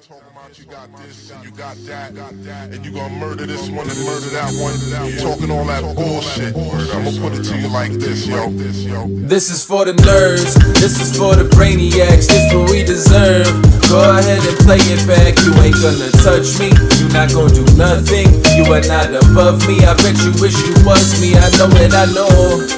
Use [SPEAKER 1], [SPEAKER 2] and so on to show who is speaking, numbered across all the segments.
[SPEAKER 1] You got this and you got that, and you gonna murder this one and murder that one. Talking all that bullshit. I'm gonna put it to you like this, yo.
[SPEAKER 2] This is for the nerds, this is for the brainiacs, this what we deserve. Go ahead and play it back, you ain't gonna touch me, you not gonna do nothing, you are not above me. I bet you wish you was me, I know that I know.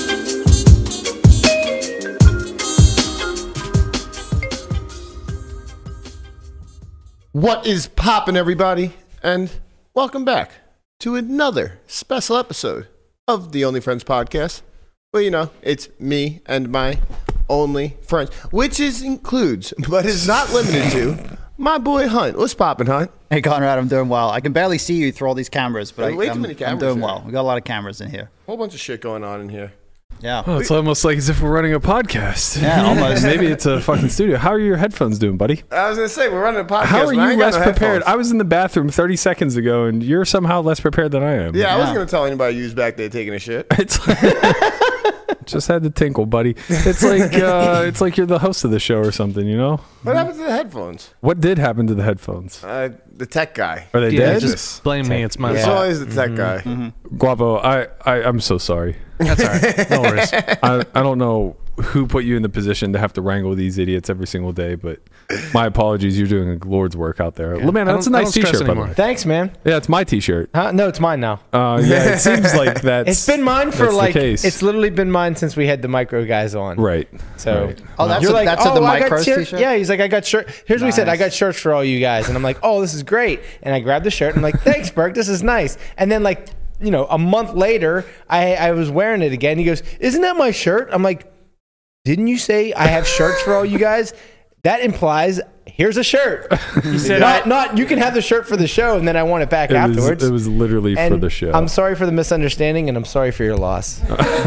[SPEAKER 3] What is poppin', everybody? And welcome back to another special episode of the Only Friends podcast. Well, you know, it's me and my only friends, which includes, but is not limited to, my boy Hunt. What's poppin', Hunt?
[SPEAKER 4] Hey, Conrad, I'm doing well. I can barely see you through all these cameras, but
[SPEAKER 3] Way too many cameras
[SPEAKER 4] I'm doing
[SPEAKER 3] here.
[SPEAKER 4] well. We got a lot of cameras in here.
[SPEAKER 3] Whole bunch of shit going on in here.
[SPEAKER 4] Yeah.
[SPEAKER 5] Oh, it's almost like as if we're running a podcast.
[SPEAKER 4] Yeah, almost.
[SPEAKER 5] Maybe it's a fucking studio. How are your headphones doing, buddy?
[SPEAKER 3] I was gonna say, we're running a podcast.
[SPEAKER 5] How are
[SPEAKER 3] but I
[SPEAKER 5] you
[SPEAKER 3] ain't got
[SPEAKER 5] less
[SPEAKER 3] no
[SPEAKER 5] prepared?
[SPEAKER 3] headphones.
[SPEAKER 5] I was in the bathroom 30 seconds ago, and you're somehow less prepared than I am.
[SPEAKER 3] Yeah, I wasn't gonna tell anybody you was back there taking a shit.
[SPEAKER 5] It's just had to tinkle, buddy. It's like you're the host of the show or something, you know?
[SPEAKER 3] What happened to the headphones?
[SPEAKER 5] What did happen to the headphones?
[SPEAKER 3] The tech guy.
[SPEAKER 5] Are they
[SPEAKER 6] Yeah,
[SPEAKER 5] dead?
[SPEAKER 6] just blame me. It's my
[SPEAKER 3] It's
[SPEAKER 6] fault.
[SPEAKER 3] always the tech guy.
[SPEAKER 5] Guapo, I'm so sorry.
[SPEAKER 6] That's all right. No worries.
[SPEAKER 5] I don't know who put you in the position to have to wrangle these idiots every single day, but my apologies. You're doing a Lord's work out there.
[SPEAKER 6] Yeah.
[SPEAKER 5] Man, that's a
[SPEAKER 6] I
[SPEAKER 5] nice
[SPEAKER 6] don't stress
[SPEAKER 5] t-shirt, by the
[SPEAKER 6] anymore.
[SPEAKER 5] way.
[SPEAKER 7] Thanks, man.
[SPEAKER 5] Yeah, it's my t-shirt.
[SPEAKER 7] Huh? No, it's mine now.
[SPEAKER 5] Yeah, it seems like that's...
[SPEAKER 7] It's been mine for
[SPEAKER 5] that's the
[SPEAKER 7] like,
[SPEAKER 5] case.
[SPEAKER 7] it's literally been mine since we had the micro guys on.
[SPEAKER 5] Right.
[SPEAKER 7] So,
[SPEAKER 5] Right.
[SPEAKER 4] Oh, that's
[SPEAKER 7] you're
[SPEAKER 4] a,
[SPEAKER 7] like,
[SPEAKER 4] that's a the
[SPEAKER 7] I got
[SPEAKER 4] Micros
[SPEAKER 7] shirt-
[SPEAKER 4] t-shirt?
[SPEAKER 7] Yeah, he's like, I got shirt. Here's what he said. I
[SPEAKER 4] Nice.
[SPEAKER 7] got shirts for all you guys. And I'm like, oh, this is great. And I grabbed the shirt. And I'm like, thanks, Berg. This is nice. And then like, you know, a month later, I was wearing it again. He goes, isn't that my shirt? I'm like, didn't you say I have shirts for all you guys? That implies here's a shirt.
[SPEAKER 6] You said
[SPEAKER 7] not you can have the shirt for the show, and then I want it back afterwards.
[SPEAKER 5] It was literally for
[SPEAKER 7] And
[SPEAKER 5] the show.
[SPEAKER 7] I'm sorry for the misunderstanding, and I'm sorry for your loss.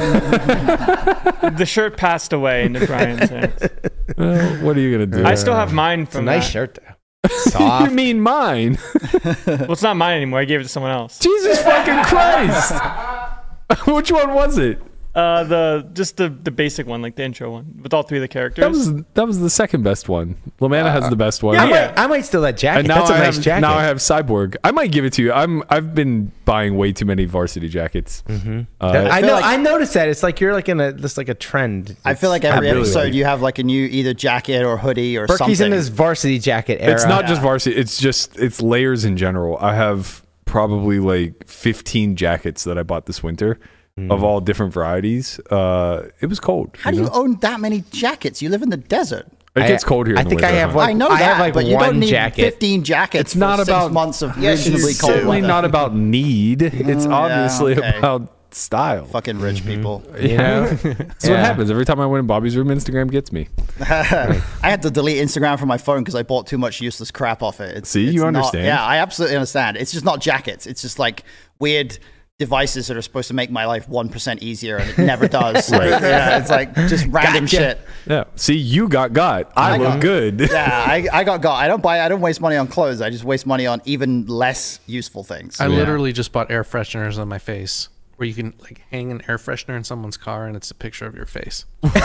[SPEAKER 6] the shirt passed away into Brian's hands.
[SPEAKER 5] Well, what are you going to do?
[SPEAKER 6] I still have mine
[SPEAKER 7] It's a
[SPEAKER 6] from
[SPEAKER 7] nice
[SPEAKER 6] that.
[SPEAKER 7] shirt, though.
[SPEAKER 5] You
[SPEAKER 7] Soft.
[SPEAKER 5] mean mine?
[SPEAKER 6] Well, it's not mine anymore. I gave it to someone else.
[SPEAKER 5] Jesus fucking Christ. Which one was it?
[SPEAKER 6] The basic one, like the intro one, with all three of the characters.
[SPEAKER 5] That was the second best one. Lamanna has the best one.
[SPEAKER 7] I might steal that jacket.
[SPEAKER 5] And now
[SPEAKER 7] That's a
[SPEAKER 5] I
[SPEAKER 7] nice
[SPEAKER 5] have,
[SPEAKER 7] jacket.
[SPEAKER 5] Now I have Cyborg. I might give it to you. I've been buying way too many varsity jackets.
[SPEAKER 7] I know. I noticed that. It's like you're like in a trend.
[SPEAKER 4] I feel like every
[SPEAKER 5] really
[SPEAKER 4] episode
[SPEAKER 5] like-
[SPEAKER 4] you have like a new either jacket or hoodie or
[SPEAKER 7] Berkey's
[SPEAKER 4] something.
[SPEAKER 7] in his varsity jacket era.
[SPEAKER 5] It's not just varsity. It's layers in general. I have probably like 15 jackets that I bought this winter of all different varieties. It was cold.
[SPEAKER 4] How do you own that many jackets? You live in the desert.
[SPEAKER 5] It gets cold here.
[SPEAKER 7] I
[SPEAKER 5] in the
[SPEAKER 7] think I
[SPEAKER 5] winter,
[SPEAKER 7] have
[SPEAKER 5] huh?
[SPEAKER 7] like
[SPEAKER 4] I know
[SPEAKER 7] I
[SPEAKER 4] that,
[SPEAKER 7] have like
[SPEAKER 4] but you
[SPEAKER 7] one
[SPEAKER 4] don't need
[SPEAKER 7] jacket.
[SPEAKER 4] 15 jackets.
[SPEAKER 5] It's not
[SPEAKER 4] for
[SPEAKER 5] about
[SPEAKER 4] 6 months of
[SPEAKER 3] Yes, you
[SPEAKER 4] reasonably
[SPEAKER 3] do.
[SPEAKER 4] cold
[SPEAKER 5] certainly
[SPEAKER 4] weather.
[SPEAKER 5] not about need. It's obviously
[SPEAKER 4] okay.
[SPEAKER 5] about style.
[SPEAKER 4] Fucking rich people.
[SPEAKER 7] You know?
[SPEAKER 5] That's what happens every time I went in Bobby's room. Instagram gets me.
[SPEAKER 4] I had to delete Instagram from my phone because I bought too much useless crap off it.
[SPEAKER 5] See, you
[SPEAKER 4] not-
[SPEAKER 5] understand.
[SPEAKER 4] Yeah, I absolutely understand. It's just not jackets. It's just like weird devices that are supposed to make my life 1% easier, and it never does.
[SPEAKER 5] Right.
[SPEAKER 4] Yeah, it's like just random shit.
[SPEAKER 5] Yeah. See, you got. I look
[SPEAKER 4] got-
[SPEAKER 5] good.
[SPEAKER 4] Yeah, I got. I don't waste money on clothes. I just waste money on even less useful things.
[SPEAKER 8] I literally just bought air fresheners on my face, where you can like hang an air freshener in someone's car and it's a picture of your face.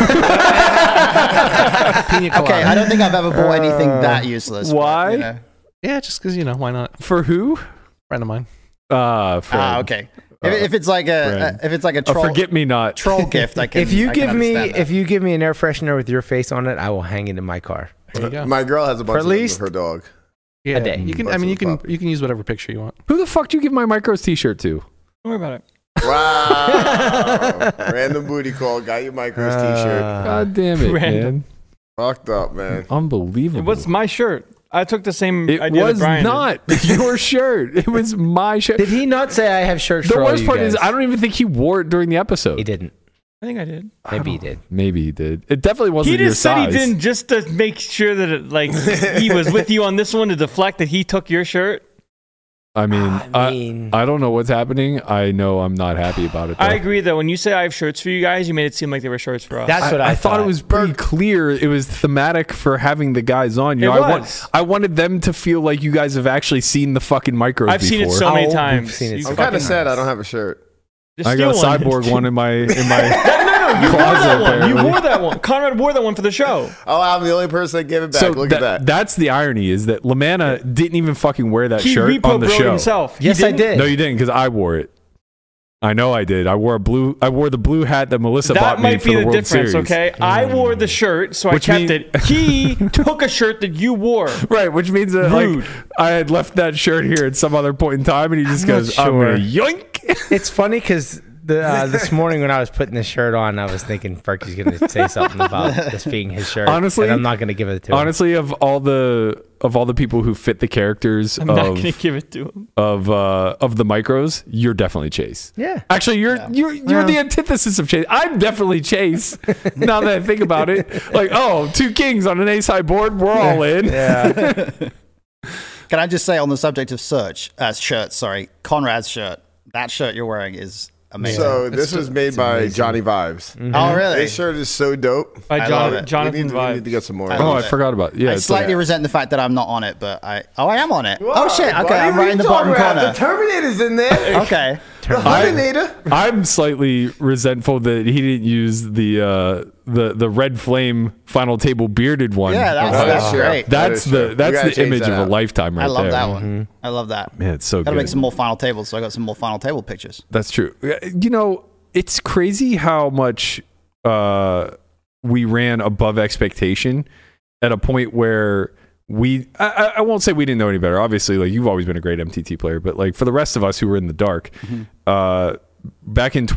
[SPEAKER 8] Pina colada.
[SPEAKER 4] Okay, I don't think I've ever bought anything that useless. but,
[SPEAKER 5] Why?
[SPEAKER 4] you know.
[SPEAKER 8] Yeah, just because why not?
[SPEAKER 5] For who?
[SPEAKER 8] Friend of mine.
[SPEAKER 4] Okay. If it's like a troll,
[SPEAKER 5] Forget me not.
[SPEAKER 4] troll gift, I can.
[SPEAKER 7] If you
[SPEAKER 4] I can understand that.
[SPEAKER 7] give me an air freshener with your face on it, I will hang it in my car.
[SPEAKER 8] There you go.
[SPEAKER 3] My girl has a bunch
[SPEAKER 7] at
[SPEAKER 3] of them
[SPEAKER 7] least
[SPEAKER 3] with her dog.
[SPEAKER 8] Yeah,
[SPEAKER 7] day.
[SPEAKER 8] you can.
[SPEAKER 3] Bunch
[SPEAKER 8] I mean,
[SPEAKER 3] of
[SPEAKER 8] you can.
[SPEAKER 3] pop.
[SPEAKER 8] You can use whatever picture you want.
[SPEAKER 5] Who the fuck do you give my Micros t-shirt to?
[SPEAKER 6] Don't worry about it.
[SPEAKER 3] Wow. Random booty call. Got your Micros t-shirt.
[SPEAKER 5] God damn it,
[SPEAKER 6] Random.
[SPEAKER 5] man.
[SPEAKER 3] Fucked up, man.
[SPEAKER 5] Unbelievable.
[SPEAKER 6] It was my shirt. I took the same
[SPEAKER 5] It
[SPEAKER 6] idea
[SPEAKER 5] was
[SPEAKER 6] that Brian did.
[SPEAKER 5] not your shirt. It was my shirt.
[SPEAKER 7] Did he not say I have shirts
[SPEAKER 5] The
[SPEAKER 7] for all
[SPEAKER 5] worst
[SPEAKER 7] you
[SPEAKER 5] part
[SPEAKER 7] guys?
[SPEAKER 5] is I don't even think he wore it during the episode.
[SPEAKER 7] He didn't.
[SPEAKER 6] I think I did.
[SPEAKER 7] Maybe he did.
[SPEAKER 5] Maybe he did. It definitely wasn't
[SPEAKER 6] He
[SPEAKER 5] your
[SPEAKER 6] just said
[SPEAKER 5] size.
[SPEAKER 6] he didn't just to make sure that it, like he was with you on this one to deflect that he took your shirt.
[SPEAKER 5] I mean,
[SPEAKER 7] I mean-
[SPEAKER 5] I don't know what's happening. I know I'm not happy about it. Though.
[SPEAKER 6] I agree though. When you say I have shirts for you guys, you made it seem like they were shirts for us.
[SPEAKER 7] That's what I
[SPEAKER 5] thought it was pretty clear. It was thematic for having the guys on. You
[SPEAKER 6] It
[SPEAKER 5] know,
[SPEAKER 6] was.
[SPEAKER 5] I wanted them to feel like you guys have actually seen the fucking Micros
[SPEAKER 6] I've
[SPEAKER 5] before.
[SPEAKER 6] seen it so many
[SPEAKER 7] Oh,
[SPEAKER 6] times.
[SPEAKER 7] we've seen it
[SPEAKER 6] You
[SPEAKER 7] so
[SPEAKER 3] I'm
[SPEAKER 6] fucking-
[SPEAKER 3] kind of sad I don't have a shirt.
[SPEAKER 6] Just
[SPEAKER 5] I got a
[SPEAKER 6] steal one.
[SPEAKER 5] Cyborg one in my.
[SPEAKER 6] No, you wore
[SPEAKER 5] closet,
[SPEAKER 6] that one. You
[SPEAKER 5] apparently.
[SPEAKER 6] wore that one. Conrad wore that one for the show.
[SPEAKER 3] Oh, I'm the only person that gave it back.
[SPEAKER 5] So
[SPEAKER 3] Look at that.
[SPEAKER 5] That's the irony is that Lamanna didn't even fucking wear that
[SPEAKER 6] He
[SPEAKER 5] shirt on the
[SPEAKER 6] repo-broed
[SPEAKER 5] show.
[SPEAKER 6] himself. He
[SPEAKER 7] Yes, I
[SPEAKER 6] didn't?
[SPEAKER 7] did.
[SPEAKER 5] No, you didn't because I wore it. I know I did. I wore the blue hat that Melissa
[SPEAKER 6] That
[SPEAKER 5] bought me
[SPEAKER 6] might
[SPEAKER 5] for
[SPEAKER 6] be
[SPEAKER 5] the
[SPEAKER 6] the
[SPEAKER 5] World
[SPEAKER 6] difference,
[SPEAKER 5] Series.
[SPEAKER 6] okay? I wore the shirt, so
[SPEAKER 5] Which
[SPEAKER 6] I kept
[SPEAKER 5] mean-
[SPEAKER 6] it. He took a shirt that you wore.
[SPEAKER 5] Right, which means that
[SPEAKER 6] Rude.
[SPEAKER 5] like I had left that shirt here at some other point in time, and he just goes, "I'm
[SPEAKER 7] sure.
[SPEAKER 5] gonna yoink."
[SPEAKER 7] It's funny because this morning when I was putting the shirt on, I was thinking Ferkie's going to say something about this being his shirt.
[SPEAKER 5] Honestly-
[SPEAKER 7] and I'm not going to give it to him.
[SPEAKER 5] Honestly, of all the people who fit the characters
[SPEAKER 6] I'm not going to give it to him.
[SPEAKER 5] of the micros, you're definitely Chase.
[SPEAKER 7] Yeah.
[SPEAKER 5] Actually, you're the antithesis of Chase. I'm definitely Chase. Now that I think about it, like, oh, 2 kings on an ace high board, we're all in.
[SPEAKER 7] Yeah.
[SPEAKER 4] Can I just say on the subject of shirts, Conrad's shirt, that shirt you're wearing is amazing.
[SPEAKER 3] So this was made by Johnny Vibes.
[SPEAKER 4] Oh, really?
[SPEAKER 3] This shirt is so dope.
[SPEAKER 6] By
[SPEAKER 4] I love it.
[SPEAKER 6] Jonathan
[SPEAKER 3] we need to
[SPEAKER 6] Vibes.
[SPEAKER 3] get some more.
[SPEAKER 4] I
[SPEAKER 3] of
[SPEAKER 5] Oh,
[SPEAKER 4] love
[SPEAKER 3] those.
[SPEAKER 5] I forgot about it. Yeah,
[SPEAKER 4] I
[SPEAKER 5] it's
[SPEAKER 4] slightly
[SPEAKER 5] like,
[SPEAKER 4] resent the fact that I'm not on it, but I am on it. Oh shit! Okay,
[SPEAKER 3] Buddy,
[SPEAKER 4] I'm
[SPEAKER 3] what
[SPEAKER 4] right
[SPEAKER 3] are
[SPEAKER 4] in the
[SPEAKER 3] you
[SPEAKER 4] bottom
[SPEAKER 3] talking about?
[SPEAKER 4] corner.
[SPEAKER 3] The Terminator's in there.
[SPEAKER 4] Okay.
[SPEAKER 3] The Terminator.
[SPEAKER 5] I'm slightly resentful that he didn't use the red flame final table bearded one.
[SPEAKER 4] Yeah, that's
[SPEAKER 3] true.
[SPEAKER 4] great.
[SPEAKER 5] That's
[SPEAKER 3] That is true. We
[SPEAKER 5] that's
[SPEAKER 3] gotta
[SPEAKER 5] the
[SPEAKER 3] change
[SPEAKER 5] image
[SPEAKER 3] that
[SPEAKER 5] of a
[SPEAKER 3] out.
[SPEAKER 5] lifetime right
[SPEAKER 4] I love
[SPEAKER 5] there.
[SPEAKER 4] that one. I love that.
[SPEAKER 5] Man, it's so
[SPEAKER 4] Gotta
[SPEAKER 5] good.
[SPEAKER 4] make some more final tables, so I got some more final table pictures.
[SPEAKER 5] That's true. You know, it's crazy how much we ran above expectation at a point where I won't say we didn't know any better. Obviously, like you've always been a great MTT player, but like for the rest of us who were in the dark, back in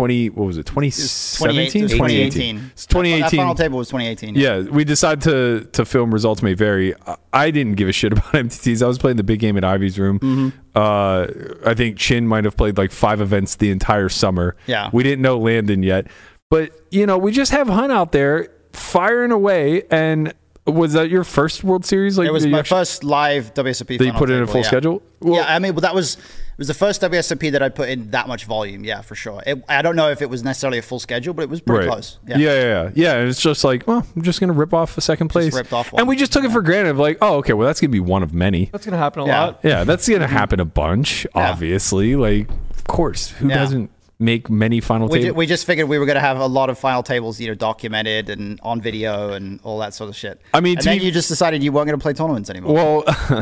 [SPEAKER 5] 2017?
[SPEAKER 4] 2018.
[SPEAKER 5] It's
[SPEAKER 4] That
[SPEAKER 5] 2018.
[SPEAKER 4] final table was 2018.
[SPEAKER 5] Yeah, we decided to film Results May Vary. I didn't give a shit about MTTs. I was playing the big game at Ivy's room. I think Chin might have played like 5 events the entire summer.
[SPEAKER 4] Yeah.
[SPEAKER 5] We didn't know Landon yet. But, you know, we just have Hunt out there firing away. And was that your first World Series? Like
[SPEAKER 4] It was
[SPEAKER 5] that you
[SPEAKER 4] my
[SPEAKER 5] actually-
[SPEAKER 4] first live WSOP.
[SPEAKER 5] that you
[SPEAKER 4] final
[SPEAKER 5] put in a
[SPEAKER 4] table,
[SPEAKER 5] full
[SPEAKER 4] yeah.
[SPEAKER 5] schedule? Well,
[SPEAKER 4] Yeah, I mean, well, it was the first WSOP that I put in that much volume. Yeah, for sure. I don't know if it was necessarily a full schedule, but it was pretty close.
[SPEAKER 5] Yeah. And it's just like, well, I'm just going to rip off a second place.
[SPEAKER 4] ripped off
[SPEAKER 5] and
[SPEAKER 4] one.
[SPEAKER 5] we just took it for granted. Like, oh, okay, well, that's going to be one of many.
[SPEAKER 6] That's going to happen a
[SPEAKER 4] Yeah.
[SPEAKER 6] lot.
[SPEAKER 5] Yeah, that's going to happen a bunch,
[SPEAKER 4] Yeah.
[SPEAKER 5] obviously. Like, of course. Who
[SPEAKER 4] Yeah.
[SPEAKER 5] doesn't make many final tables?
[SPEAKER 4] We just figured we were going to have a lot of final tables, documented and on video and all that sort of shit.
[SPEAKER 5] I mean,
[SPEAKER 4] and
[SPEAKER 5] to
[SPEAKER 4] then
[SPEAKER 5] be-
[SPEAKER 4] you just decided you weren't going to play tournaments anymore.
[SPEAKER 5] Well,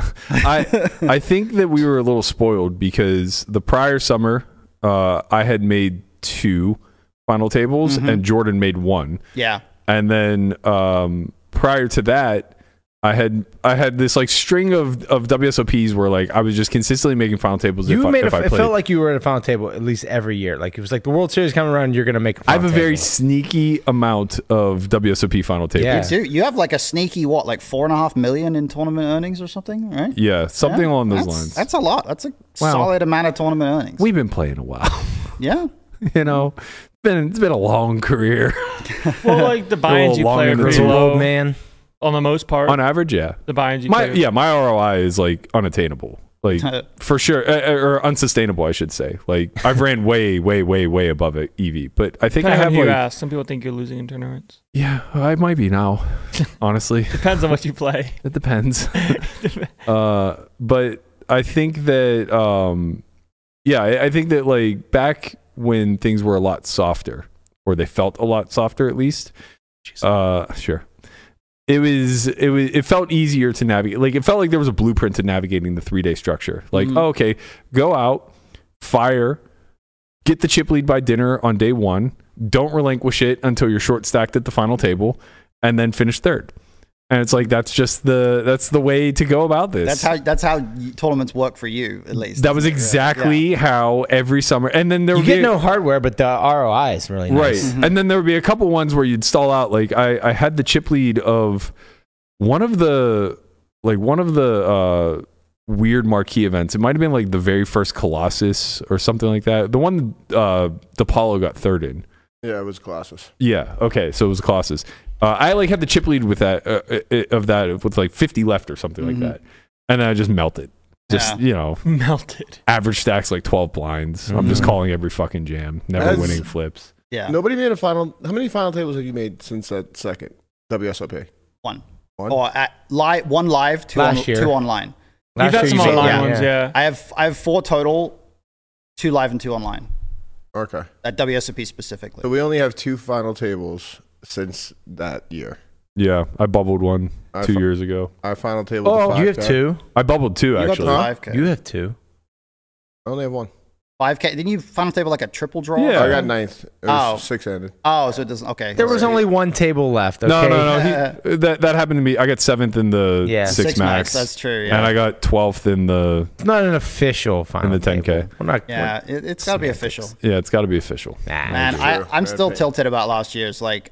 [SPEAKER 5] I think that we were a little spoiled because the prior summer, I had made 2 final tables and Jordan made 1.
[SPEAKER 4] yeah.
[SPEAKER 5] And then prior to that, I had this like string of WSOPs where like I was just consistently making final tables.
[SPEAKER 7] You made
[SPEAKER 5] if I
[SPEAKER 7] it
[SPEAKER 5] played.
[SPEAKER 7] felt like you were at a final table at least every year. Like it was like the World Series coming around, you're going to make a
[SPEAKER 5] I
[SPEAKER 7] final
[SPEAKER 5] have a very
[SPEAKER 7] table.
[SPEAKER 5] sneaky amount of WSOP final tables.
[SPEAKER 7] Yeah.
[SPEAKER 4] Dude, you have like a sneaky, like 4.5 million in tournament earnings or something, right?
[SPEAKER 5] Yeah, something
[SPEAKER 4] Yeah,
[SPEAKER 5] along those
[SPEAKER 4] that's-
[SPEAKER 5] lines.
[SPEAKER 4] That's a lot. That's a
[SPEAKER 5] Wow.
[SPEAKER 4] solid amount of tournament earnings.
[SPEAKER 5] We've been playing a while.
[SPEAKER 4] Yeah.
[SPEAKER 5] You know, it's been a long career.
[SPEAKER 6] Well, like the buy-ins you
[SPEAKER 5] long
[SPEAKER 6] play are
[SPEAKER 5] in the
[SPEAKER 6] pretty
[SPEAKER 5] tooth.
[SPEAKER 6] low
[SPEAKER 7] Old man.
[SPEAKER 6] on the most part.
[SPEAKER 5] On average, yeah.
[SPEAKER 6] The buy-ins you play.
[SPEAKER 5] My ROI is like unattainable, like for sure, or unsustainable, I should say. Like I've ran way above it, EV, but I think
[SPEAKER 6] Depending
[SPEAKER 5] I
[SPEAKER 6] on
[SPEAKER 5] have
[SPEAKER 6] who you
[SPEAKER 5] like,
[SPEAKER 6] ask. Some people think you're losing in tournaments.
[SPEAKER 5] yeah, I might be now. Honestly,
[SPEAKER 6] Depends on what you play.
[SPEAKER 5] it depends. But I think that, I think that like back when things were a lot softer, or they felt a lot softer at least. Sure. It felt easier to navigate. Like it felt like there was a blueprint to navigating the 3-day structure. Like, oh, okay, go out, fire, get the chip lead by dinner on day 1. Don't relinquish it until you're short stacked at the final table, and then finish 3rd. And it's like that's the way to go about this.
[SPEAKER 4] That's how tournaments work for you, at least.
[SPEAKER 5] That was exactly how every summer. And then there
[SPEAKER 7] You
[SPEAKER 5] would
[SPEAKER 7] get
[SPEAKER 5] be
[SPEAKER 7] no hardware, but the ROI is really nice.
[SPEAKER 5] right. And then there would be a couple ones where you'd stall out. Like I had the chip lead of one of the weird marquee events. It might have been like the very first Colossus or something like that. The one DePaulo got 3rd in.
[SPEAKER 3] Yeah, it was Colossus.
[SPEAKER 5] Yeah. Okay. So it was Colossus. I like had the chip lead with that with like 50 left or something like that, and then I just melted. Just
[SPEAKER 6] Melted.
[SPEAKER 5] average stacks like 12 blinds. I'm just calling every fucking jam, never
[SPEAKER 3] That's-
[SPEAKER 5] winning flips.
[SPEAKER 4] Yeah.
[SPEAKER 3] Nobody made a final. How many final tables have you made since that second WSOP?
[SPEAKER 4] One.
[SPEAKER 3] One?
[SPEAKER 4] Or one live, two
[SPEAKER 7] Last year.
[SPEAKER 4] online.
[SPEAKER 6] You've had some
[SPEAKER 7] you said-
[SPEAKER 6] online
[SPEAKER 4] yeah.
[SPEAKER 6] ones, yeah.
[SPEAKER 4] I have 4 total, 2 live and 2 online.
[SPEAKER 3] Okay.
[SPEAKER 4] At WSOP specifically.
[SPEAKER 3] So we only have 2 final tables since that year.
[SPEAKER 5] Yeah, I bubbled one
[SPEAKER 3] I
[SPEAKER 5] 2
[SPEAKER 3] fi-
[SPEAKER 5] years ago.
[SPEAKER 3] Our final table.
[SPEAKER 7] Oh,
[SPEAKER 3] the
[SPEAKER 7] you have
[SPEAKER 3] 5K.
[SPEAKER 7] 2.
[SPEAKER 5] I bubbled 2
[SPEAKER 4] You got
[SPEAKER 5] actually.
[SPEAKER 4] the 5K.
[SPEAKER 7] You have 2.
[SPEAKER 3] I only have 1.
[SPEAKER 4] 5K. Didn't you final table like a triple draw?
[SPEAKER 5] Yeah.
[SPEAKER 3] I got 9th. It was
[SPEAKER 4] Oh.
[SPEAKER 3] 6-handed.
[SPEAKER 4] Oh, so it doesn't. Okay.
[SPEAKER 7] There was only 1 table left. Okay?
[SPEAKER 5] No. That happened to me. I got 7th in the
[SPEAKER 7] Yeah.
[SPEAKER 5] 6 max.
[SPEAKER 4] That's true. Yeah.
[SPEAKER 5] And I got 12th in the.
[SPEAKER 7] It's not an official final.
[SPEAKER 5] In the 10K.
[SPEAKER 7] table. We're not.
[SPEAKER 4] Yeah, it's got to be official.
[SPEAKER 5] Yeah, it's got to be official.
[SPEAKER 7] Nah.
[SPEAKER 4] Man,
[SPEAKER 3] True.
[SPEAKER 4] I'm still
[SPEAKER 3] Okay.
[SPEAKER 4] tilted about last year's. Like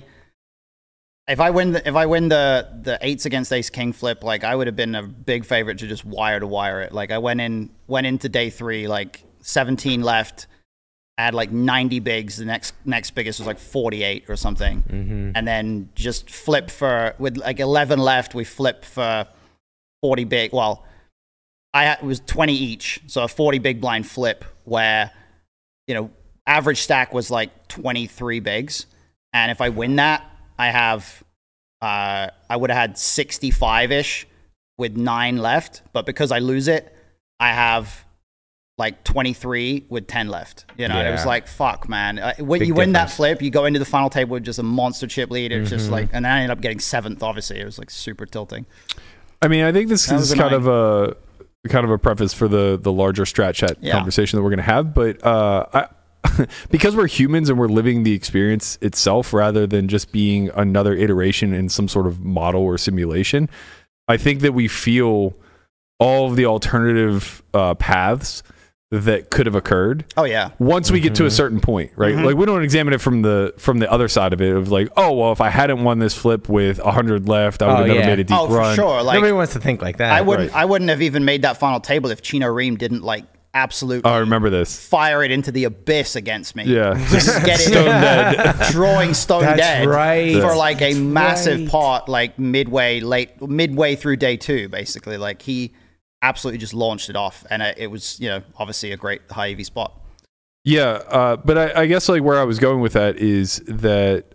[SPEAKER 4] if I win the 8s against Ace King flip, like I would have been a big favorite to just wire it. Like I went into day 3, like 17 left. I had like 90 bigs. The next biggest was like 48 or something.
[SPEAKER 7] Mm-hmm.
[SPEAKER 4] And then just flip with like 11 left. We flip for 40 big. Well, it was 20 each. So a 40 big blind flip where, average stack was like 23 bigs. And if I win that, I would have had 65-ish with 9 left. But because I lose it, I have like 23 with 10 left. It was
[SPEAKER 7] Yeah.
[SPEAKER 4] like, fuck, man. When
[SPEAKER 7] Big
[SPEAKER 4] you win that
[SPEAKER 7] difference.
[SPEAKER 4] flip, you go into the final table with just a monster chip lead. It's just like, and then I ended up getting 7th, obviously. It was like super tilting.
[SPEAKER 5] I mean, I think this
[SPEAKER 4] That
[SPEAKER 5] is
[SPEAKER 4] was
[SPEAKER 5] kind of a preface for the larger strat chat
[SPEAKER 4] Yeah.
[SPEAKER 5] conversation that we're going to have. But because we're humans and we're living the experience itself rather than just being another iteration in some sort of model or simulation, I think that we feel all of the alternative paths that could have occurred
[SPEAKER 4] Oh, yeah.
[SPEAKER 5] once we get to a certain point, right? Like we don't examine it from the other side of it of like, oh well, if I hadn't won this flip with 100 left, I would have
[SPEAKER 7] Oh,
[SPEAKER 5] never
[SPEAKER 7] yeah.
[SPEAKER 5] made a deep
[SPEAKER 4] Oh,
[SPEAKER 5] run.
[SPEAKER 4] for sure. Like,
[SPEAKER 7] Nobody wants to think like that.
[SPEAKER 4] I wouldn't have even made that final table if Chino Reem didn't like absolutely
[SPEAKER 5] Oh, I remember this.
[SPEAKER 4] fire it into the abyss against me.
[SPEAKER 5] Yeah,
[SPEAKER 4] Just get it
[SPEAKER 5] stone dead.
[SPEAKER 4] drawing stone
[SPEAKER 7] That's
[SPEAKER 4] dead
[SPEAKER 7] right.
[SPEAKER 4] for like a massive
[SPEAKER 7] right.
[SPEAKER 4] pot, like midway through day 2, basically. Like he absolutely just launched it off, and it was obviously a great high EV spot.
[SPEAKER 5] Yeah, but I guess like where I was going with that is that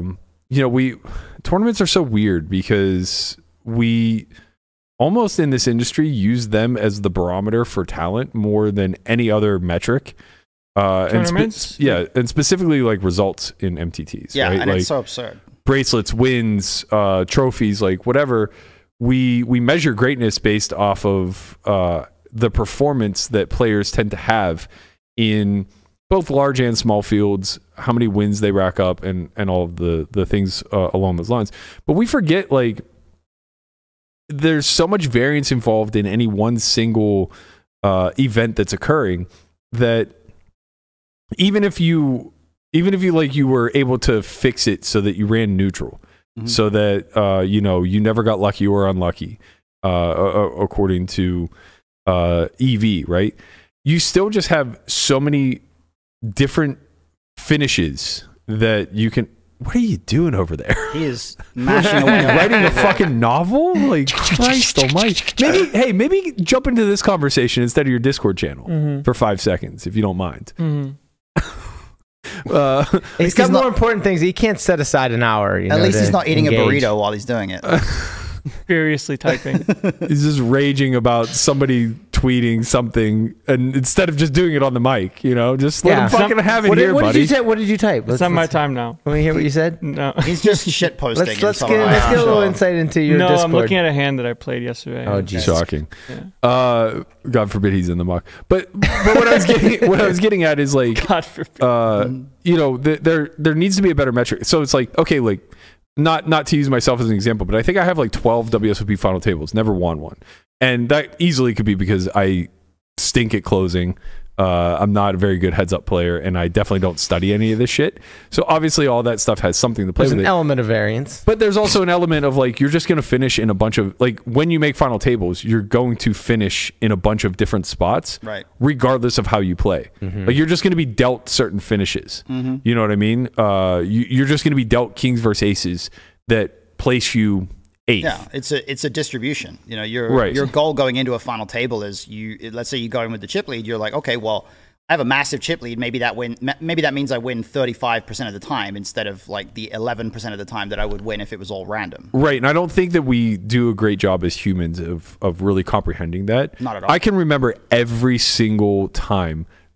[SPEAKER 5] tournaments are so weird because we almost in this industry use them as the barometer for talent more than any other metric.
[SPEAKER 6] Tournaments?
[SPEAKER 5] And specifically like results in MTTs.
[SPEAKER 4] Yeah,
[SPEAKER 5] right?
[SPEAKER 4] and
[SPEAKER 5] Like
[SPEAKER 4] it's so absurd.
[SPEAKER 5] bracelets, wins, trophies, like whatever. We measure greatness based off of the performance that players tend to have in both large and small fields, how many wins they rack up, and all of the things along those lines. But we forget like there's so much variance involved in any one single event that's occurring that even if you like you were able to fix it so that you ran neutral. So that you never got lucky or unlucky, according to EV, right? You still just have so many different finishes that you can. What are you doing over there?
[SPEAKER 4] He is mashing away.
[SPEAKER 5] Writing a fucking novel? Like Christ Almighty! Maybe jump into this conversation instead of your Discord channel for 5 seconds, if you don't mind.
[SPEAKER 7] He's got more important things. He can't set aside an hour.
[SPEAKER 4] At least he's not eating
[SPEAKER 7] engage.
[SPEAKER 4] a burrito while he's doing it.
[SPEAKER 6] Furiously typing.
[SPEAKER 5] He's just raging about somebody tweeting something, and instead of just doing it on the mic, just let him fucking have it
[SPEAKER 7] What
[SPEAKER 5] here, buddy.
[SPEAKER 7] What did you type?
[SPEAKER 6] It's not my time now.
[SPEAKER 7] Let me hear what you said.
[SPEAKER 6] No.
[SPEAKER 4] He's just shit posting.
[SPEAKER 7] Let's get a little insight into your
[SPEAKER 6] No,
[SPEAKER 7] Discord.
[SPEAKER 6] I'm looking at a hand that I played yesterday.
[SPEAKER 7] Oh, geez.
[SPEAKER 5] Shocking. God forbid he's in the muck. But what I was getting at is like,
[SPEAKER 6] God forbid.
[SPEAKER 5] there needs to be a better metric. So it's like, okay, like not to use myself as an example, but I think I have like 12 WSOP final tables, never won one. And that easily could be because I stink at closing. I'm not a very good heads up player, and I definitely don't study any of this shit. So obviously all that stuff has something to play
[SPEAKER 7] There's
[SPEAKER 5] with
[SPEAKER 7] an
[SPEAKER 5] it.
[SPEAKER 7] element of variance.
[SPEAKER 5] But there's also an element of like, you're just going to finish in a bunch of, like, when you make final tables, you're going to finish in a bunch of different spots,
[SPEAKER 4] Right.
[SPEAKER 5] regardless of how you play. Like, you're just going to be dealt certain finishes. You know what I mean? You're just going to be dealt kings versus aces that place you 8th.
[SPEAKER 4] Yeah, it's a distribution. Your
[SPEAKER 5] Right.
[SPEAKER 4] your goal going into a final table is let's say you go in with the chip lead. You're like, okay, well, I have a massive chip lead. Maybe that means I win 35% of the time instead of like the 11% of the time that I would win if it was all random.
[SPEAKER 5] Right, and I don't think that we do a great job as humans of really comprehending that.
[SPEAKER 4] Not at all.
[SPEAKER 5] I can remember every single time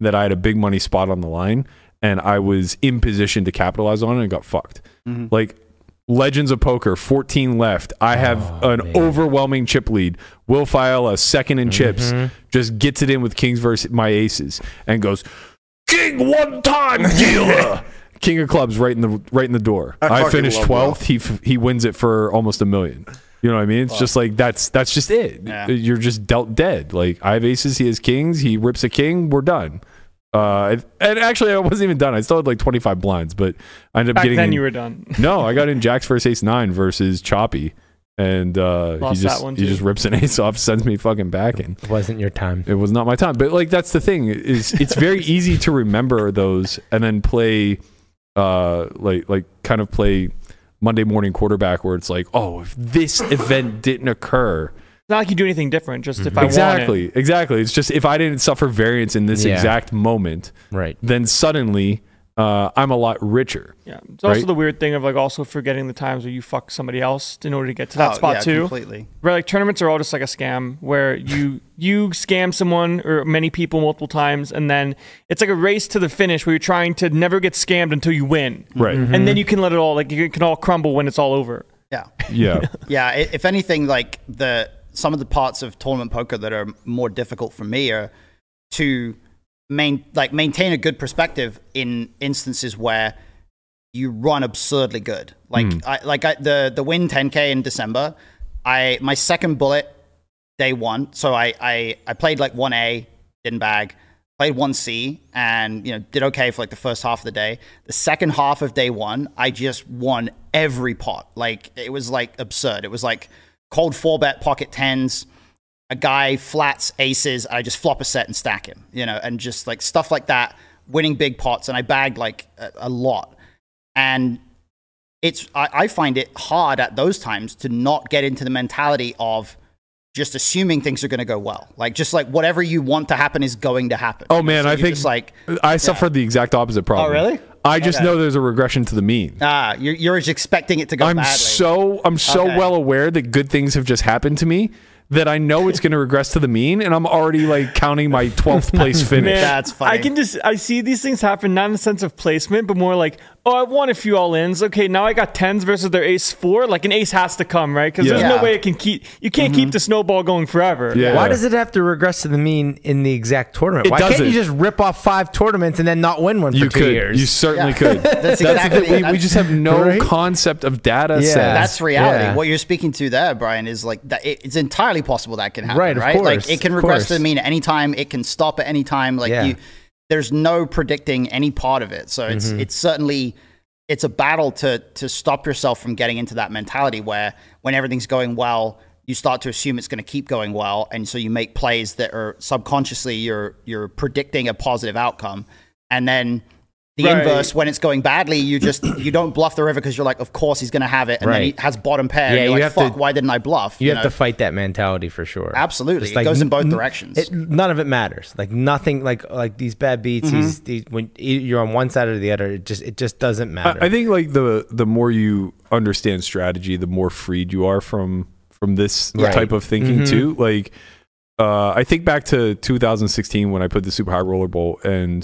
[SPEAKER 5] that I had a big money spot on the line and I was in position to capitalize on it and got fucked. Like Legends of Poker, 14 left. I have an overwhelming chip lead. Will Fiala, second in chips, just gets it in with kings versus my aces and goes, "King one time dealer." King of clubs right in the door. I finished 12th. He wins it for almost $1 million. You know what I mean? It's just like that's just it.
[SPEAKER 4] Yeah.
[SPEAKER 5] You're just dealt dead. Like I have aces, he has kings. He rips a king. We're done. And actually, I wasn't even done. I still had like 25 blinds, but I ended up
[SPEAKER 6] Back
[SPEAKER 5] getting.
[SPEAKER 6] then
[SPEAKER 5] in,
[SPEAKER 6] you were done.
[SPEAKER 5] No, I got in jacks versus ace 9 versus Choppy, and he
[SPEAKER 6] Lost that one,
[SPEAKER 5] he
[SPEAKER 6] too.
[SPEAKER 5] just rips an ace off, sends me fucking packing.
[SPEAKER 7] It wasn't your time.
[SPEAKER 5] It was not my time, but like that's the thing is it's very easy to remember those and then play, like kind of play Monday morning quarterback where it's like, oh, if this event didn't occur.
[SPEAKER 6] It's not like you do anything different. Just if I want it.
[SPEAKER 5] Exactly. It's just if I didn't suffer variance in this exact moment,
[SPEAKER 7] Right.
[SPEAKER 5] then suddenly I'm a lot richer.
[SPEAKER 6] Yeah. It's also
[SPEAKER 5] Right?
[SPEAKER 6] the weird thing of like also forgetting the times where you fuck somebody else in order to get to that spot
[SPEAKER 4] yeah,
[SPEAKER 6] too.
[SPEAKER 4] Completely.
[SPEAKER 6] Where like tournaments are all just like a scam where you scam someone or many people multiple times and then it's like a race to the finish where you're trying to never get scammed until you win.
[SPEAKER 5] Right.
[SPEAKER 6] And then you can let it all like it can all crumble when it's all over.
[SPEAKER 4] Yeah.
[SPEAKER 5] Yeah.
[SPEAKER 4] Yeah. If anything, like some of the parts of tournament poker that are more difficult for me are to maintain a good perspective in instances where you run absurdly good. Like the win 10K in December, my second bullet day one. So I played like 1A, didn't bag, played 1C and did okay for like the first half of the day. The second half of day one, I just won every pot. Like it was like absurd. It was like cold 4-bet pocket 10s, a guy flats aces, I just flop a set and stack him, and just like stuff like that, winning big pots, and I bagged like a lot. And I find it hard at those times to not get into the mentality of just assuming things are going to go well. Like just like whatever you want to happen is going to happen.
[SPEAKER 5] Oh man,
[SPEAKER 4] So
[SPEAKER 5] I
[SPEAKER 4] you're
[SPEAKER 5] think
[SPEAKER 4] just like
[SPEAKER 5] I suffered the exact opposite problem.
[SPEAKER 4] Oh, really?
[SPEAKER 5] I just
[SPEAKER 4] Okay.
[SPEAKER 5] know there's a regression to the mean.
[SPEAKER 4] you're just expecting it to go
[SPEAKER 5] I'm
[SPEAKER 4] badly.
[SPEAKER 5] so
[SPEAKER 4] Okay.
[SPEAKER 5] well aware that good things have just happened to me that I know it's going to regress to the mean, and I'm already like counting my 12th place finish.
[SPEAKER 6] Man,
[SPEAKER 4] That's funny.
[SPEAKER 6] I see these things happen not in the sense of placement, but more like, oh, I won a few all-ins. Okay, now I got 10s versus their ace 4. Like an ace has to come, right? Because there's
[SPEAKER 4] Yeah.
[SPEAKER 6] no way it can you can't keep the snowball going forever.
[SPEAKER 5] Yeah.
[SPEAKER 7] Why does it have to regress to the mean in the exact tournament?
[SPEAKER 5] It
[SPEAKER 7] Why can't
[SPEAKER 5] doesn't.
[SPEAKER 7] you just rip off 5 tournaments and then not win one for
[SPEAKER 5] You
[SPEAKER 7] 2
[SPEAKER 5] could.
[SPEAKER 7] years?
[SPEAKER 5] You certainly
[SPEAKER 4] Yeah.
[SPEAKER 5] could.
[SPEAKER 4] That's
[SPEAKER 5] the
[SPEAKER 4] exactly-
[SPEAKER 5] thing. We
[SPEAKER 4] that's-
[SPEAKER 5] just have no
[SPEAKER 7] Right?
[SPEAKER 5] concept of data
[SPEAKER 7] Yeah.
[SPEAKER 5] sets.
[SPEAKER 4] That's reality.
[SPEAKER 7] Yeah.
[SPEAKER 4] What you're speaking to there, Brian, is like that. It's entirely possible that can happen,
[SPEAKER 7] Right, of
[SPEAKER 4] right?
[SPEAKER 7] course,
[SPEAKER 4] Like it can
[SPEAKER 7] of
[SPEAKER 4] regress to
[SPEAKER 7] course.
[SPEAKER 4] the mean at any time. It can stop at any time. Like
[SPEAKER 7] Yeah.
[SPEAKER 4] there's no predicting any part of it. So it's certainly it's a battle to stop yourself from getting into that mentality where when everything's going well, you start to assume it's going to keep going well, and so you make plays that are subconsciously you're predicting a positive outcome, and then. The
[SPEAKER 6] Right.
[SPEAKER 4] inverse, when it's going badly, you don't bluff the river because you're like, of course he's going to have it, and then he
[SPEAKER 7] Right.
[SPEAKER 4] has bottom pair.
[SPEAKER 7] Yeah,
[SPEAKER 4] and you're
[SPEAKER 7] you
[SPEAKER 4] like,
[SPEAKER 7] have to-
[SPEAKER 4] fuck, why didn't I bluff?
[SPEAKER 7] You have
[SPEAKER 4] know?
[SPEAKER 7] to fight that mentality for sure.
[SPEAKER 4] Absolutely.
[SPEAKER 7] Just
[SPEAKER 4] It goes in both directions.
[SPEAKER 7] None of it matters. Like nothing. Like these bad beats. When you're on one side or the other, it just doesn't matter.
[SPEAKER 5] I think like the more you understand strategy, the more freed you are from this
[SPEAKER 7] Right.
[SPEAKER 5] type of thinking too. Like I think back to 2016 when I put the Super High Roller Bowl, and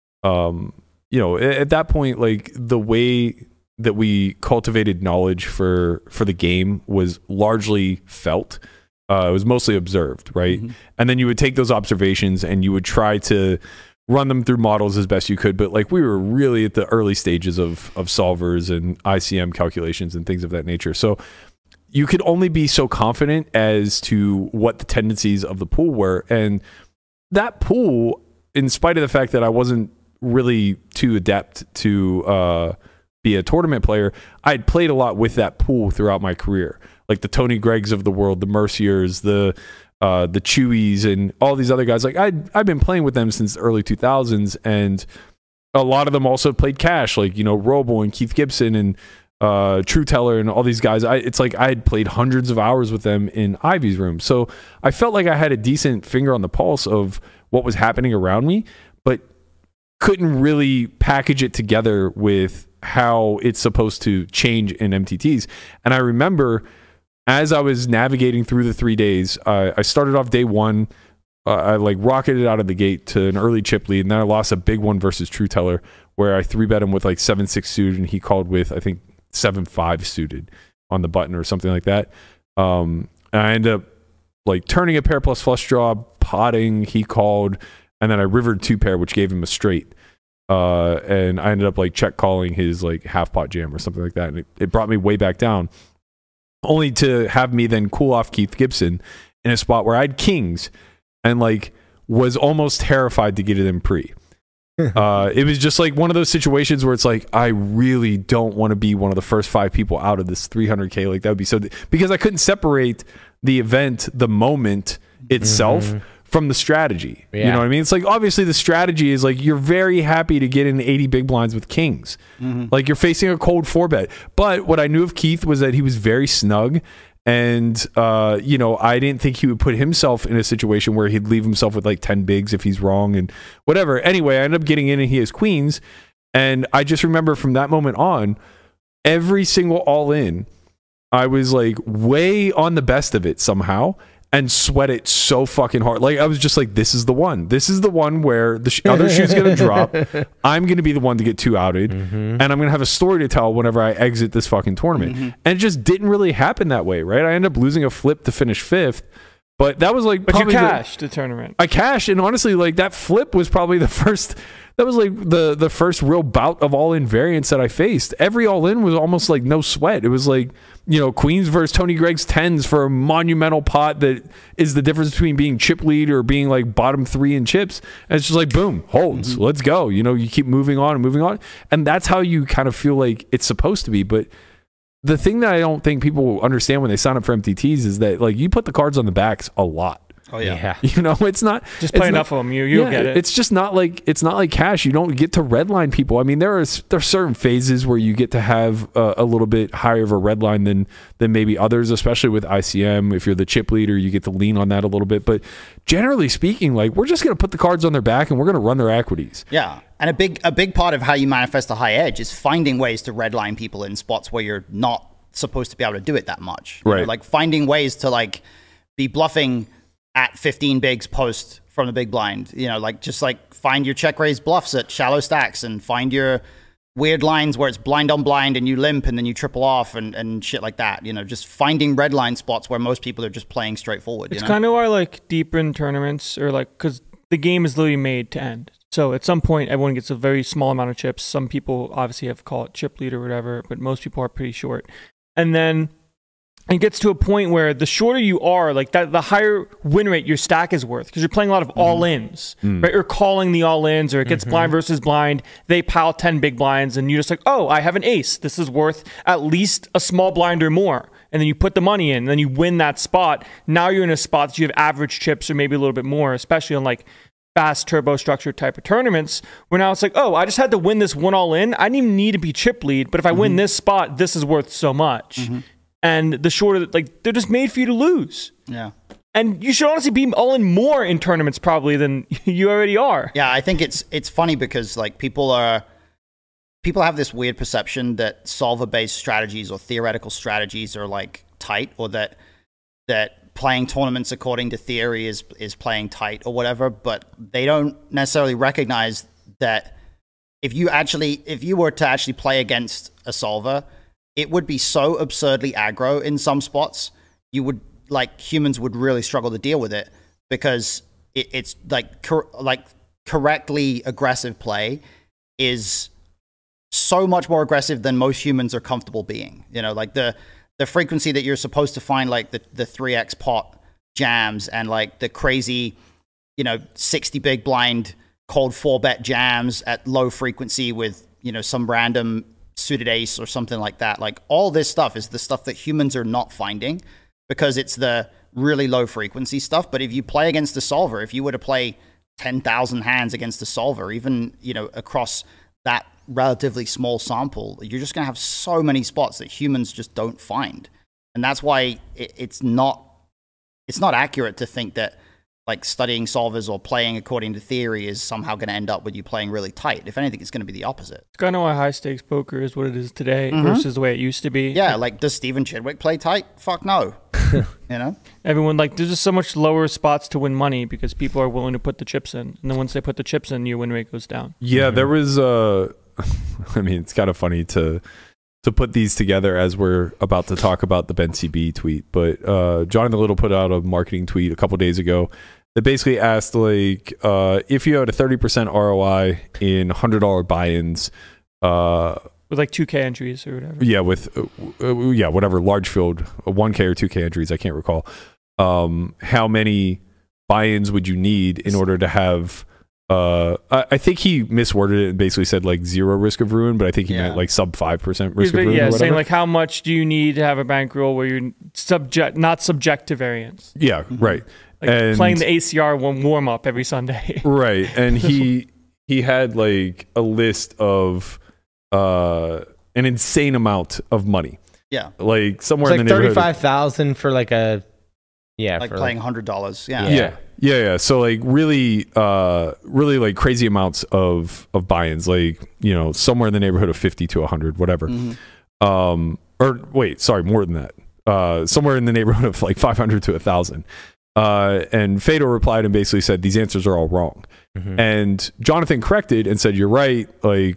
[SPEAKER 5] at that point, like the way that we cultivated knowledge for the game was largely felt. It was mostly observed, right? And then you would take those observations and you would try to run them through models as best you could. But like we were really at the early stages of solvers and ICM calculations and things of that nature. So you could only be so confident as to what the tendencies of the pool were. And that pool, in spite of the fact that I wasn't really too adept to be a tournament player, I'd played a lot with that pool throughout my career. Like the Tony Greggs of the world, the Merciers, the Chewies, and all these other guys. Like I've been playing with them since the early 2000s, and a lot of them also played cash, like Robo and Keith Gibson and True Teller and all these guys. It's like I had played hundreds of hours with them in Ivy's room, so I felt like I had a decent finger on the pulse of what was happening around me, but couldn't really package it together with how it's supposed to change in MTTs. And I remember as I was navigating through the 3 days, I started off day one I like rocketed out of the gate to an early chip lead, and then I lost a big one versus True Teller where I 3-bet him with like 7-6 suited, and he called with I think 7-5 suited on the button or something like that. And I ended up like turning a pair plus flush draw, potting. He called, and then I rivered 2-pair, which gave him a straight. And I ended up like check calling his like half pot jam or something like that, and it brought me way back down, only to have me then cool off Keith Gibson in a spot where I had kings and like was almost terrified to get it in pre. It was just like one of those situations where it's like, I really don't want to be one of the first 5 people out of this 300K. Like that would be so, because I couldn't separate the event, the moment itself from the strategy. You know what I mean? It's like, obviously the strategy is like, you're very happy to get in 80 big blinds with kings. Like you're facing a cold 4-bet. But what I knew of Keith was that he was very snug. And, you know, I didn't think he would put himself in a situation where he'd leave himself with like 10 bigs if he's wrong and whatever. Anyway, I ended up getting in and he has queens. And I just remember from that moment on, every single all in, I was like way on the best of it somehow and sweat it so fucking hard. Like I was just like, this is the one. This is the one where the other shoe's going to drop. I'm going to be the one to get 2 outed. And I'm going to have a story to tell whenever I exit this fucking tournament. And it just didn't really happen that way, right? I ended up losing a flip to finish 5th. But that was like,
[SPEAKER 6] but you cashed the tournament.
[SPEAKER 5] I cashed, and honestly, like that flip was probably the first. That was like the first real bout of all-in variance that I faced. Every all-in was almost like no sweat. It was like, you know, queens versus Tony Gregg's 10s for a monumental pot that is the difference between being chip lead or being like bottom 3 in chips. And it's just like, boom, holds. Let's go. You know, you keep moving on and moving on. And that's how you kind of feel like it's supposed to be. But the thing that I don't think people understand when they sign up for MTTs is that like you put the cards on the backs a lot.
[SPEAKER 4] Oh yeah.
[SPEAKER 5] You know, it's not
[SPEAKER 6] just play enough of them. You'll get it.
[SPEAKER 5] It's just not like cash. You don't get to redline people. I mean, there are certain phases where you get to have a little bit higher of a redline than maybe others, especially with ICM. If you're the chip leader, you get to lean on that a little bit. But generally speaking, like we're just gonna put the cards on their back and we're gonna run their equities.
[SPEAKER 4] Yeah. And a big part of how you manifest a high edge is finding ways to redline people in spots where you're not supposed to be able to do it that much. You know, like finding ways to like be bluffing at 15 bigs post from the big blind, you know, like just like find your check raise bluffs at shallow stacks and find your weird lines where it's blind on blind and you limp and then you triple off and shit like that. You know, just finding red line spots where most people are just playing straightforward.
[SPEAKER 6] It's kind of why like deeper in tournaments or like, because the game is literally made to end. So at some point, everyone gets a very small amount of chips. Some people obviously have call it chip lead or whatever, but most people are pretty short. And then it gets to a point where the shorter you are, like that, the higher win rate your stack is worth because you're playing a lot of all-ins, right? You're calling the all-ins, or it gets blind versus blind. They pile 10 big blinds, and you're just like, oh, I have an ace. This is worth at least a small blind or more. And then you put the money in, and then you win that spot. Now you're in a spot that you have average chips or maybe a little bit more, especially on like fast turbo structure type of tournaments, where now it's like, oh, I just had to win this one all-in. I didn't even need to be chip lead, but if I win this spot, this is worth so much. And the shorter, like, they're just made for you to lose.
[SPEAKER 4] Yeah.
[SPEAKER 6] And you should honestly be all in more in tournaments probably than you already are.
[SPEAKER 4] Yeah, I think it's funny because like people have this weird perception that solver-based strategies or theoretical strategies are like tight, or that playing tournaments according to theory is playing tight or whatever, but they don't necessarily recognize that if you were to actually play against a solver, it would be so absurdly aggro in some spots. Humans would really struggle to deal with it because it's like correctly aggressive play is so much more aggressive than most humans are comfortable being. You know, like the frequency that you're supposed to find like the 3x pot jams and like the crazy, 60 big blind cold 4-bet jams at low frequency with, some random suited ace or something like that. Like all this stuff is the stuff that humans are not finding because it's the really low frequency stuff. But if you play against a solver, if you were to play 10,000 hands against a solver, even, across that relatively small sample, you're just going to have so many spots that humans just don't find. And that's why it's not accurate to think that like studying solvers or playing according to theory is somehow going to end up with you playing really tight. If anything, it's going to be the opposite.
[SPEAKER 6] It's kind of why high stakes poker is what it is today versus the way it used to be.
[SPEAKER 4] Yeah, like does Stephen Chidwick play tight? Fuck no. You know,
[SPEAKER 6] Everyone there's just so much lower spots to win money because people are willing to put the chips in, and then once they put the chips in, your win rate goes down.
[SPEAKER 5] Yeah, there was I mean, it's kind of funny to put these together as we're about to talk about the Ben CB tweet, but Jonathan Little put out a marketing tweet a couple days ago that basically asked if you had a 30% ROI in $100 buy-ins,
[SPEAKER 6] With 2K entries or whatever.
[SPEAKER 5] yeah, with whatever large field 1K or 2K entries, I can't recall. How many buy-ins would you need in order to have? I think he misworded it and basically said 0 risk of ruin, but I think he meant sub 5% risk of ruin.
[SPEAKER 6] Yeah,
[SPEAKER 5] or whatever.
[SPEAKER 6] saying how much do you need to have a bankroll where you're not subject to variance?
[SPEAKER 5] Yeah, right. And
[SPEAKER 6] playing the ACR warm up every Sunday.
[SPEAKER 5] Right, and he had a list of an insane amount of money.
[SPEAKER 4] yeah,
[SPEAKER 5] Somewhere
[SPEAKER 7] It's
[SPEAKER 5] in the neighborhood.
[SPEAKER 7] 35,000 for for
[SPEAKER 4] playing $100.
[SPEAKER 5] Yeah. So really crazy amounts of buy-ins, somewhere in the neighborhood of 50 to 100, whatever. Or wait, sorry, more than that. Somewhere in the neighborhood of 500 to 1,000. And Fedor replied and basically said these answers are all wrong. And Jonathan corrected and said, you're right.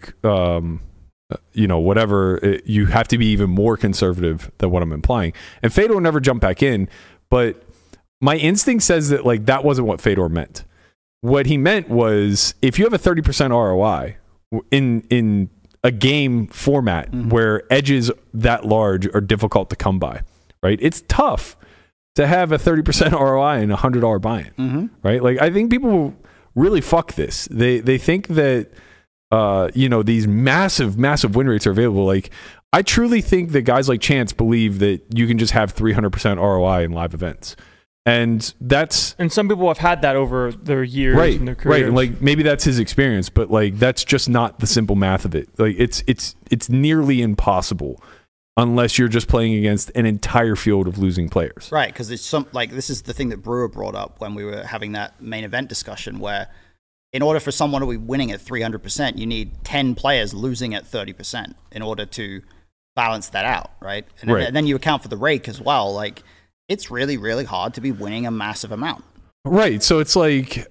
[SPEAKER 5] Whatever, you have to be even more conservative than what I'm implying. And Fedor never jumped back in, but my instinct says that that wasn't what Fedor meant. What he meant was if you have a 30% ROI in a game format where edges that large are difficult to come by, right? It's tough to have a 30% ROI in a $100 buy-in, right? I think people really fuck this. They think that these massive win rates are available. I truly think that guys like Chance believe that you can just have 300% ROI in live events. And
[SPEAKER 6] some people have had that over their years and their careers.
[SPEAKER 5] Right. And maybe that's his experience, but that's just not the simple math of it. It's nearly impossible unless you're just playing against an entire field of losing players.
[SPEAKER 4] Right, because it's this is the thing that Brewer brought up when we were having that main event discussion, where in order for someone to be winning at 300%, you need 10 players losing at 30% in order to balance that out, right? And then you account for the rake as well. It's really, really hard to be winning a massive amount.
[SPEAKER 5] Right. So it's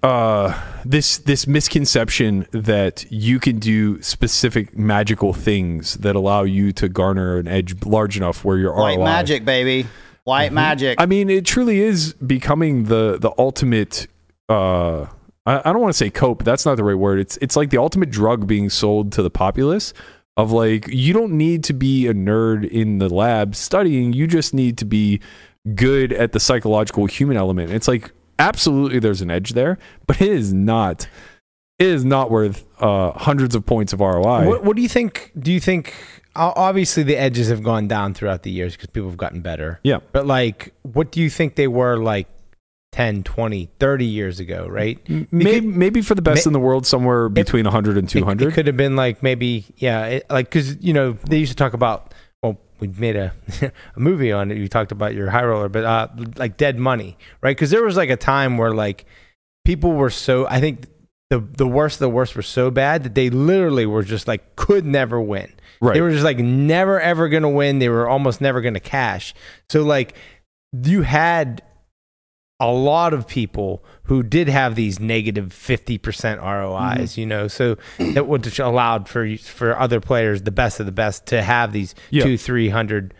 [SPEAKER 5] this misconception that you can do specific magical things that allow you to garner an edge large enough where your
[SPEAKER 4] White
[SPEAKER 5] ROI.
[SPEAKER 4] magic, baby. White magic.
[SPEAKER 5] I mean, it truly is becoming the ultimate. I don't want to say cope. That's not the right word. It's like the ultimate drug being sold to the populace. Of you don't need to be a nerd in the lab studying. You just need to be good at the psychological human element. It's absolutely there's an edge there, but it is not worth hundreds of points of ROI.
[SPEAKER 7] What do you think? Do you think obviously the edges have gone down throughout the years because people have gotten better?
[SPEAKER 5] Yeah.
[SPEAKER 7] But what do you think they were 10, 20, 30 years ago, right?
[SPEAKER 5] Maybe for the best in the world, somewhere between 100 and 200.
[SPEAKER 7] It could have been because they used to talk about, we made a movie on it. You talked about your high roller, but dead money, right? Because there was a time where people were so, I think the worst of the worst were so bad that they literally were just could never win.
[SPEAKER 5] Right.
[SPEAKER 7] They were just never ever going to win. They were almost never going to cash. So you had a lot of people who did have these negative 50% ROIs, so that would allowed for other players, the best of the best, to have these 200-300%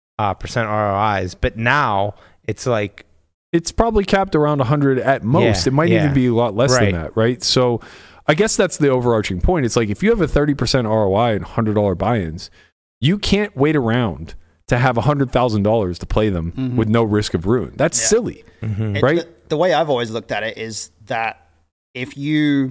[SPEAKER 7] ROIs. But now it's
[SPEAKER 5] it's probably capped around 100 at most. It might even be a lot less than that, right? So I guess that's the overarching point. It's if you have a 30% ROI and $100 buy-ins, you can't wait around to have $100,000 to play them with no risk of ruin. That's silly, right?
[SPEAKER 4] The way I've always looked at it is that if you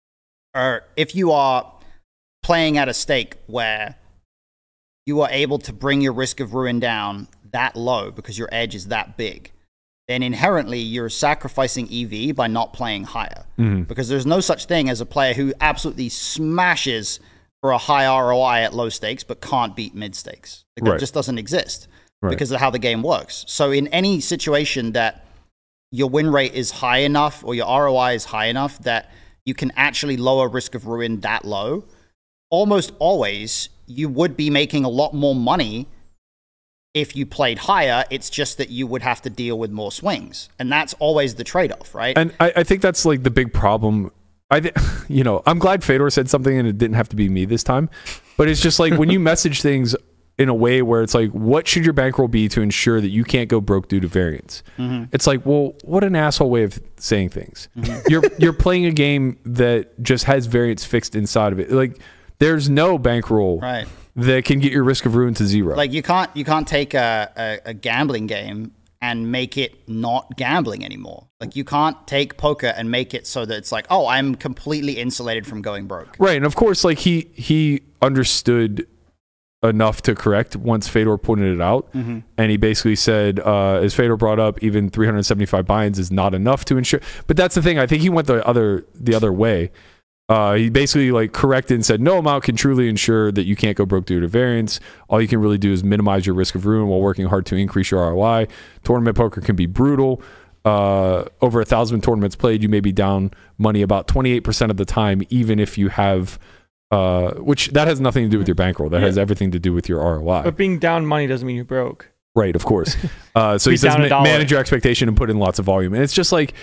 [SPEAKER 4] are playing at a stake where you are able to bring your risk of ruin down that low because your edge is that big, then inherently you're sacrificing EV by not playing higher. Because there's no such thing as a player who absolutely smashes for a high ROI at low stakes but can't beat mid stakes. That just doesn't exist because of how the game works. So in any situation that your win rate is high enough or your ROI is high enough that you can actually lower risk of ruin that low, almost always you would be making a lot more money if you played higher, it's just that you would have to deal with more swings. And that's always the trade-off, right?
[SPEAKER 5] And I think that's like the big problem. I'm glad Fedor said something and it didn't have to be me this time. But it's just like when you message things in a way where it's like, what should your bankroll be to ensure that you can't go broke due to variance? It's like, well, what an asshole way of saying things. You're playing a game that just has variance fixed inside of it. Like, there's no bankroll that can get your risk of ruin to zero.
[SPEAKER 4] Like, you can't take a gambling game and make it not gambling anymore. Like, you can't take poker and make it so that it's like, oh, I'm completely insulated from going broke.
[SPEAKER 5] Right, and of course, like he understood enough to correct once Fedor pointed it out, and he basically said, as Fedor brought up, even 375 buy-ins is not enough to ensure. But that's the thing. I think he went the other way. He basically like corrected and said, no amount can truly ensure that you can't go broke due to variance. All you can really do is minimize your risk of ruin while working hard to increase your ROI. Tournament poker can be brutal. Over 1,000 tournaments played, you may be down money about 28% of the time, even if you have, which that has nothing to do with your bankroll. That has everything to do with your ROI.
[SPEAKER 6] But being down money doesn't mean you're broke.
[SPEAKER 5] Right, of course. So he says manage your expectation and put in lots of volume. And it's just like,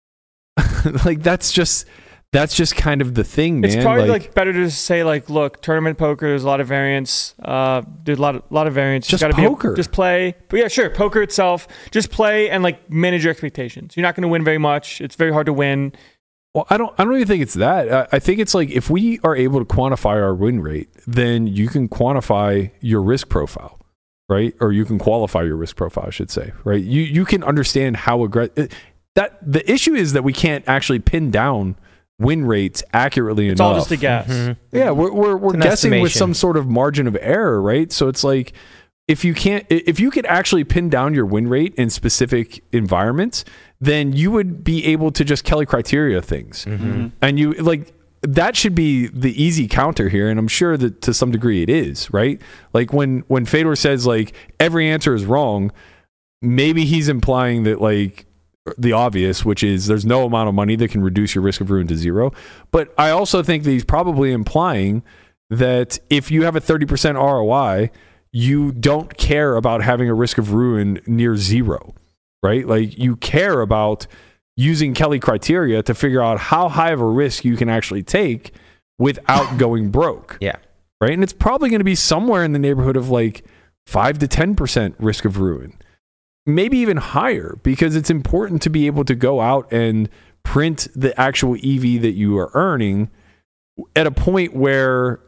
[SPEAKER 5] that's just kind of the thing, man.
[SPEAKER 6] It's probably like better to say like, look, tournament poker, there's a lot of variance. There's a lot of variance.
[SPEAKER 5] Just
[SPEAKER 6] gotta
[SPEAKER 5] poker.
[SPEAKER 6] Just play. But yeah, sure, poker itself. Just play and like manage your expectations. You're not going to win very much. It's very hard to win.
[SPEAKER 5] Well, I don't even think it's that. I think it's like if we are able to quantify our win rate, then you can quantify your risk profile, right? Or you can qualify your risk profile, I should say, right? You can understand how aggressive. That the issue is that we can't actually pin down win rates accurately enough.
[SPEAKER 6] It's all just a guess.
[SPEAKER 5] Yeah, we're guessing with some sort of margin of error, right? So it's like if you could actually pin down your win rate in specific environments, then you would be able to just Kelly criteria things. And you like that should be the easy counter here, and I'm sure that to some degree it is, right? Like when Fedor says like every answer is wrong, maybe he's implying that like the obvious, which is there's no amount of money that can reduce your risk of ruin to zero. But I also think that he's probably implying that if you have a 30% ROI, you don't care about having a risk of ruin near zero, right? Like you care about using Kelly criteria to figure out how high of a risk you can actually take without going broke.
[SPEAKER 7] Yeah.
[SPEAKER 5] Right. And it's probably going to be somewhere in the neighborhood of like 5 to 10% risk of ruin. Maybe even higher, because it's important to be able to go out and print the actual EV that you are earning at a point where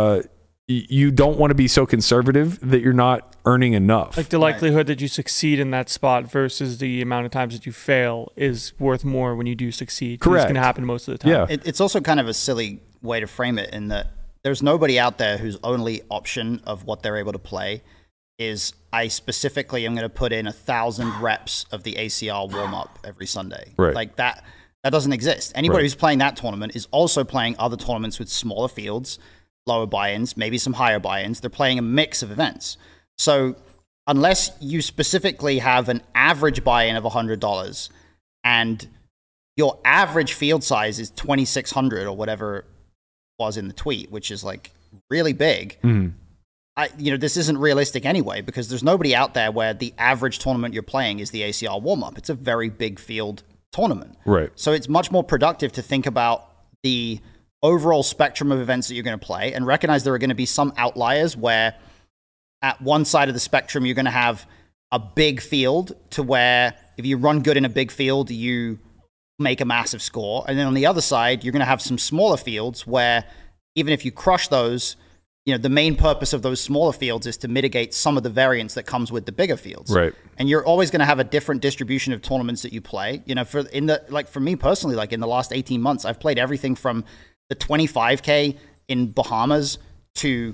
[SPEAKER 5] you don't want to be so conservative that you're not earning enough.
[SPEAKER 6] Like the likelihood that you succeed in that spot versus the amount of times that you fail is worth more when you do succeed.
[SPEAKER 5] Correct.
[SPEAKER 6] It's going to happen most of the time.
[SPEAKER 5] Yeah.
[SPEAKER 4] It's also kind of a silly way to frame it in that there's nobody out there whose only option of what they're able to play is I specifically am going to put in 1,000 reps of the ACR warm-up every Sunday.
[SPEAKER 5] Right.
[SPEAKER 4] Like that doesn't exist. Anybody who's playing that tournament is also playing other tournaments with smaller fields, lower buy-ins, maybe some higher buy-ins. They're playing a mix of events. So unless you specifically have an average buy-in of $100 and your average field size is 2,600 or whatever was in the tweet, which is like really big, this isn't realistic anyway, because there's nobody out there where the average tournament you're playing is the ACR warm-up. It's a very big field tournament.
[SPEAKER 5] Right.
[SPEAKER 4] So it's much more productive to think about the overall spectrum of events that you're going to play and recognize there are going to be some outliers where at one side of the spectrum, you're going to have a big field to where if you run good in a big field, you make a massive score. And then on the other side, you're going to have some smaller fields where even if you crush those, the main purpose of those smaller fields is to mitigate some of the variance that comes with the bigger fields.
[SPEAKER 5] Right.
[SPEAKER 4] And you're always going to have a different distribution of tournaments that you play. For me personally, like in the last 18 months, I've played everything from the 25K in Bahamas to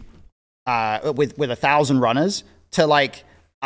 [SPEAKER 4] with 1,000 runners to like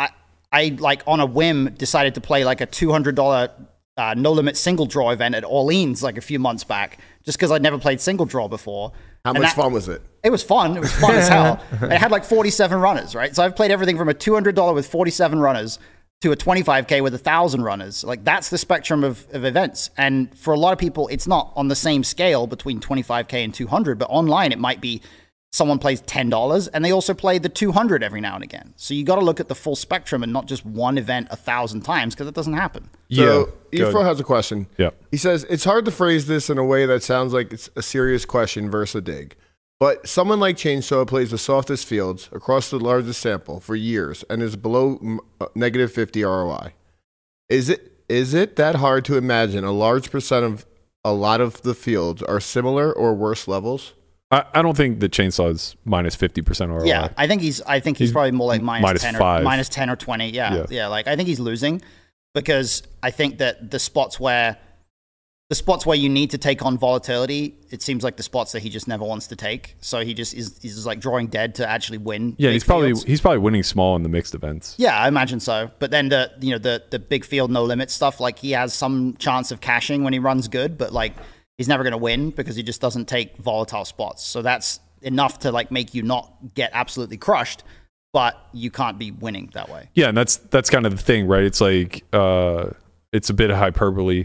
[SPEAKER 4] I like on a whim decided to play like a $200 no limit single draw event at Orleans like a few months back just because I'd never played single draw before.
[SPEAKER 3] How much fun was it?
[SPEAKER 4] It was fun. It was fun as hell. It had like 47 runners, right? So I've played everything from a $200 with 47 runners to a 25K with 1,000 runners. Like that's the spectrum of events. And for a lot of people, it's not on the same scale between 25K and 200, but online it might be someone plays $10 and they also play the 200 every now and again. So you got to look at the full spectrum and not just one event 1,000 times, because it doesn't happen.
[SPEAKER 3] So
[SPEAKER 5] Yeah,
[SPEAKER 3] Efro has a question.
[SPEAKER 5] Yeah.
[SPEAKER 3] He says, it's hard to phrase this in a way that sounds like it's a serious question versus a dig. But someone like Chainsaw plays the softest fields across the largest sample for years and is below negative 50 ROI. Is it that hard to imagine a large percent of a lot of the fields are similar or worse levels?
[SPEAKER 5] I don't think the Chainsaw is minus 50% ROI.
[SPEAKER 4] Yeah, I think he's probably more like
[SPEAKER 5] minus
[SPEAKER 4] 10
[SPEAKER 5] 5.
[SPEAKER 4] or minus 10 or 20. Yeah. Like I think he's losing, because I think that the spots where you need to take on volatility, it seems like the spots that he just never wants to take. So he's just like drawing dead to actually win.
[SPEAKER 5] Yeah,
[SPEAKER 4] big
[SPEAKER 5] he's probably winning small in the mixed events.
[SPEAKER 4] Yeah, I imagine so. But then the big field no limit stuff, like he has some chance of cashing when he runs good, but like he's never going to win because he just doesn't take volatile spots. So that's enough to like make you not get absolutely crushed, but you can't be winning that way.
[SPEAKER 5] Yeah, and that's kind of the thing, right? It's like it's a bit of hyperbolic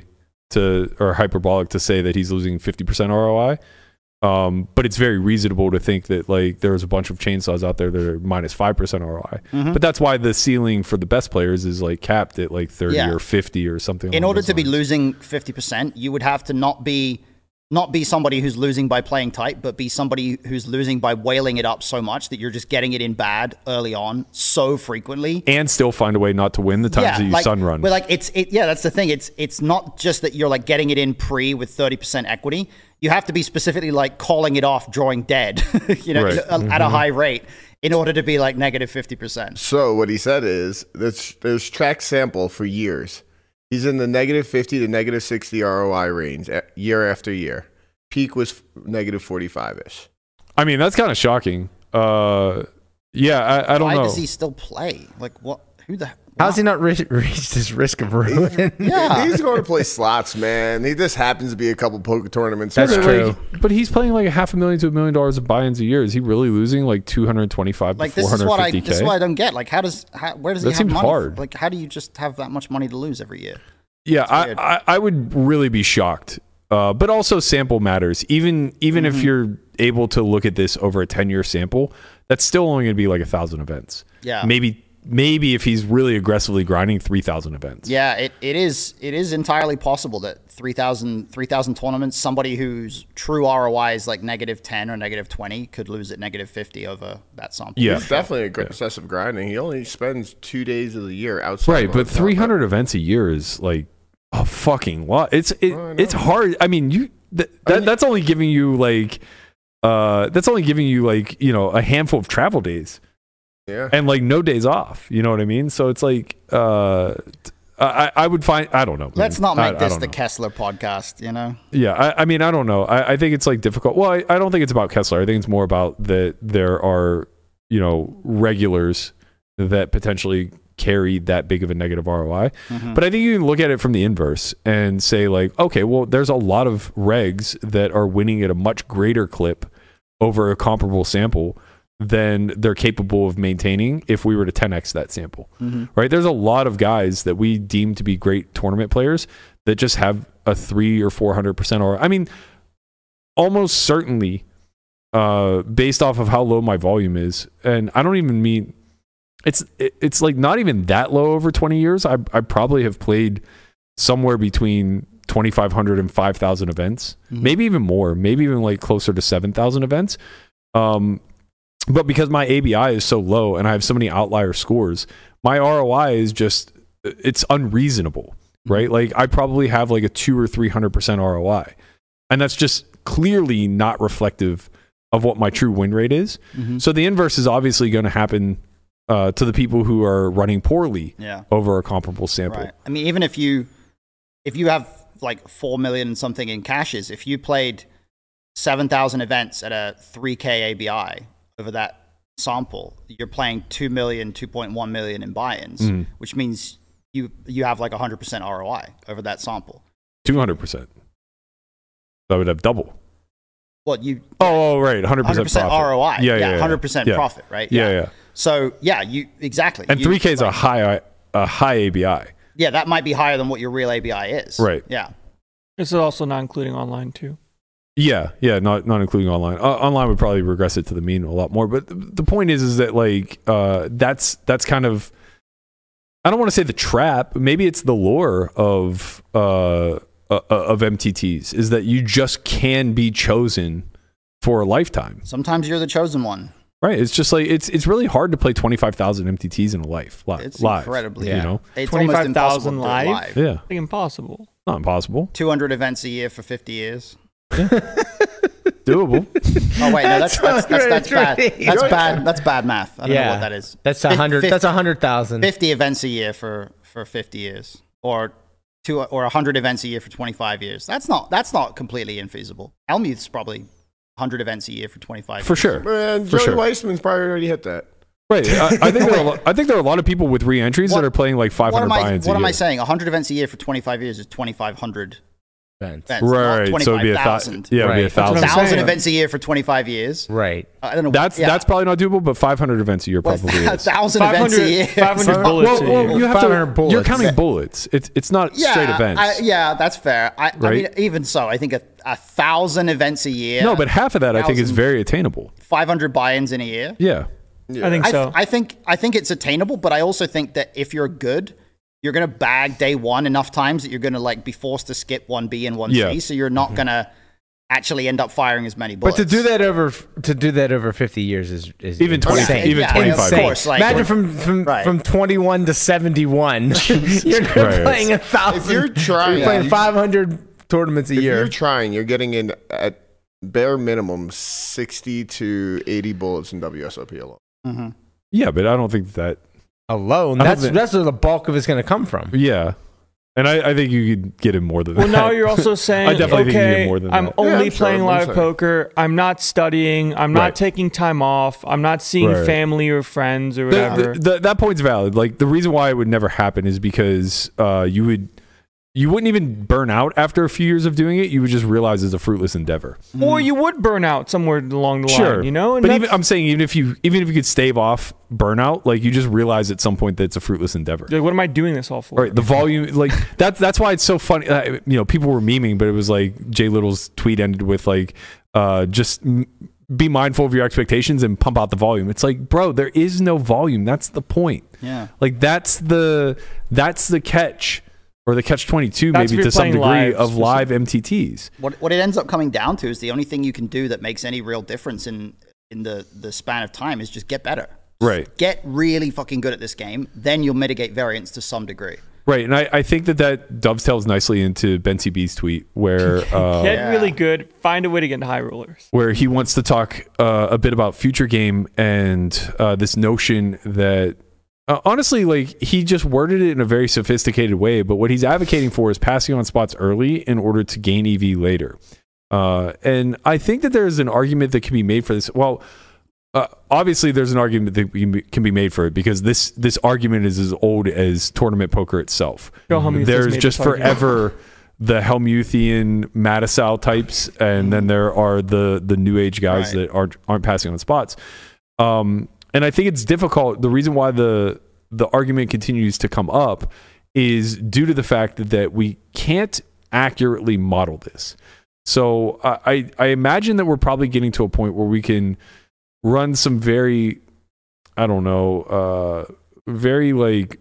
[SPEAKER 5] to say that he's losing 50% ROI. But it's very reasonable to think that like there's a bunch of Chainsaws out there that are minus 5% ROI.
[SPEAKER 4] Mm-hmm.
[SPEAKER 5] But that's why the ceiling for the best players is like capped at like 30 or 50 or something.
[SPEAKER 4] In
[SPEAKER 5] along
[SPEAKER 4] order
[SPEAKER 5] those
[SPEAKER 4] to be
[SPEAKER 5] lines.
[SPEAKER 4] losing 50%, you would have to not be somebody who's losing by playing tight, but be somebody who's losing by whaling it up so much that you're just getting it in bad early on so frequently.
[SPEAKER 5] and still find a way not to win the times that you sun run.
[SPEAKER 4] But like that's the thing. It's not just that you're like getting it in pre with 30% equity. You have to be specifically like calling it off, drawing dead,
[SPEAKER 5] Right.
[SPEAKER 4] at a high rate in order to be like negative 50%.
[SPEAKER 3] So what he said is there's track sample for years. He's in the negative 50 to negative 60 ROI range year after year. Peak was negative 45-ish.
[SPEAKER 5] I mean, that's kind of shocking. I don't know.
[SPEAKER 4] Why does he still play? Like what? Who the?
[SPEAKER 7] How's he not reached his risk of ruin?
[SPEAKER 4] Yeah.
[SPEAKER 3] He's going to play slots, man. He just happens to be a couple poker tournaments.
[SPEAKER 7] That's
[SPEAKER 3] around.
[SPEAKER 7] true.
[SPEAKER 5] But he's playing like $500,000 to $1 million of buy-ins a year. Is he really losing like 225
[SPEAKER 4] Like
[SPEAKER 5] to
[SPEAKER 4] this is
[SPEAKER 5] 450K?
[SPEAKER 4] this is what I don't get. Like where does he
[SPEAKER 5] That
[SPEAKER 4] have
[SPEAKER 5] seems
[SPEAKER 4] money?
[SPEAKER 5] hard.
[SPEAKER 4] Like how do you just have that much money to lose every year?
[SPEAKER 5] Yeah,
[SPEAKER 4] weird.
[SPEAKER 5] I would really be shocked. But also sample matters. Even if you're able to look at this over a 10-year sample, that's still only going to be like 1,000 events.
[SPEAKER 4] Yeah.
[SPEAKER 5] Maybe if he's really aggressively grinding 3,000 events.
[SPEAKER 4] Yeah, it is entirely possible that 3,000 tournaments, somebody whose true ROI is like negative 10 or negative 20 could lose at negative 50 over that sample.
[SPEAKER 5] Yeah.
[SPEAKER 3] He's definitely obsessive grinding. He only spends 2 days of the year outside.
[SPEAKER 5] Right,
[SPEAKER 3] of
[SPEAKER 5] but
[SPEAKER 3] hotel.
[SPEAKER 5] 300 events a year is like a fucking lot. It's hard. I mean, that's only giving you like a handful of travel days.
[SPEAKER 3] Yeah.
[SPEAKER 5] And like no days off, you know what I mean? So it's like I would find, I don't know.
[SPEAKER 4] Let's not make this
[SPEAKER 5] don't
[SPEAKER 4] the
[SPEAKER 5] know.
[SPEAKER 4] Kessler podcast, you know?
[SPEAKER 5] Yeah, I mean, I don't know. I think it's like difficult. Well, I don't think it's about Kessler. I think it's more about that there are, regulars that potentially carry that big of a negative ROI.
[SPEAKER 4] Mm-hmm.
[SPEAKER 5] But I think you can look at it from the inverse and say like, okay, well, there's a lot of regs that are winning at a much greater clip over a comparable sample than they're capable of maintaining if we were to 10x that sample, right? There's a lot of guys that we deem to be great tournament players that just have a 300 or 400% or I mean, almost certainly based off of how low my volume is, and I don't even mean it's like not even that low over 20 years. I probably have played somewhere between 2,500 and 5,000 events, maybe even more, maybe even like closer to 7,000 events. But because my ABI is so low and I have so many outlier scores, my ROI is just, it's unreasonable, right? Like I probably have like a 200 or 300% ROI. And that's just clearly not reflective of what my true win rate is. So the inverse is obviously going to happen to the people who are running poorly over a comparable sample.
[SPEAKER 4] Right. I mean, even if you have like 4 million and something in caches, if you played 7,000 events at a 3K ABI over that sample, you're playing 2 million, 2.1 million in buy-ins, which means you have like 100% ROI over that sample.
[SPEAKER 5] 200%. I would have double.
[SPEAKER 4] What you?
[SPEAKER 5] Oh, right. 100%
[SPEAKER 4] 100%
[SPEAKER 5] profit.
[SPEAKER 4] ROI.
[SPEAKER 5] Yeah.
[SPEAKER 4] 100% profit, right?
[SPEAKER 5] Yeah.
[SPEAKER 4] So you exactly.
[SPEAKER 5] And 3K is a high ABI.
[SPEAKER 4] Yeah, that might be higher than what your real ABI is.
[SPEAKER 5] Right.
[SPEAKER 4] Yeah.
[SPEAKER 6] This is also not including online too.
[SPEAKER 5] Yeah, not including online. Online would probably regress it to the mean a lot more. But the point is that like that's kind of, I don't want to say the trap. Maybe it's the lure of MTTs, is that you just can be chosen for a lifetime.
[SPEAKER 4] Sometimes you're the chosen one.
[SPEAKER 5] Right. It's just like it's really hard to play 25,000 MTTs in a life.
[SPEAKER 4] It's
[SPEAKER 5] live,
[SPEAKER 4] incredibly,
[SPEAKER 5] you know.
[SPEAKER 4] It's almost impossible
[SPEAKER 6] 25,000
[SPEAKER 4] to do it
[SPEAKER 6] live?
[SPEAKER 4] live.
[SPEAKER 5] Yeah,
[SPEAKER 6] Like impossible.
[SPEAKER 5] not impossible.
[SPEAKER 4] 200 events a year for 50 years.
[SPEAKER 5] Doable.
[SPEAKER 4] Oh wait, no, that's bad. That's
[SPEAKER 7] Right.
[SPEAKER 4] bad. That's bad math. I don't know what that is.
[SPEAKER 7] That's 100. That's 100,000.
[SPEAKER 4] 50 events a year for 50 years, or 100 events a year for 25 years. That's not completely infeasible. Helmuth's probably 100 events a year for 25 years.
[SPEAKER 5] For sure.
[SPEAKER 3] Man,
[SPEAKER 5] For
[SPEAKER 3] Joey
[SPEAKER 5] sure.
[SPEAKER 3] Weissman's probably already hit that.
[SPEAKER 5] Right. I think there are a lot of people with re-entries that are playing like 500 buy-ins a
[SPEAKER 4] What am
[SPEAKER 5] year.
[SPEAKER 4] I saying? 100 events a year for 25 years is 2,500 events.
[SPEAKER 5] Right.
[SPEAKER 4] Not
[SPEAKER 5] So it'd be
[SPEAKER 4] 25,000.
[SPEAKER 5] Yeah, it'd be
[SPEAKER 7] Right.
[SPEAKER 5] 1,000.
[SPEAKER 4] 1,000 events a year for 25 years.
[SPEAKER 7] Right.
[SPEAKER 4] I don't know.
[SPEAKER 5] That's probably not doable, but 500 events a year probably is.
[SPEAKER 4] 1,000 events a year.
[SPEAKER 6] 500 bullets a year.
[SPEAKER 5] you have
[SPEAKER 7] 500
[SPEAKER 5] to.
[SPEAKER 7] bullets.
[SPEAKER 5] You're counting bullets. It's not straight events.
[SPEAKER 4] Yeah, that's fair. I
[SPEAKER 5] Right?
[SPEAKER 4] mean, even so, I think 1,000 events a year.
[SPEAKER 5] No, but half of that I think is
[SPEAKER 4] 1,000
[SPEAKER 5] very attainable.
[SPEAKER 4] 500 buy-ins in a year.
[SPEAKER 5] Yeah.
[SPEAKER 6] I think so.
[SPEAKER 4] I think it's attainable, but I also think that if you're good, you're gonna bag day one enough times that you're gonna like be forced to skip 1B and 1C,
[SPEAKER 5] Yeah.
[SPEAKER 4] so you're not gonna actually end up firing as many bullets.
[SPEAKER 7] But to do that over 50 years is
[SPEAKER 5] Even 20,
[SPEAKER 7] insane.
[SPEAKER 5] even
[SPEAKER 4] Yeah,
[SPEAKER 5] 25.
[SPEAKER 4] of course, like-
[SPEAKER 7] Imagine from 21 to 71. You're
[SPEAKER 5] Right.
[SPEAKER 7] playing 1,000.
[SPEAKER 3] If you're trying,
[SPEAKER 7] you're playing 500 tournaments a
[SPEAKER 3] if
[SPEAKER 7] year.
[SPEAKER 3] you're trying, you're getting in at bare minimum 60 to 80 bullets in WSOP alone.
[SPEAKER 4] Mm-hmm.
[SPEAKER 5] Yeah, but I don't think that.
[SPEAKER 7] Alone.
[SPEAKER 5] I don't
[SPEAKER 7] That's
[SPEAKER 5] think-
[SPEAKER 7] where the bulk of it's going to come from.
[SPEAKER 5] Yeah, and I think you could get in more than
[SPEAKER 6] Well,
[SPEAKER 5] that.
[SPEAKER 6] now you're also saying,
[SPEAKER 5] I definitely think you
[SPEAKER 6] okay,
[SPEAKER 5] get more than
[SPEAKER 6] I'm
[SPEAKER 5] that.
[SPEAKER 6] only
[SPEAKER 3] Yeah, I'm sure,
[SPEAKER 6] playing
[SPEAKER 3] I'm
[SPEAKER 6] live
[SPEAKER 3] saying.
[SPEAKER 6] poker. I'm not studying. I'm
[SPEAKER 5] Right.
[SPEAKER 6] not taking time off. I'm not seeing
[SPEAKER 5] Right.
[SPEAKER 6] family or friends or whatever.
[SPEAKER 5] That point's valid. Like the reason why it would never happen is because you wouldn't even burn out after a few years of doing it. You would just realize it's a fruitless endeavor.
[SPEAKER 6] Or you would burn out somewhere along the
[SPEAKER 5] Sure,
[SPEAKER 6] line, you know? And
[SPEAKER 5] but
[SPEAKER 6] that's-
[SPEAKER 5] I'm saying even if you could stave off burnout, like you just realize at some point that it's a fruitless endeavor.
[SPEAKER 6] like, what am I doing this all for?
[SPEAKER 5] Right, the volume, like that's why it's so funny. People were memeing, but it was like Jay Little's tweet ended with like, be mindful of your expectations and pump out the volume. It's like, bro, there is no volume. That's the point.
[SPEAKER 4] Yeah.
[SPEAKER 5] Like that's the catch, or the catch 22
[SPEAKER 6] That's if
[SPEAKER 5] maybe
[SPEAKER 6] you're
[SPEAKER 5] to some
[SPEAKER 6] playing
[SPEAKER 5] degree
[SPEAKER 6] live
[SPEAKER 5] of live MTTs.
[SPEAKER 4] What it ends up coming down to is the only thing you can do that makes any real difference in the span of time is just get better.
[SPEAKER 5] Right.
[SPEAKER 4] Get really fucking good at this game, then you'll mitigate variance to some degree.
[SPEAKER 5] Right, and I think that dovetails nicely into Ben CB's tweet where
[SPEAKER 6] Get really good. Find a way to get into high rollers.
[SPEAKER 5] where he wants to talk a bit about future game and this notion that honestly, like he just worded it in a very sophisticated way, but what he's advocating for is passing on spots early in order to gain EV later. And I think that there's an argument that can be made for this. Well, obviously there's an argument that can be made for it because this argument is as old as tournament poker itself.
[SPEAKER 6] Joe Helmuth has
[SPEAKER 5] There's
[SPEAKER 6] made
[SPEAKER 5] just
[SPEAKER 6] this argument.
[SPEAKER 5] forever the Helmuthian Mattisau types, and then there are the new age guys
[SPEAKER 4] Right.
[SPEAKER 5] that aren't passing on spots. And I think it's difficult. The reason why the argument continues to come up is due to the fact that we can't accurately model this. So I imagine that we're probably getting to a point where we can run some very, very like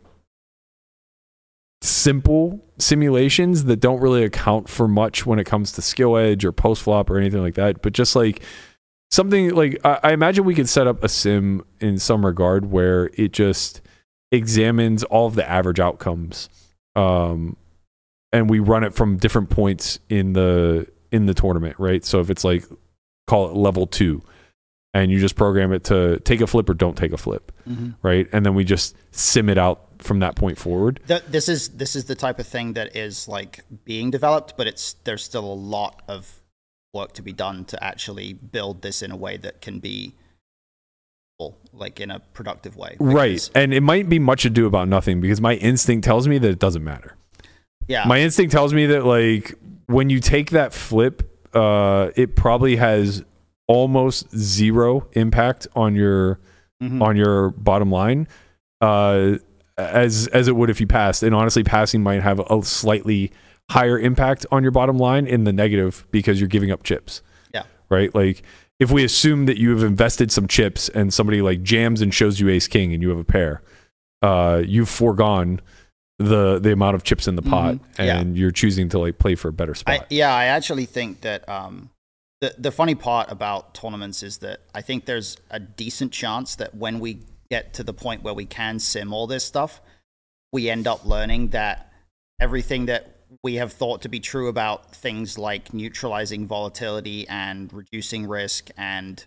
[SPEAKER 5] simple simulations that don't really account for much when it comes to skill edge or post flop or anything like that. But just like something like I imagine we could set up a sim in some regard where it just examines all of the average outcomes, and we run it from different points in the tournament, right? So if it's like, call it level 2, and you just program it to take a flip or don't take a flip, right? And then we just sim it out from that point forward.
[SPEAKER 4] This is the type of thing that is like being developed, but there's still a lot of work to be done to actually build this in a way that can be like in a productive way.
[SPEAKER 5] Right. And it might be much ado about nothing because my instinct tells me that it doesn't matter.
[SPEAKER 4] Yeah.
[SPEAKER 5] My instinct tells me that like when you take that flip, it probably has almost zero impact on your bottom line, as it would if you passed. And honestly, passing might have a slightly higher impact on your bottom line in the negative because you're giving up chips.
[SPEAKER 4] Yeah.
[SPEAKER 5] Right? Like if we assume that you have invested some chips and somebody like jams and shows you ace king and you have a pair, you've foregone the amount of chips in the pot and you're choosing to like play for a better spot.
[SPEAKER 4] I actually think that the funny part about tournaments is that I think there's a decent chance that when we get to the point where we can sim all this stuff, we end up learning that everything that we have thought to be true about things like neutralizing volatility and reducing risk and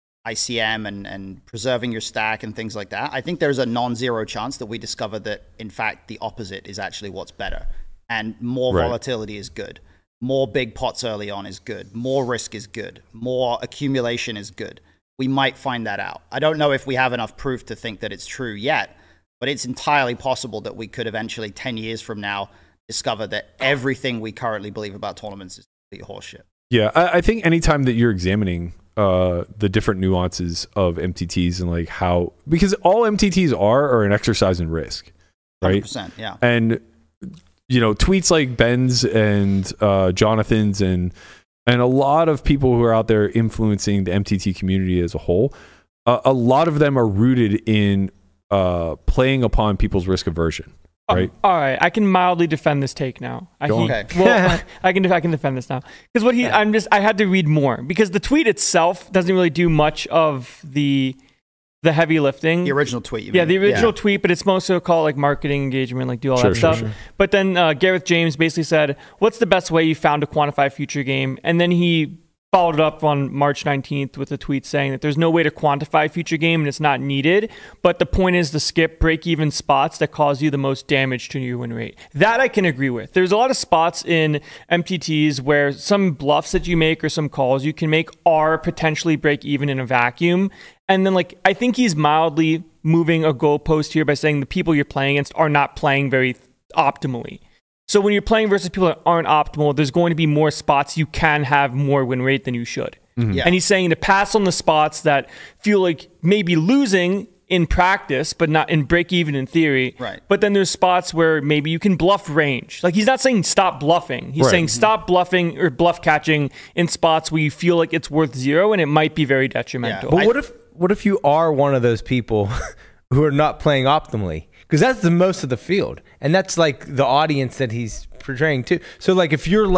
[SPEAKER 4] ICM and preserving your stack and things like that. I think there's a non-zero chance that we discover that, in fact, the opposite is actually what's better. And more volatility is good. More big pots early on is good. More risk is good. More accumulation is good. We might find that out. I don't know if we have enough proof to think that it's true yet, but it's entirely possible that we could eventually, 10 years from now, discover that everything we currently believe about tournaments is complete horseshit.
[SPEAKER 5] Yeah, I think anytime that you're examining the different nuances of MTTs and like how, because all MTTs are an exercise in risk, right?
[SPEAKER 4] 100%, yeah.
[SPEAKER 5] And you know, tweets like Ben's and Jonathan's and a lot of people who are out there influencing the MTT community as a whole, a lot of them are rooted in playing upon people's risk aversion. Right.
[SPEAKER 6] All right, I can mildly defend this take now.
[SPEAKER 4] Okay.
[SPEAKER 6] Well, I can defend this now because I had to read more because the tweet itself doesn't really do much of the heavy lifting.
[SPEAKER 4] The original tweet, you mean?
[SPEAKER 6] Yeah, the original tweet, but it's mostly called like marketing engagement, like do all that stuff. Sure. But then Gareth James basically said, "What's the best way you found to quantify future game?" And then he followed it up on March 19th with a tweet saying that there's no way to quantify future game and it's not needed, but the point is to skip break-even spots that cause you the most damage to your win rate. That I can agree with. There's a lot of spots in MTTs where some bluffs that you make or some calls you can make are potentially break-even in a vacuum. And then like I think he's mildly moving a goalpost here by saying the people you're playing against are not playing very optimally. So when you're playing versus people that aren't optimal, there's going to be more spots you can have more win rate than you should. Mm-hmm. Yeah. And he's saying to pass on the spots that feel like maybe losing in practice, but not in break even in theory.
[SPEAKER 4] Right.
[SPEAKER 6] But then there's spots where maybe you can bluff range. Like he's not saying stop bluffing. He's saying stop bluffing or bluff catching in spots where you feel like it's worth zero and it might be very detrimental.
[SPEAKER 7] Yeah. But what if you are one of those people who are not playing optimally? Because that's the most of the field. And that's like the audience that he's portraying too. So like if you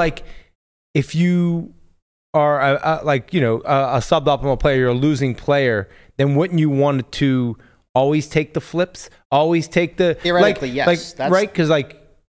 [SPEAKER 7] are a suboptimal player, you're a losing player, then wouldn't you want to always take the flips? Always take the
[SPEAKER 4] theoretically, yes.
[SPEAKER 7] Like, right? Because like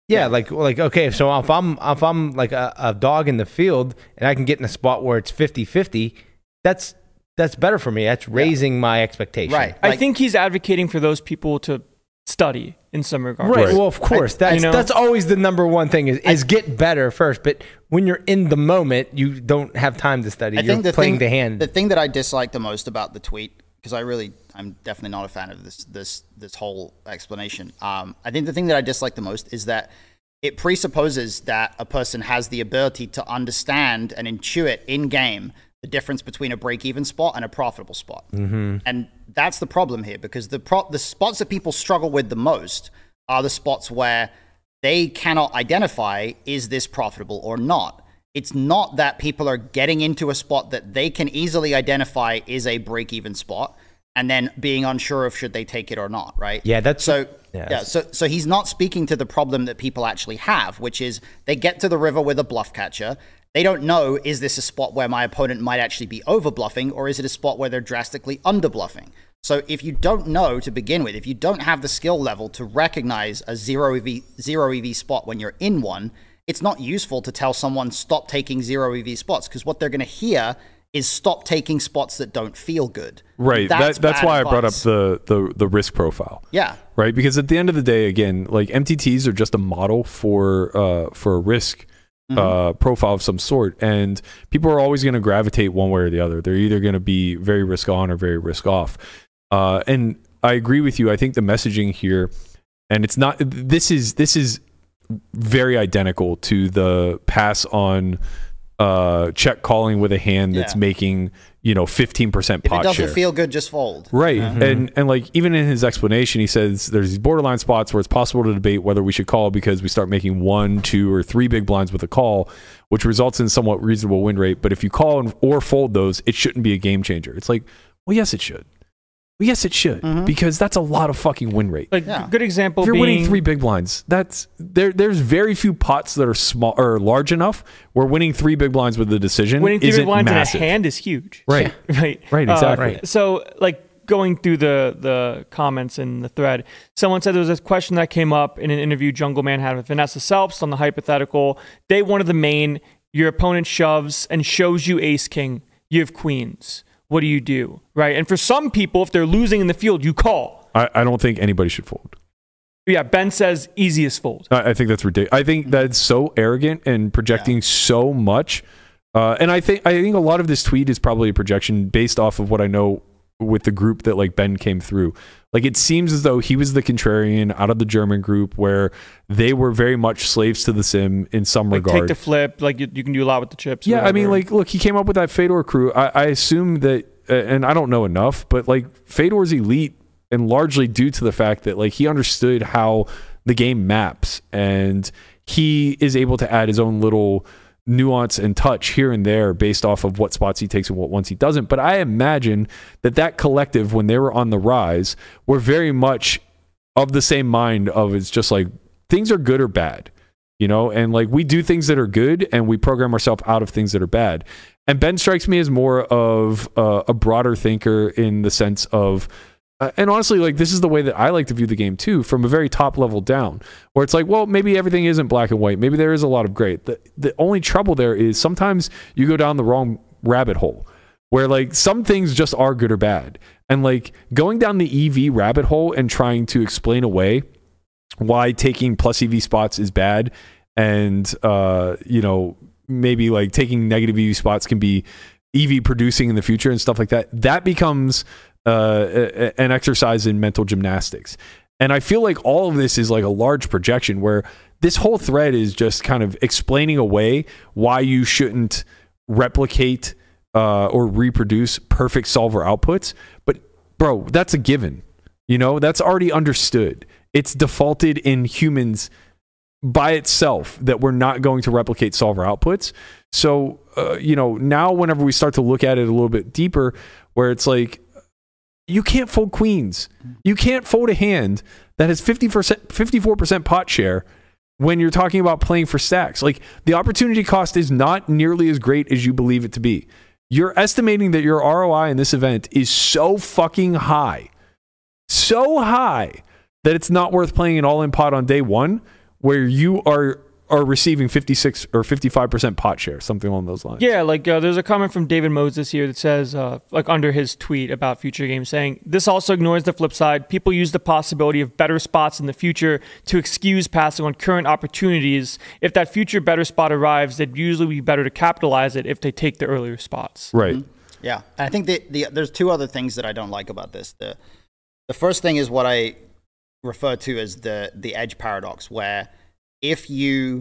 [SPEAKER 7] okay, so if I'm like a dog in the field and I can get in a spot where it's 50-50, that's better for me. That's raising my expectation.
[SPEAKER 4] Right.
[SPEAKER 6] I think he's advocating for those people to study in some regards.
[SPEAKER 7] Right. Well, of course. That's always the number one thing is get better first. But when you're in the moment, you don't have time to study. You're playing the hand.
[SPEAKER 4] The thing that I dislike the most about the tweet, because I'm definitely not a fan of this whole explanation. I think the thing that I dislike the most is that it presupposes that a person has the ability to understand and intuit in game the difference between a break-even spot and a profitable spot. Mm-hmm. And that's the problem here, because the spots that people struggle with the most are the spots where they cannot identify, is this profitable or not? It's not that people are getting into a spot that they can easily identify is a break-even spot and then being unsure of should they take it or not, right?
[SPEAKER 7] Yeah,
[SPEAKER 4] so he's not speaking to the problem that people actually have, which is they get to the river with a bluff catcher. They don't know, is this a spot where my opponent might actually be over bluffing, or is it a spot where they're drastically under bluffing? So if you don't know to begin with, if you don't have the skill level to recognize a zero EV spot when you're in one, it's not useful to tell someone stop taking zero EV spots, because what they're going to hear is stop taking spots that don't feel good.
[SPEAKER 5] Right. That's why advice. I brought up the risk profile.
[SPEAKER 4] Yeah.
[SPEAKER 5] Right. Because at the end of the day, again, like MTTs are just a model for a risk profile of some sort, and people are always going to gravitate one way or the other. They're either going to be very risk on or very risk off. And I agree with you. I think the messaging here, and it's not. This is very identical to the pass on check calling with a hand that's making 15%
[SPEAKER 4] If
[SPEAKER 5] pot
[SPEAKER 4] it doesn't
[SPEAKER 5] share.
[SPEAKER 4] feel good, just fold.
[SPEAKER 5] Right. And like even in his explanation, he says there's these borderline spots where it's possible to debate whether we should call because we start making 1, 2, or 3 big blinds with a call, which results in somewhat reasonable win rate. But if you call or fold those, it shouldn't be a game changer. It's like, well, yes, it should. Well, yes, it should, because that's a lot of fucking win rate.
[SPEAKER 6] Like good example.
[SPEAKER 5] If you're
[SPEAKER 6] being,
[SPEAKER 5] winning 3 big blinds, that's there's very few pots that are small or large enough where winning 3 big blinds with the decision
[SPEAKER 6] winning 3
[SPEAKER 5] isn't
[SPEAKER 6] big blinds
[SPEAKER 5] massive.
[SPEAKER 6] in a hand is huge.
[SPEAKER 5] Right.
[SPEAKER 6] Right.
[SPEAKER 5] Exactly.
[SPEAKER 6] So like going through the comments in the thread, someone said there was a question that came up in an interview Jungle Man had with Vanessa Selps on the hypothetical. Day 1 of the main, your opponent shoves and shows you ace king. You have queens. What do you do? Right. And for some people, if they're losing in the field, you call.
[SPEAKER 5] I don't think anybody should fold.
[SPEAKER 6] Yeah, Ben says easiest fold.
[SPEAKER 5] I think that's ridiculous. I think that's so arrogant and projecting so much. And I think a lot of this tweet is probably a projection based off of what I know with the group that like Ben came through. Like it seems as though he was the contrarian out of the German group where they were very much slaves to the sim in some
[SPEAKER 6] Like
[SPEAKER 5] regard.
[SPEAKER 6] take the flip, like you can do a lot with the chips.
[SPEAKER 5] Yeah, I mean,
[SPEAKER 6] whatever.
[SPEAKER 5] like, look, he came up with that Fedor crew. I assume that, and I don't know enough, but like Fedor's elite, and largely due to the fact that like he understood how the game maps, and he is able to add his own little nuance and touch here and there based off of what spots he takes and what ones he doesn't. But I imagine that collective, when they were on the rise, were very much of the same mind of it's just like things are good or bad. And like we do things that are good and we program ourselves out of things that are bad. And Ben strikes me as more of a broader thinker in the sense of, and honestly, like this is the way that I like to view the game too, from a very top level down, where it's like, well, maybe everything isn't black and white. Maybe there is a lot of gray. The only trouble there is sometimes you go down the wrong rabbit hole where like some things just are good or bad. And like going down the EV rabbit hole and trying to explain away why taking plus EV spots is bad, and maybe like taking negative EV spots can be EV producing in the future and stuff like that becomes an exercise in mental gymnastics. And I feel like all of this is like a large projection where this whole thread is just kind of explaining away why you shouldn't replicate or reproduce perfect solver outputs. But bro, that's a given. That's already understood. It's defaulted in humans by itself that we're not going to replicate solver outputs. So, now whenever we start to look at it a little bit deeper, where it's like, you can't fold queens. You can't fold a hand that has 54% pot share when you're talking about playing for stacks. Like the opportunity cost is not nearly as great as you believe it to be. You're estimating that your ROI in this event is so fucking high, that it's not worth playing an all-in pot on day 1 where you are receiving 56 or 55% pot share, something along those lines.
[SPEAKER 6] Yeah, like there's a comment from David Moses here that says, like under his tweet about future games, saying, this also ignores the flip side. People use the possibility of better spots in the future to excuse passing on current opportunities. If that future better spot arrives, it'd usually be better to capitalize it if they take the earlier spots.
[SPEAKER 5] Right.
[SPEAKER 4] Yeah, and I think there's 2 other things that I don't like about this. The first thing is what I refer to as the edge paradox, where if you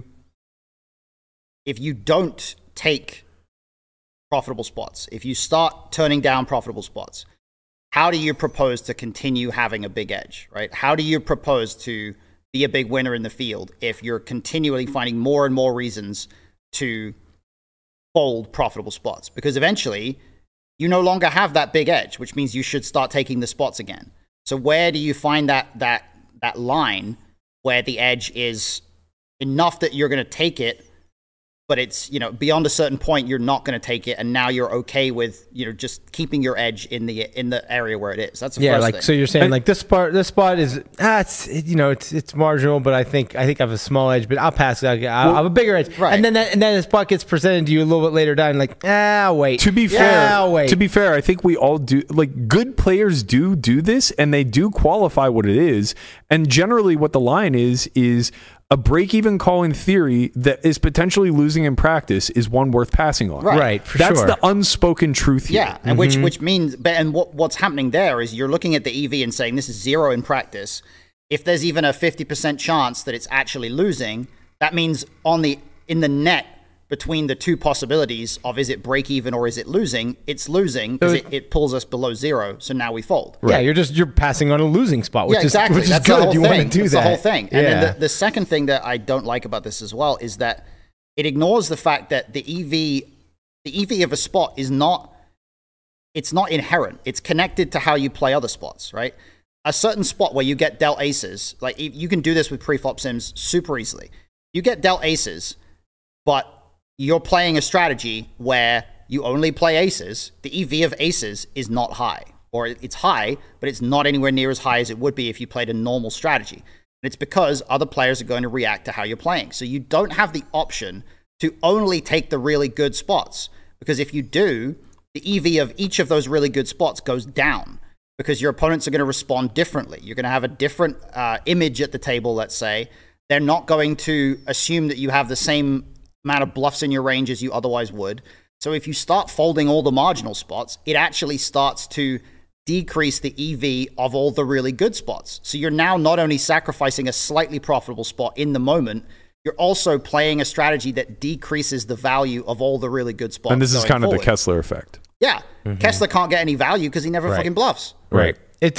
[SPEAKER 4] don't take profitable spots, if you start turning down profitable spots, how do you propose to continue having a big edge, right? How do you propose to be a big winner in the field if you're continually finding more and more reasons to fold profitable spots? Because eventually you no longer have that big edge, which means you should start taking the spots again. So where do you find that line where the edge is enough that you're going to take it, but it's, beyond a certain point, you're not going to take it, and now you're okay with, just keeping your edge in the area where it is. That's the first thing.
[SPEAKER 7] So you're saying like this spot is it's marginal, but I think I have a small edge, but I'll pass it. I'll have a bigger edge,
[SPEAKER 4] right?
[SPEAKER 7] And then the spot gets presented to you a little bit later down, like wait.
[SPEAKER 5] To be fair, I think we all do. Like good players do this, and they do qualify what it is. And generally, what the line is a break-even call in theory that is potentially losing in practice is one worth passing on.
[SPEAKER 7] Right, for
[SPEAKER 5] That's
[SPEAKER 7] sure.
[SPEAKER 5] the unspoken truth here.
[SPEAKER 4] Yeah, and which means, and what's happening there is you're looking at the EV and saying this is 0 in practice. If there's even a 50% chance that it's actually losing, that means in the net, between the two possibilities of is it break even or is it losing, it's losing because it pulls us below zero. So now we fold.
[SPEAKER 7] Yeah, you're passing on a losing spot, which
[SPEAKER 4] exactly.
[SPEAKER 7] is
[SPEAKER 4] That's
[SPEAKER 7] good. You want to do
[SPEAKER 4] That's
[SPEAKER 7] that.
[SPEAKER 4] the whole thing. And then the second thing that I don't like about this as well is that it ignores the fact that the EV of a spot is not inherent. It's connected to how you play other spots, right? A certain spot where you get dealt aces, like you can do this with pre-flop sims super easily. You get dealt aces, but you're playing a strategy where you only play aces. The EV of aces is not high, or it's high, but it's not anywhere near as high as it would be if you played a normal strategy. And it's because other players are going to react to how you're playing. So you don't have the option to only take the really good spots, because if you do, the EV of each of those really good spots goes down because your opponents are going to respond differently. You're going to have a different image at the table, let's say. They're not going to assume that you have the same amount of bluffs in your range as you otherwise would. So if you start folding all the marginal spots, it actually starts to decrease the EV of all the really good spots. So you're now not only sacrificing a slightly profitable spot in the moment, you're also playing a strategy that decreases the value of all the really good spots.
[SPEAKER 5] And this is kind
[SPEAKER 4] forward.
[SPEAKER 5] of the Kessler effect.
[SPEAKER 4] Yeah. Kessler can't get any value because he never fucking bluffs.
[SPEAKER 5] Right.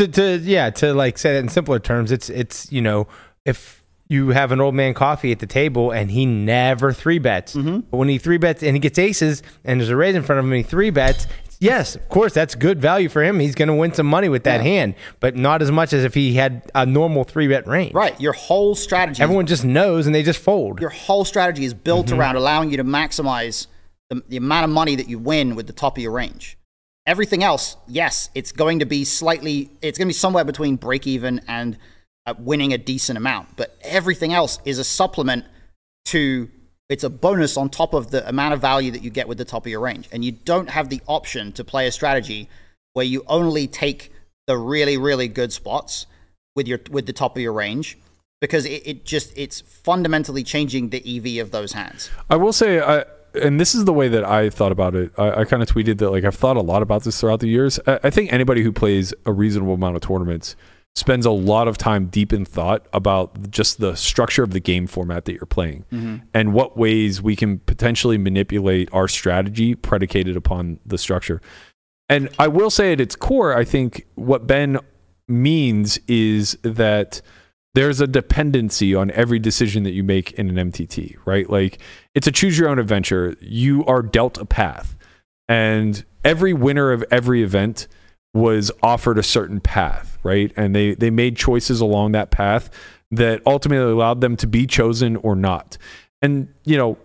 [SPEAKER 7] To like say that in simpler terms, it's if you have an old man coffee at the table and he never 3-bets, but when he 3-bets and he gets aces and there's a raise in front of him and he 3-bets, yes, of course, that's good value for him. He's going to win some money with that hand, but not as much as if he had a normal 3-bet range.
[SPEAKER 4] Right. Your whole strategy.
[SPEAKER 7] Everyone just knows and they just fold.
[SPEAKER 4] Your whole strategy is built around allowing you to maximize the amount of money that you win with the top of your range. Everything else, yes, it's going to be somewhere between break even and winning a decent amount. But everything else is a supplement to, it's a bonus on top of the amount of value that you get with the top of your range. And you don't have the option to play a strategy where you only take the really, really good spots with the top of your range, because it's fundamentally changing the EV of those hands.
[SPEAKER 5] I will say, and this is the way that I thought about it. I kind of tweeted that, like, I've thought a lot about this throughout the years. I think anybody who plays a reasonable amount of tournaments spends a lot of time deep in thought about just the structure of the game format that you're playing and what ways we can potentially manipulate our strategy predicated upon the structure. And I will say at its core, I think what Ben means is that there's a dependency on every decision that you make in an MTT, right? Like, it's a choose your own adventure. You are dealt a path, and every winner of every event was offered a certain path, right? And they made choices along that path that ultimately allowed them to be chosen or not. And, you know,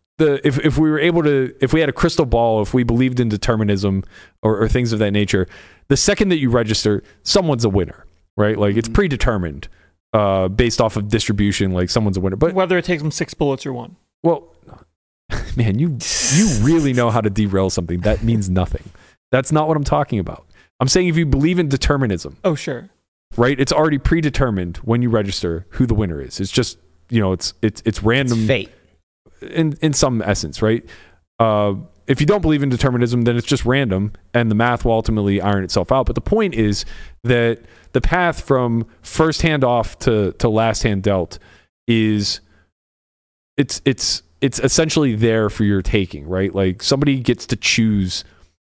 [SPEAKER 5] if we were able to, if we had a crystal ball, if we believed in determinism or things of that nature, the second that you register, someone's a winner, right? Like, it's predetermined based off of distribution, like someone's a winner. But
[SPEAKER 6] whether it takes them 6 bullets or 1.
[SPEAKER 5] Well, man, you really know how to derail something. That means nothing. That's not what I'm talking about. I'm saying if you believe in determinism.
[SPEAKER 6] Oh, sure.
[SPEAKER 5] Right? It's already predetermined when you register who the winner is. It's just, you know, it's random.
[SPEAKER 7] It's fate.
[SPEAKER 5] In some essence, right? If you don't believe in determinism, then it's just random, and the math will ultimately iron itself out. But the point is that the path from first hand off to last hand dealt is it's essentially there for your taking, right? Like, somebody gets to choose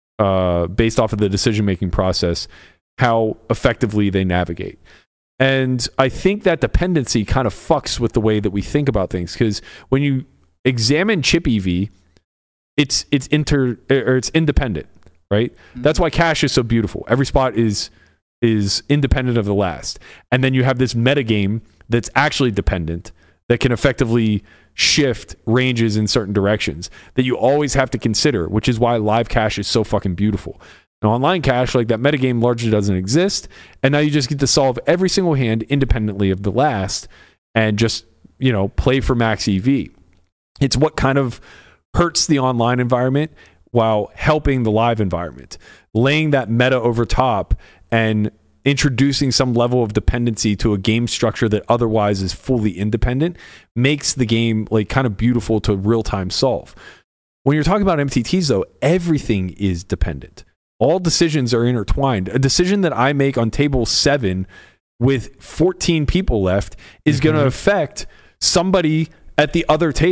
[SPEAKER 5] based off of the decision-making process how effectively they navigate. And I think that dependency kind of fucks with the way that we think about things, because when you examine chip EV, it's independent, right? That's why cash is so beautiful. Every spot is independent of the last. And then you have this metagame that's actually dependent, that can effectively shift ranges in certain directions that you always have to consider, which is why live cash is so fucking beautiful. Now, online cash, like, that metagame largely doesn't exist, and now you just get to solve every single hand independently of the last and just, you know, play for max EV. It's what kind of hurts the online environment while helping the live environment, laying that meta over top and introducing some level of dependency to a game structure that otherwise is fully independent makes the game, like, kind of beautiful to real-time solve. When you're talking about MTTs, though, everything is dependent. All decisions are intertwined. A decision that I make on table 7 with 14 people left is going to affect somebody at the other table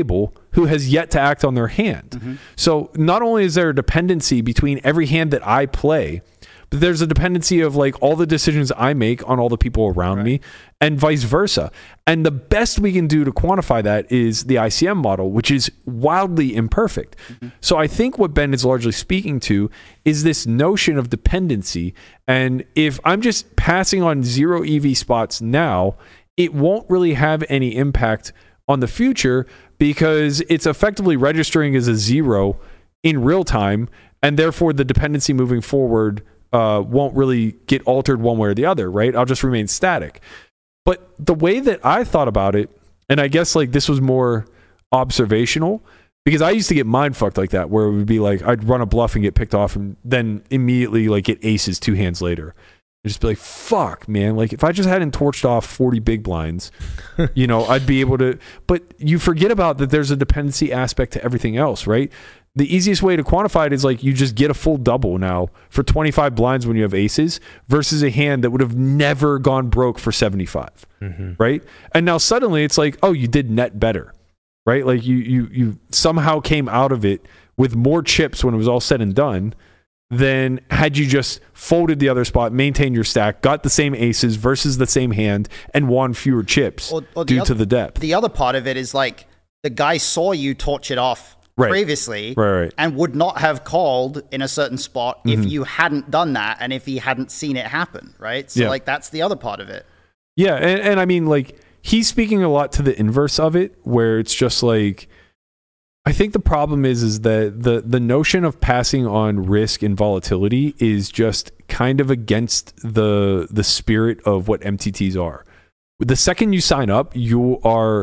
[SPEAKER 5] who has yet to act on their hand. So not only is there a dependency between every hand that I play, but there's a dependency of like all the decisions I make on all the people around me, and vice versa. And the best we can do to quantify that is the ICM model, which is wildly imperfect. So I think what Ben is largely speaking to is this notion of dependency. And if I'm just passing on 0 EV spots now, it won't really have any impact on the future because it's effectively registering as a 0 in real time, and therefore the dependency moving forward won't really get altered one way or the other, right? I'll just remain static. But the way that I thought about it, and I guess like this was more observational, because I used to get mind fucked like that, where it would be like I'd run a bluff and get picked off, and then immediately like get aces 2 hands later. I'd just be like, fuck, man. Like if I just hadn't torched off 40 big blinds, you know, I'd be able to. But you forget about that there's a dependency aspect to everything else, right? The easiest way to quantify it is like you just get a full double now for 25 blinds when you have aces versus a hand that would have never gone broke for 75, right? And now suddenly it's like, oh, you did net better, right? Like you somehow came out of it with more chips when it was all said and done than had you just folded the other spot, maintained your stack, got the same aces versus the same hand, and won fewer chips due to the depth.
[SPEAKER 4] The other part of it is like the guy saw you torch it off previously and would not have called in a certain spot if you hadn't done that and if he hadn't seen it happen, right? So like that's the other part of it.
[SPEAKER 5] Yeah, and I mean like he's speaking a lot to the inverse of it, where it's just like I think the problem is that the notion of passing on risk and volatility is just kind of against the spirit of what MTTs are. The second you sign up, you're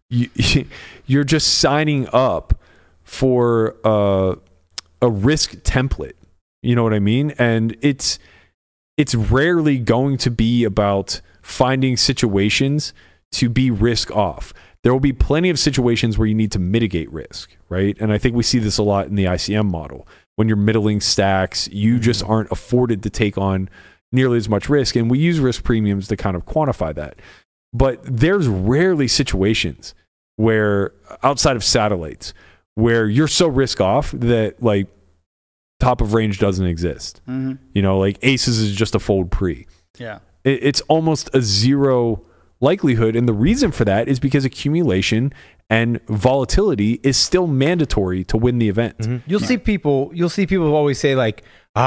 [SPEAKER 5] just signing up for a risk template. You know what I mean? And it's rarely going to be about finding situations to be risk off. There will be plenty of situations where you need to mitigate risk, right? And I think we see this a lot in the ICM model. When you're middling stacks, you just aren't afforded to take on nearly as much risk. And we use risk premiums to kind of quantify that. But there's rarely situations where, outside of satellites, where you're so risk off that like top of range doesn't exist. You know, like aces is just a fold pre.
[SPEAKER 4] Yeah.
[SPEAKER 5] It's almost a 0 likelihood, and the reason for that is because accumulation and volatility is still mandatory to win the event.
[SPEAKER 7] You'll see people always say like,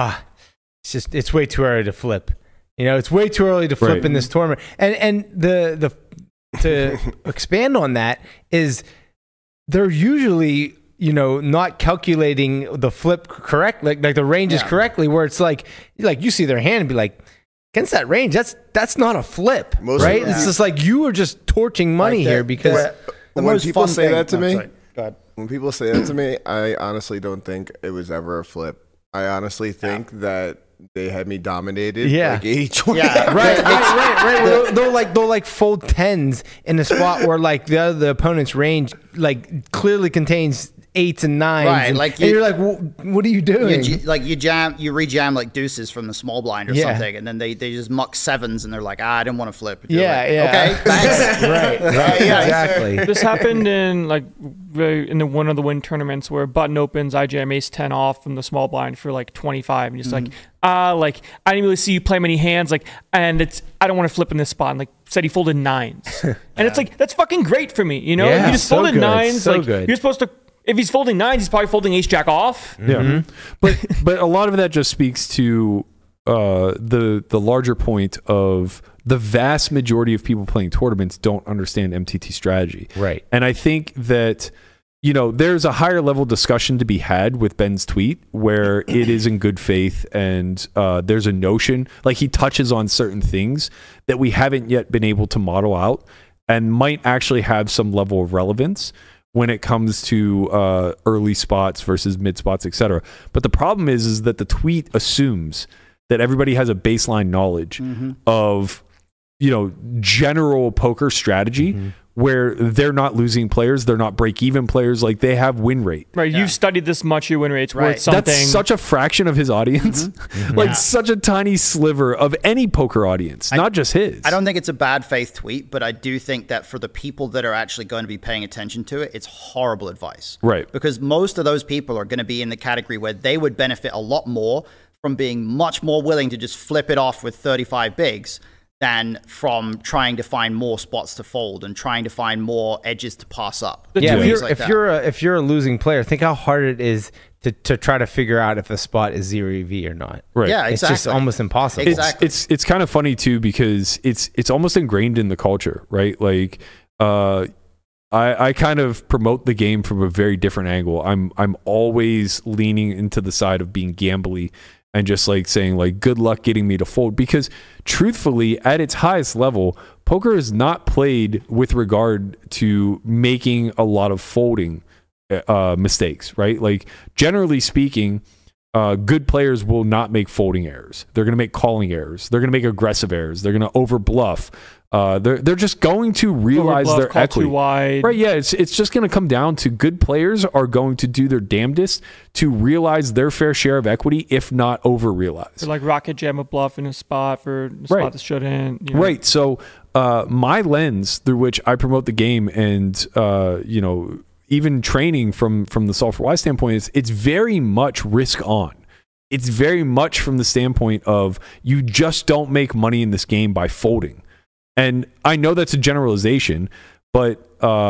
[SPEAKER 7] it's way too early to flip. You know, it's way too early to flip in this tournament. And the to expand on that is they're usually, you know, not calculating the flip correctly, like the ranges correctly, where it's like you see their hand and be like, against that range, that's not a flip, right? It's just like you are just torching money here because
[SPEAKER 3] when people say that to me,
[SPEAKER 4] Go ahead.
[SPEAKER 3] when people say that to me, I honestly don't think it was ever a flip. I honestly think that they had me dominated. Like 80-20.
[SPEAKER 4] Yeah,
[SPEAKER 7] right. They'll like fold 10s in a spot where like the opponent's range like clearly contains 8s and 9s,
[SPEAKER 4] right?
[SPEAKER 7] And you're like, what are you doing?
[SPEAKER 4] You rejam like deuces from the small blind or something, and then they just muck 7s, and they're like, I didn't want to flip. Okay, thanks.
[SPEAKER 7] right, exactly.
[SPEAKER 6] This happened in like in one of the win tournaments where button opens, I jam ace 10 off from the small blind for like 25, and just like I didn't really see you play many hands, and I don't want to flip in this spot. And like said he folded 9s, and it's like that's fucking great for me, you know? You just folded 9s,
[SPEAKER 7] so good.
[SPEAKER 6] You're supposed to. If he's folding 9s, he's probably folding ace jack off.
[SPEAKER 5] Yeah, but a lot of that just speaks to the larger point of the vast majority of people playing tournaments don't understand MTT strategy.
[SPEAKER 7] Right.
[SPEAKER 5] And I think that, you know, there's a higher level discussion to be had with Ben's tweet where it is in good faith, and there's a notion, like he touches on certain things that we haven't yet been able to model out and might actually have some level of relevance when it comes to early spots versus mid spots, etc. But the problem is that the tweet assumes that everybody has a baseline knowledge of, you know, general poker strategy, where they're not losing players, they're not break-even players, like they have win rate.
[SPEAKER 6] Right, you've studied this much, your win rate's worth something.
[SPEAKER 5] That's such a fraction of his audience. Like such a tiny sliver of any poker audience, not just his.
[SPEAKER 4] I don't think it's a bad faith tweet, but I do think that for the people that are actually going to be paying attention to it, it's horrible advice.
[SPEAKER 5] Right.
[SPEAKER 4] Because most of those people are going to be in the category where they would benefit a lot more from being much more willing to just flip it off with 35 bigs than from trying to find more spots to fold and trying to find more edges to pass up.
[SPEAKER 7] Yeah,
[SPEAKER 4] Things like that.
[SPEAKER 7] if you're a losing player, think how hard it is to try to figure out if a spot is 0 EV or not.
[SPEAKER 5] Right.
[SPEAKER 4] Yeah,
[SPEAKER 7] It's
[SPEAKER 4] exactly.
[SPEAKER 7] just almost impossible.
[SPEAKER 4] Exactly.
[SPEAKER 5] It's kind of funny too because it's almost ingrained in the culture, right? Like I kind of promote the game from a very different angle. I'm always leaning into the side of being gambly and just like saying like good luck getting me to fold, because truthfully at its highest level, poker is not played with regard to making a lot of folding mistakes, right? Like generally speaking, good players will not make folding errors. They're going to make calling errors. They're going to make aggressive errors. They're going to over bluff. They're just going to realize
[SPEAKER 6] Overbluff,
[SPEAKER 5] their
[SPEAKER 6] call
[SPEAKER 5] equity.
[SPEAKER 6] too wide.
[SPEAKER 5] Right? Yeah, it's just going to come down to good players are going to do their damnedest to realize their fair share of equity, if not over realize.
[SPEAKER 6] Or like rocket jam a bluff in a spot for a spot that shouldn't.
[SPEAKER 5] Right. So my lens through which I promote the game, and even training from the Solve for Why standpoint, is it's very much risk on. It's very much from the standpoint of you just don't make money in this game by folding. And I know that's a generalization, but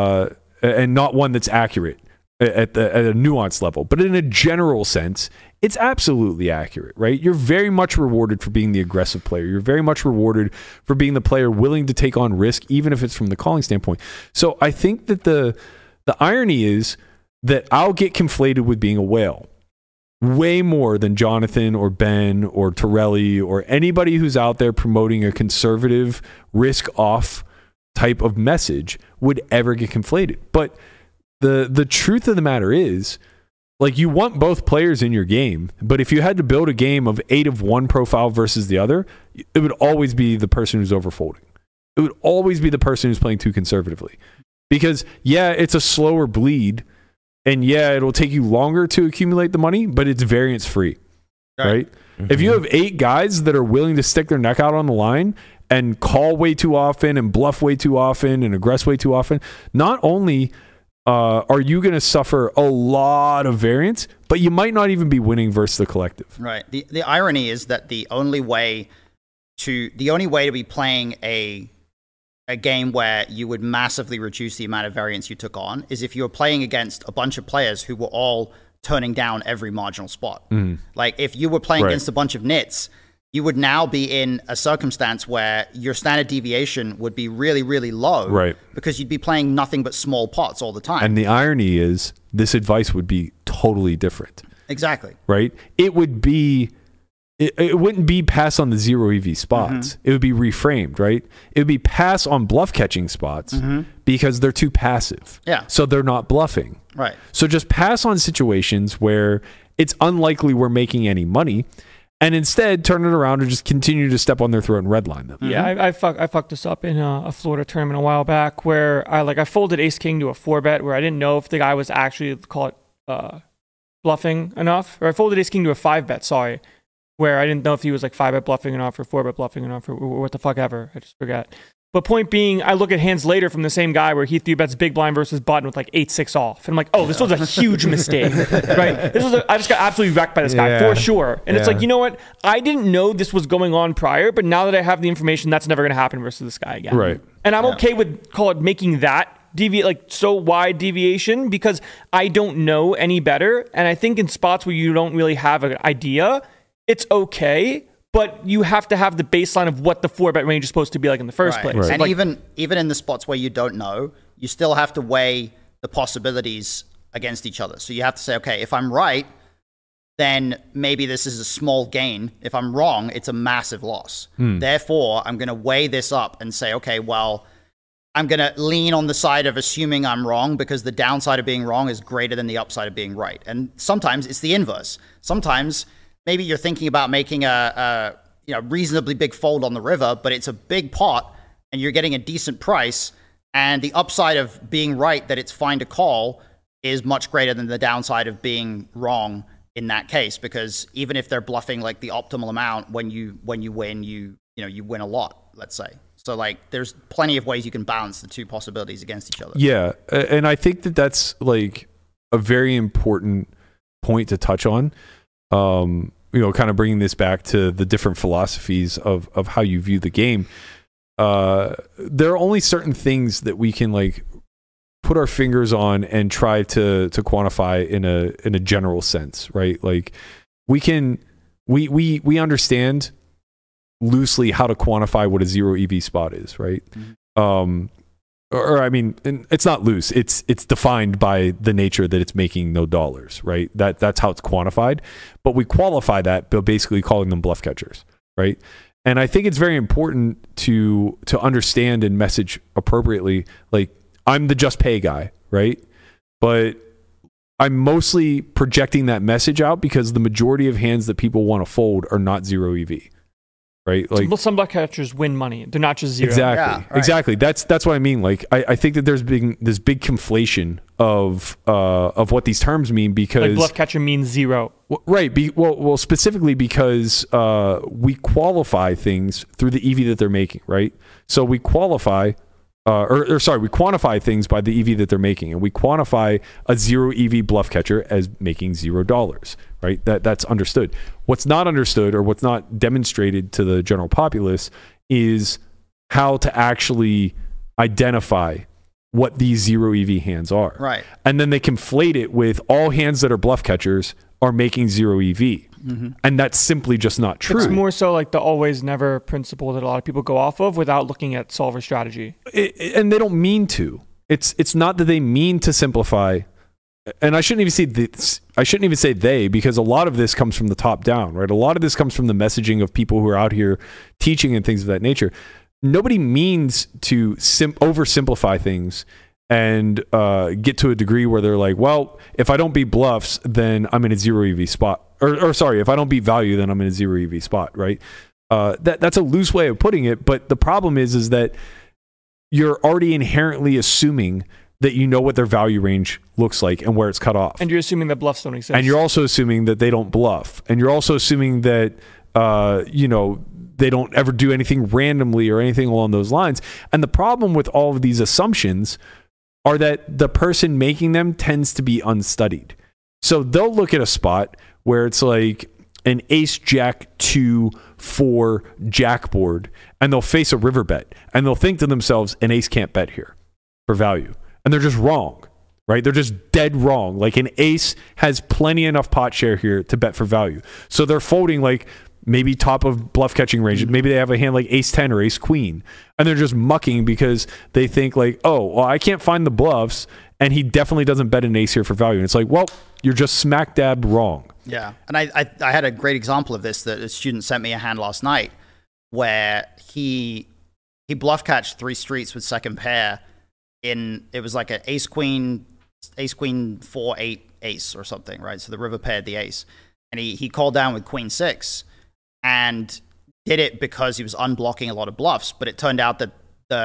[SPEAKER 5] and not one that's accurate at a nuanced level. But in a general sense, it's absolutely accurate, right? You're very much rewarded for being the aggressive player. You're very much rewarded for being the player willing to take on risk, even if it's from the calling standpoint. So I think that the irony is that I'll get conflated with being a whale way more than Jonathan or Ben or Torelli or anybody who's out there promoting a conservative risk off type of message would ever get conflated. But the truth of the matter is, like, you want both players in your game, but if you had to build a game of 8 of one profile versus the other, it would always be the person who's overfolding. It would always be the person who's playing too conservatively. Because yeah, it's a slower bleed, and yeah, it'll take you longer to accumulate the money, but it's variance free, right? Mm-hmm. If you have 8 guys that are willing to stick their neck out on the line and call way too often and bluff way too often and aggress way too often, not only are you going to suffer a lot of variance, but you might not even be winning versus the collective.
[SPEAKER 4] Right. The irony is that the only way to be playing a game where you would massively reduce the amount of variance you took on is if you were playing against a bunch of players who were all turning down every marginal spot. Mm. Like if you were playing against a bunch of nits, you would now be in a circumstance where your standard deviation would be really, really low,
[SPEAKER 5] right? Because
[SPEAKER 4] you'd be playing nothing but small pots all the time.
[SPEAKER 5] And the irony is this advice would be totally different.
[SPEAKER 4] Exactly.
[SPEAKER 5] Right? It would be... It wouldn't be pass on the 0 EV spots. Mm-hmm. It would be reframed, right? It would be pass on bluff catching spots because they're too passive.
[SPEAKER 4] Yeah.
[SPEAKER 5] So they're not bluffing.
[SPEAKER 4] Right.
[SPEAKER 5] So just pass on situations where it's unlikely we're making any money, and instead turn it around and just continue to step on their throat and redline them.
[SPEAKER 6] Yeah, I fucked this up in a Florida tournament a while back where I folded ace king to a 4-bet where I didn't know if the guy was actually bluffing enough, or I folded ace king to a 5-bet. Sorry. Where I didn't know if he was like 5-bet bluffing enough or 4-bet bluffing enough or what the fuck ever. I just forgot. But point being, I look at hands later from the same guy where he 3-bets big blind versus button with like 8-6 off. And I'm like, oh, this was a huge mistake, right? I just got absolutely wrecked by this guy for sure. And it's like, you know what? I didn't know this was going on prior, but now that I have the information, that's never going to happen versus this guy again.
[SPEAKER 5] Right.
[SPEAKER 6] And I'm okay with making that so wide deviation because I don't know any better. And I think in spots where you don't really have an idea, it's okay, but you have to have the baseline of what the 4-bet range is supposed to be like in the first place.
[SPEAKER 4] Right. And even in the spots where you don't know, you still have to weigh the possibilities against each other. So you have to say, okay, if I'm right, then maybe this is a small gain. If I'm wrong, it's a massive loss. Therefore, I'm going to weigh this up and say, okay, well, I'm going to lean on the side of assuming I'm wrong because the downside of being wrong is greater than the upside of being right. And sometimes it's the inverse. Sometimes maybe you're thinking about making a reasonably big fold on the river, but it's a big pot and you're getting a decent price And the upside of being right that it's fine to call is much greater than the downside of being wrong in that case, because even if they're bluffing like the optimal amount, when you win, you win a lot, let's say. So like there's plenty of ways you can balance the two possibilities against each other.
[SPEAKER 5] Yeah, and I think that that's like a very important point to touch on. Kind of bringing this back to the different philosophies of how you view the game. There are only certain things that we can like put our fingers on and try to quantify in a general sense, right? Like we understand loosely how to quantify what a zero EV spot is, right? Mm-hmm. Or I mean, it's not loose. It's defined by the nature that it's making no dollars, right? That's how it's quantified. But we qualify that by basically calling them bluff catchers, right? And I think it's very important to understand and message appropriately. Like, I'm the just pay guy, right? But I'm mostly projecting that message out because the majority of hands that people want to fold are not zero EV, right? Like
[SPEAKER 6] some bluff catchers win money; they're not just zero.
[SPEAKER 5] Exactly,
[SPEAKER 4] Yeah, right.
[SPEAKER 5] exactly. That's what I mean. Like, I think that there's been this big conflation of what these terms mean because
[SPEAKER 6] Like bluff catcher means zero.
[SPEAKER 5] Right. Well, specifically because we qualify things through the EV that they're making, right? So we qualify, we quantify things by the EV that they're making, and we quantify a zero EV bluff catcher as making $0, right? That's understood. What's not understood or what's not demonstrated to the general populace is how to actually identify what these zero EV hands are.
[SPEAKER 4] Right.
[SPEAKER 5] And then they conflate it with all hands that are bluff catchers are making zero EV. Mm-hmm. And that's simply just not true.
[SPEAKER 6] It's more so like the always never principle that a lot of people go off of without looking at solver strategy.
[SPEAKER 5] And they don't mean to. It's not that they mean to simplify. And I shouldn't even say they, because a lot of this comes from the top down, right? A lot of this comes from the messaging of people who are out here teaching and things of that nature. Nobody means to oversimplify things and get to a degree where they're like, well, if I don't beat bluffs, then I'm in a zero EV spot. Or sorry, if I don't beat value, then I'm in a zero EV spot, right? That's a loose way of putting it. But the problem is that you're already inherently assuming that you know what their value range looks like and where it's cut off.
[SPEAKER 6] And you're assuming that bluffs don't exist.
[SPEAKER 5] And you're also assuming that they don't bluff. And you're also assuming that, they don't ever do anything randomly or anything along those lines. And the problem with all of these assumptions are that the person making them tends to be unstudied. So they'll look at a spot where it's like an ace jack 2 4 jack board, and they'll face a river bet, and they'll think to themselves, an ace can't bet here for value. And they're just wrong, right? They're just dead wrong. Like, an ace has plenty enough pot share here to bet for value. So they're folding like maybe top of bluff catching range. Maybe they have a hand like ace 10 or ace queen, and they're just mucking because they think like, oh, well, I can't find the bluffs, and he definitely doesn't bet an ace here for value. And it's like, well, you're just smack dab wrong.
[SPEAKER 4] Yeah. And I had a great example of this that a student sent me a hand last night where he bluff catched 3 streets with second pair it was like an ace queen 4 8 ace or something, right? So the river paired the ace, and he called down with queen 6 and did it because he was unblocking a lot of bluffs. But it turned out that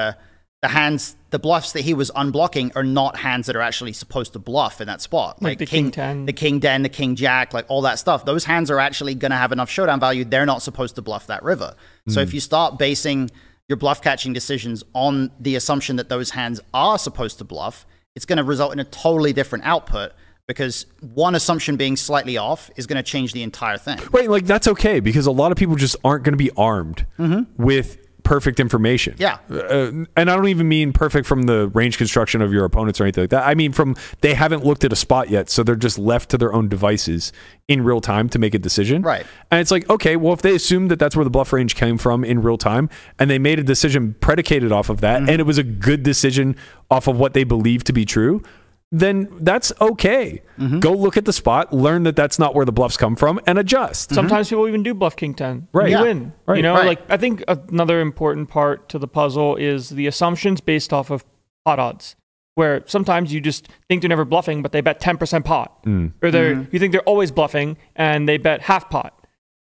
[SPEAKER 4] the bluffs that he was unblocking are not hands that are actually supposed to bluff in that spot.
[SPEAKER 6] Like the king 10,
[SPEAKER 4] the king 10, the king jack, like all that stuff. Those hands are actually going to have enough showdown value. They're not supposed to bluff that river. So if you start basing your bluff catching decisions on the assumption that those hands are supposed to bluff, it's going to result in a totally different output, because one assumption being slightly off is going to change the entire thing.
[SPEAKER 5] Right, like that's okay, because a lot of people just aren't going to be armed with perfect information.
[SPEAKER 4] Yeah.
[SPEAKER 5] And I don't even mean perfect from the range construction of your opponents or anything like that. I mean from they haven't looked at a spot yet, so they're just left to their own devices in real time to make a decision.
[SPEAKER 4] Right.
[SPEAKER 5] And it's like, okay, well, if they assumed that that's where the bluff range came from in real time, and they made a decision predicated off of that, and it was a good decision off of what they believe to be true, then that's okay. Go look at the spot, learn that that's not where the bluffs come from, and adjust.
[SPEAKER 6] Sometimes people even do bluff king 10.
[SPEAKER 5] Right.
[SPEAKER 6] You
[SPEAKER 5] Yeah.
[SPEAKER 6] win.
[SPEAKER 5] Right.
[SPEAKER 6] You know,
[SPEAKER 4] Right.
[SPEAKER 6] like I think another important part to the puzzle is the assumptions based off of pot odds, where sometimes you just think they're never bluffing, but they bet 10% pot. Or you think they're always bluffing and they bet half pot.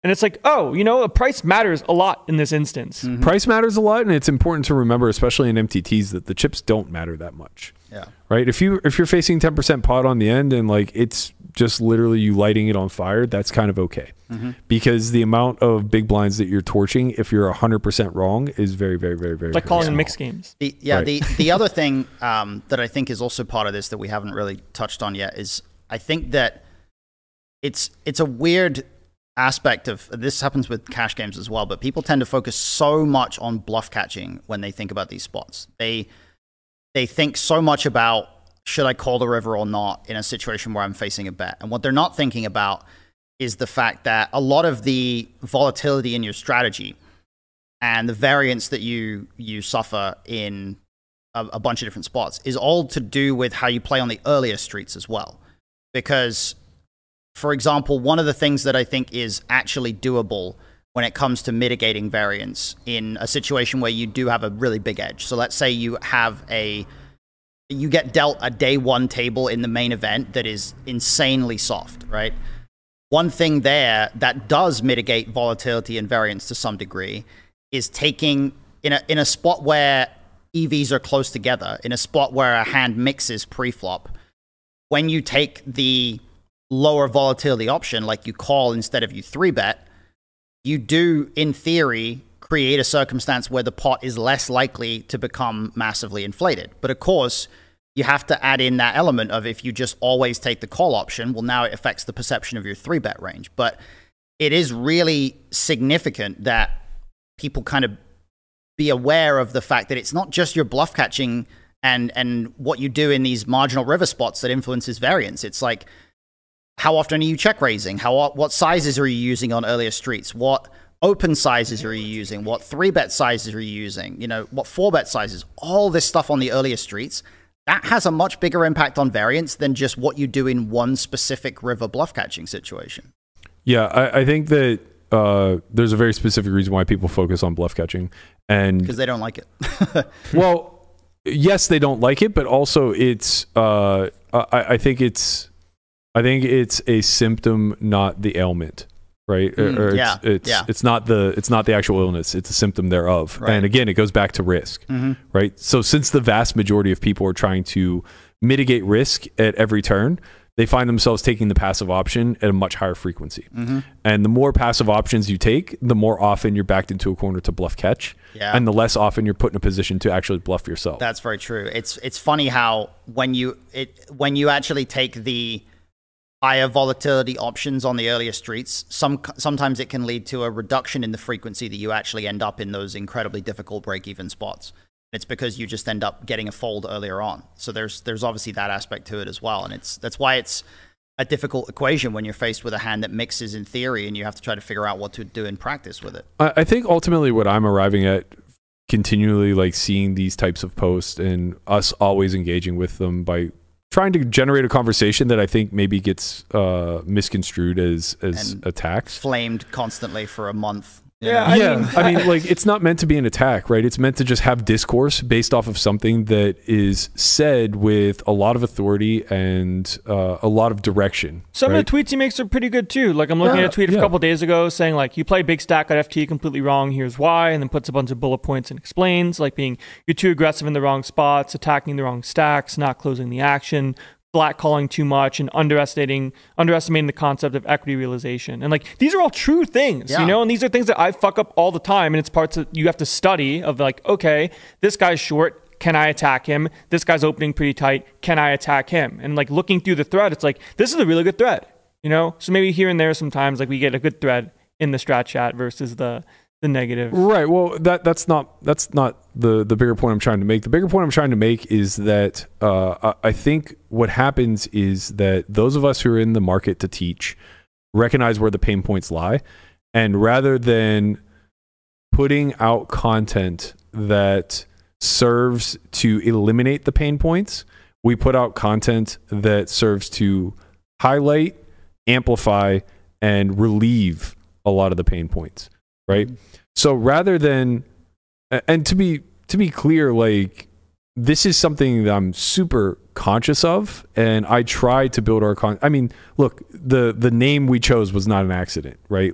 [SPEAKER 6] And it's like, oh, you know, the price matters a lot in this instance.
[SPEAKER 5] Price matters a lot, and it's important to remember, especially in MTTs, that the chips don't matter that much.
[SPEAKER 4] Yeah.
[SPEAKER 5] Right? If you're facing 10% pot on the end and like it's just literally you lighting it on fire, that's kind of okay. Because the amount of big blinds that you're torching, if you're 100% wrong, is very, very, very, very.
[SPEAKER 6] It's like calling in
[SPEAKER 5] small.
[SPEAKER 6] mixed games.
[SPEAKER 4] The other thing that I think is also part of this that we haven't really touched on yet is I think that it's a weird aspect of this. Happens with cash games as well, but people tend to focus so much on bluff catching when they think about these spots. They think so much about, should I call the river or not in a situation where I'm facing a bet? And what they're not thinking about is the fact that a lot of the volatility in your strategy and the variance that you suffer in a bunch of different spots is all to do with how you play on the earlier streets as well. Because, for example, one of the things that I think is actually doable when it comes to mitigating variance in a situation where you do have a really big edge. So let's say you get dealt a day one table in the main event that is insanely soft, right? One thing there that does mitigate volatility and variance to some degree is taking in a spot where EVs are close together, in a spot where a hand mixes pre-flop, when you take the lower volatility option, like you call instead of you 3-bet, you do, in theory, create a circumstance where the pot is less likely to become massively inflated. But of course, you have to add in that element of if you just always take the call option, well, now it affects the perception of your 3-bet range. But it is really significant that people kind of be aware of the fact that it's not just your bluff catching and what you do in these marginal river spots that influences variance. It's like, how often are you check raising? What sizes are you using on earlier streets? What open sizes are you using? What 3-bet sizes are you using? You know, what 4-bet sizes? All this stuff on the earlier streets, that has a much bigger impact on variance than just what you do in one specific river bluff catching situation.
[SPEAKER 5] Yeah, I think that there's a very specific reason why people focus on bluff catching, and
[SPEAKER 4] because they don't like it.
[SPEAKER 5] Well, yes, they don't like it, but also it's I think it's a symptom, not the ailment, right? It's not the actual illness; it's a symptom thereof.
[SPEAKER 4] Right.
[SPEAKER 5] And again, it goes back to risk, right? So since the vast majority of people are trying to mitigate risk at every turn, they find themselves taking the passive option at a much higher frequency. And the more passive options you take, the more often you're backed into a corner to bluff catch, and the less often you're put in a position to actually bluff yourself.
[SPEAKER 4] That's very true. It's funny how when you actually take the higher volatility options on the earlier streets, sometimes it can lead to a reduction in the frequency that you actually end up in those incredibly difficult break-even spots. It's because you just end up getting a fold earlier on. So there's obviously that aspect to it as well. And that's why it's a difficult equation when you're faced with a hand that mixes in theory and you have to try to figure out what to do in practice with it.
[SPEAKER 5] I think ultimately what I'm arriving at, continually like seeing these types of posts and us always engaging with them by trying to generate a conversation that I think maybe gets misconstrued as attacks.
[SPEAKER 4] Flamed constantly for a month.
[SPEAKER 5] I mean, like, it's not meant to be an attack, right? It's meant to just have discourse based off of something that is said with a lot of authority and a lot of direction.
[SPEAKER 6] Some of the tweets he makes are pretty good too. Like, I'm looking at a tweet a couple days ago saying, like, you play big stack at FT completely wrong, here's why, and then puts a bunch of bullet points and explains, like, being you're too aggressive in the wrong spots, attacking the wrong stacks, not closing the action, flat calling too much, and underestimating the concept of equity realization. And like, these are all true things, you know, and these are things that I fuck up all the time. And it's parts that you have to study of, like, okay, this guy's short, can I attack him? This guy's opening pretty tight, can I attack him? And like, looking through the thread, it's like, this is a really good thread, you know? So maybe here and there sometimes, like, we get a good thread in the strat chat versus the negative.
[SPEAKER 5] Right. Well, that's not the bigger point I'm trying to make. The bigger point I'm trying to make is that I think what happens is that those of us who are in the market to teach recognize where the pain points lie, and rather than putting out content that serves to eliminate the pain points, we put out content that serves to highlight, amplify, and relieve a lot of the pain points. Right. So rather than, and to be clear, like, this is something that I'm super conscious of, and I try to build our I mean, look, the name we chose was not an accident, right? Like,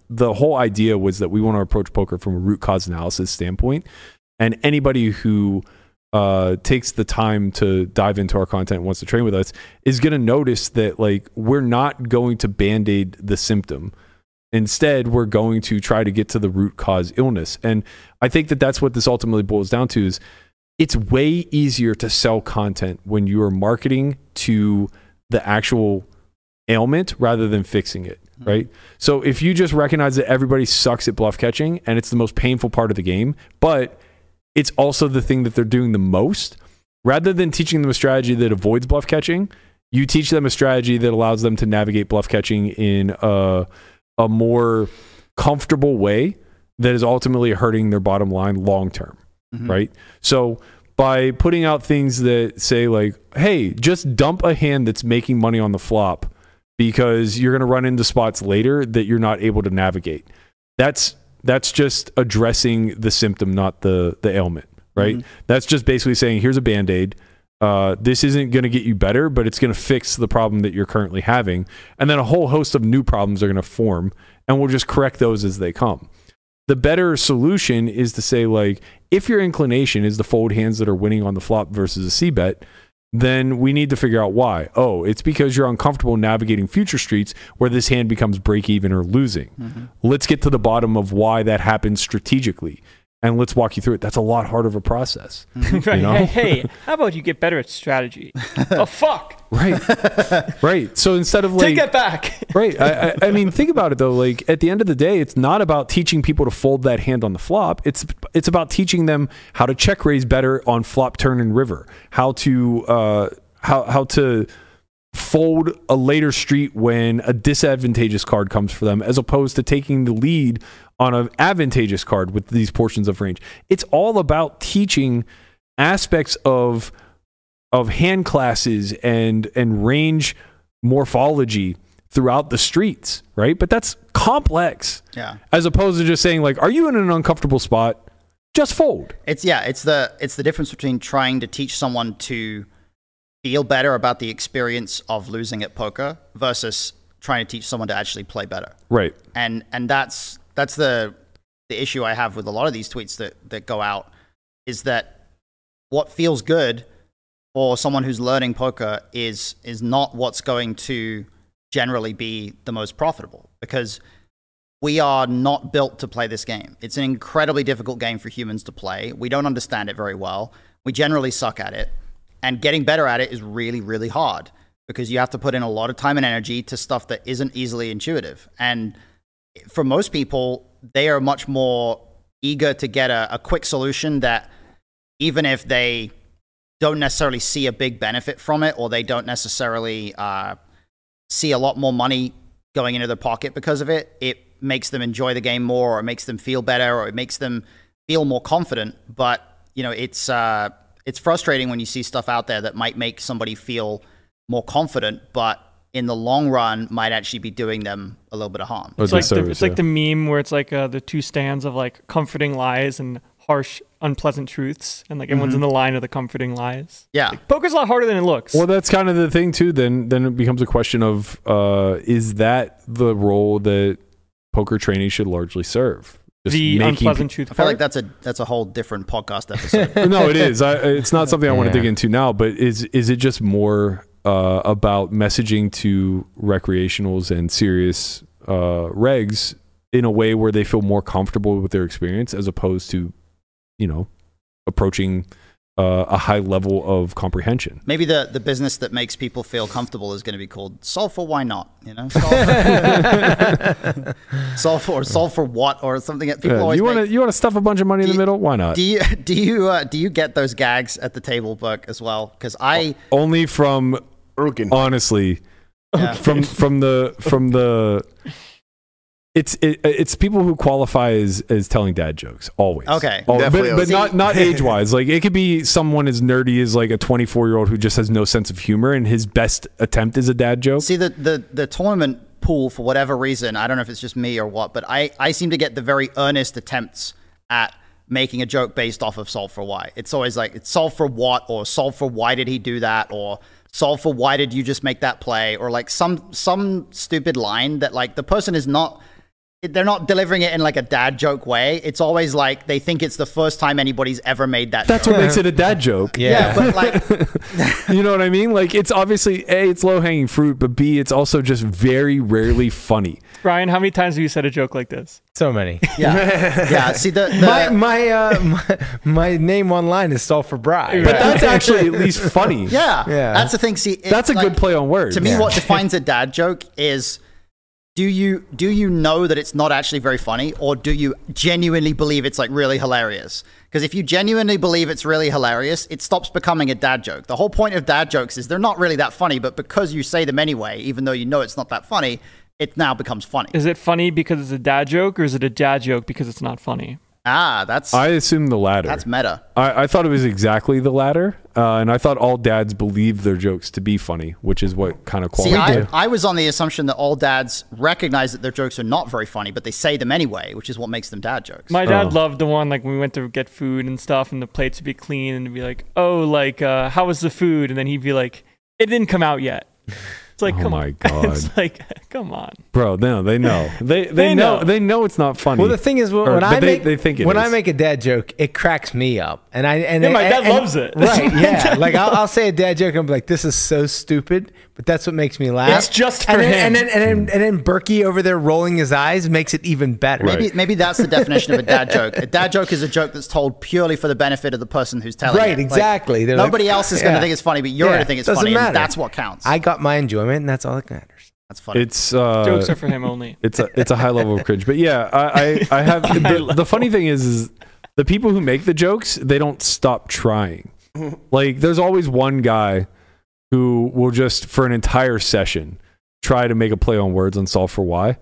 [SPEAKER 5] the whole idea was that we want to approach poker from a root cause analysis standpoint, and anybody who takes the time to dive into our content and wants to train with us is going to notice that like we're not going to band-aid the symptom. Instead, we're going to try to get to the root cause illness. And I think that that's what this ultimately boils down to is it's way easier to sell content when you are marketing to the actual ailment rather than fixing it, right? So if you just recognize that everybody sucks at bluff catching and it's the most painful part of the game, but it's also the thing that they're doing the most, rather than teaching them a strategy that avoids bluff catching, you teach them a strategy that allows them to navigate bluff catching in a more comfortable way that is ultimately hurting their bottom line long term, right? So by putting out things that say like, hey, just dump a hand that's making money on the flop because you're going to run into spots later that you're not able to navigate. That's just addressing the symptom, not the ailment, right? That's just basically saying, here's a Band-Aid. This isn't going to get you better, but it's going to fix the problem that you're currently having. And then a whole host of new problems are going to form, and we'll just correct those as they come. The better solution is to say, like, if your inclination is to fold hands that are winning on the flop versus a C-bet, then we need to figure out why. Oh, it's because you're uncomfortable navigating future streets where this hand becomes break even or losing. Let's get to the bottom of why that happens strategically. And let's walk you through it. That's a lot harder of a process.
[SPEAKER 6] Right.
[SPEAKER 5] You know?
[SPEAKER 6] Hey, how about you get better at strategy? Oh, fuck.
[SPEAKER 5] Right. So instead of like...
[SPEAKER 6] Take that back.
[SPEAKER 5] Right. I mean, think about it though. Like at the end of the day, it's not about teaching people to fold that hand on the flop. It's about teaching them how to check raise better on flop, turn, and river. How to fold a later street when a disadvantageous card comes for them, as opposed to taking the lead on an advantageous card with these portions of range. It's all about teaching aspects of hand classes and range morphology throughout the streets, right? But that's complex.
[SPEAKER 4] Yeah.
[SPEAKER 5] As opposed to just saying like, are you in an uncomfortable spot? Just fold.
[SPEAKER 4] It's the difference between trying to teach someone to feel better about the experience of losing at poker versus trying to teach someone to actually play better.
[SPEAKER 5] Right.
[SPEAKER 4] And that's the issue I have with a lot of these tweets that go out, is that what feels good for someone who's learning poker is not what's going to generally be the most profitable, because we are not built to play this game. It's an incredibly difficult game for humans to play. We don't understand it very well. We generally suck at it. And getting better at it is really, really hard, because you have to put in a lot of time and energy to stuff that isn't easily intuitive. And for most people, they are much more eager to get a quick solution that, even if they don't necessarily see a big benefit from it, or they don't necessarily see a lot more money going into their pocket because of it, it makes them enjoy the game more, or it makes them feel better, or it makes them feel more confident. But, you know, it's frustrating when you see stuff out there that might make somebody feel more confident, but in the long run might actually be doing them a little bit of harm.
[SPEAKER 6] It's like the meme where it's like the two stands of like comforting lies and harsh, unpleasant truths, and like everyone's in the line of the comforting lies.
[SPEAKER 4] Yeah.
[SPEAKER 6] Like, poker's a lot harder than it looks.
[SPEAKER 5] Well, that's kind of the thing too. Then it becomes a question of is that the role that poker training should largely serve? Just
[SPEAKER 6] the unpleasant truth.
[SPEAKER 4] I feel like that's a whole different podcast episode.
[SPEAKER 5] No, it is. It's not something I want to dig into now, but is it just more about messaging to recreationals and serious regs in a way where they feel more comfortable with their experience, as opposed to, you know, approaching a high level of comprehension?
[SPEAKER 4] Maybe the business that makes people feel comfortable is going to be called Solve for Why Not, you know? Solve for what, or something that people always
[SPEAKER 5] you want to stuff a bunch of money in the middle? Why not?
[SPEAKER 4] Do you get those gags at the table, Burke, as well? Because
[SPEAKER 5] only from
[SPEAKER 3] Urgen.
[SPEAKER 5] Honestly, from the it's people who qualify as telling dad jokes always.
[SPEAKER 4] Okay.
[SPEAKER 5] But not age wise. Like it could be someone as nerdy as like a 24-year-old who just has no sense of humor and his best attempt is a dad joke.
[SPEAKER 4] See, the tournament pool, for whatever reason, I don't know if it's just me or what, but I seem to get the very earnest attempts at making a joke based off of solve for why. It's always like, it's solve for what, or solve for why did he do that, or solve for why did you just make that play, or like some stupid line that like the person is not they're not delivering it in like a dad joke way. It's always like they think it's the first time anybody's ever made that
[SPEAKER 5] That's
[SPEAKER 4] joke.
[SPEAKER 5] what makes it a dad joke.
[SPEAKER 4] Yeah, but like,
[SPEAKER 5] You know what I mean? Like, it's obviously A, it's low hanging fruit, but B, it's also just very rarely funny.
[SPEAKER 6] Brian, how many times have you said a joke like this?
[SPEAKER 7] So many.
[SPEAKER 4] yeah. See,
[SPEAKER 7] My name online is Salt for Bride.
[SPEAKER 5] But that's actually at least funny.
[SPEAKER 4] yeah,
[SPEAKER 7] Yeah.
[SPEAKER 4] that's the thing. See, it's
[SPEAKER 5] That's a
[SPEAKER 4] like,
[SPEAKER 5] good play on words.
[SPEAKER 4] To me, what defines a dad joke is do you know that it's not actually very funny, or do you genuinely believe it's like really hilarious? Because if you genuinely believe it's really hilarious, it stops becoming a dad joke. The whole point of dad jokes is they're not really that funny, but because you say them anyway, even though you know it's not that funny, it now becomes funny.
[SPEAKER 6] Is it funny because it's a dad joke, or is it a dad joke because it's not funny?
[SPEAKER 4] That's
[SPEAKER 5] I assume the latter.
[SPEAKER 4] that's meta.
[SPEAKER 5] I thought it was exactly the latter, and I thought all dads believe their jokes to be funny, which is what kind of
[SPEAKER 4] See,
[SPEAKER 5] quality.
[SPEAKER 4] I was on the assumption that all dads recognize that their jokes are not very funny, but they say them anyway, which is what makes them dad jokes.
[SPEAKER 6] My dad loved the one like when we went to get food and stuff, and the plates would be clean, and it'd be like, "Oh, like how was the food?" And then he'd be like, "It didn't come out yet." It's like,
[SPEAKER 5] Oh
[SPEAKER 6] come
[SPEAKER 5] my
[SPEAKER 6] on.
[SPEAKER 5] God.
[SPEAKER 6] It's like, come on.
[SPEAKER 5] Bro, no, they know. They
[SPEAKER 6] know.
[SPEAKER 5] know it's not funny.
[SPEAKER 7] Well, the thing is,
[SPEAKER 5] Or-
[SPEAKER 7] when I
[SPEAKER 5] but
[SPEAKER 7] make
[SPEAKER 5] they think it
[SPEAKER 7] when
[SPEAKER 5] is.
[SPEAKER 7] I make a dad joke, it cracks me up, and
[SPEAKER 6] my dad loves it.
[SPEAKER 7] Right? Yeah, like I'll say a dad joke, and I'm like, "This is so stupid," but that's what makes me laugh.
[SPEAKER 6] It's just for
[SPEAKER 7] and
[SPEAKER 6] him.
[SPEAKER 7] And then Berkey over there rolling his eyes makes it even better.
[SPEAKER 5] Right.
[SPEAKER 4] Maybe that's the definition of a dad joke. A dad joke is a joke that's told purely for the benefit of the person who's telling it.
[SPEAKER 7] Right,
[SPEAKER 4] Like,
[SPEAKER 7] exactly. They're
[SPEAKER 4] nobody
[SPEAKER 7] like,
[SPEAKER 4] else is going to
[SPEAKER 7] yeah.
[SPEAKER 4] think it's funny, but you're
[SPEAKER 7] Yeah,
[SPEAKER 4] going to think it's
[SPEAKER 7] doesn't
[SPEAKER 4] funny,
[SPEAKER 7] matter.
[SPEAKER 4] and that's what counts.
[SPEAKER 7] I got my enjoyment, and that's all that matters.
[SPEAKER 4] That's funny.
[SPEAKER 5] It's
[SPEAKER 6] Jokes are for him only.
[SPEAKER 5] it's a high level of cringe. But yeah, I have the funny thing is the people who make the jokes, they don't stop trying. Like there's always one guy who will just for an entire session try to make a play on words and solve for why.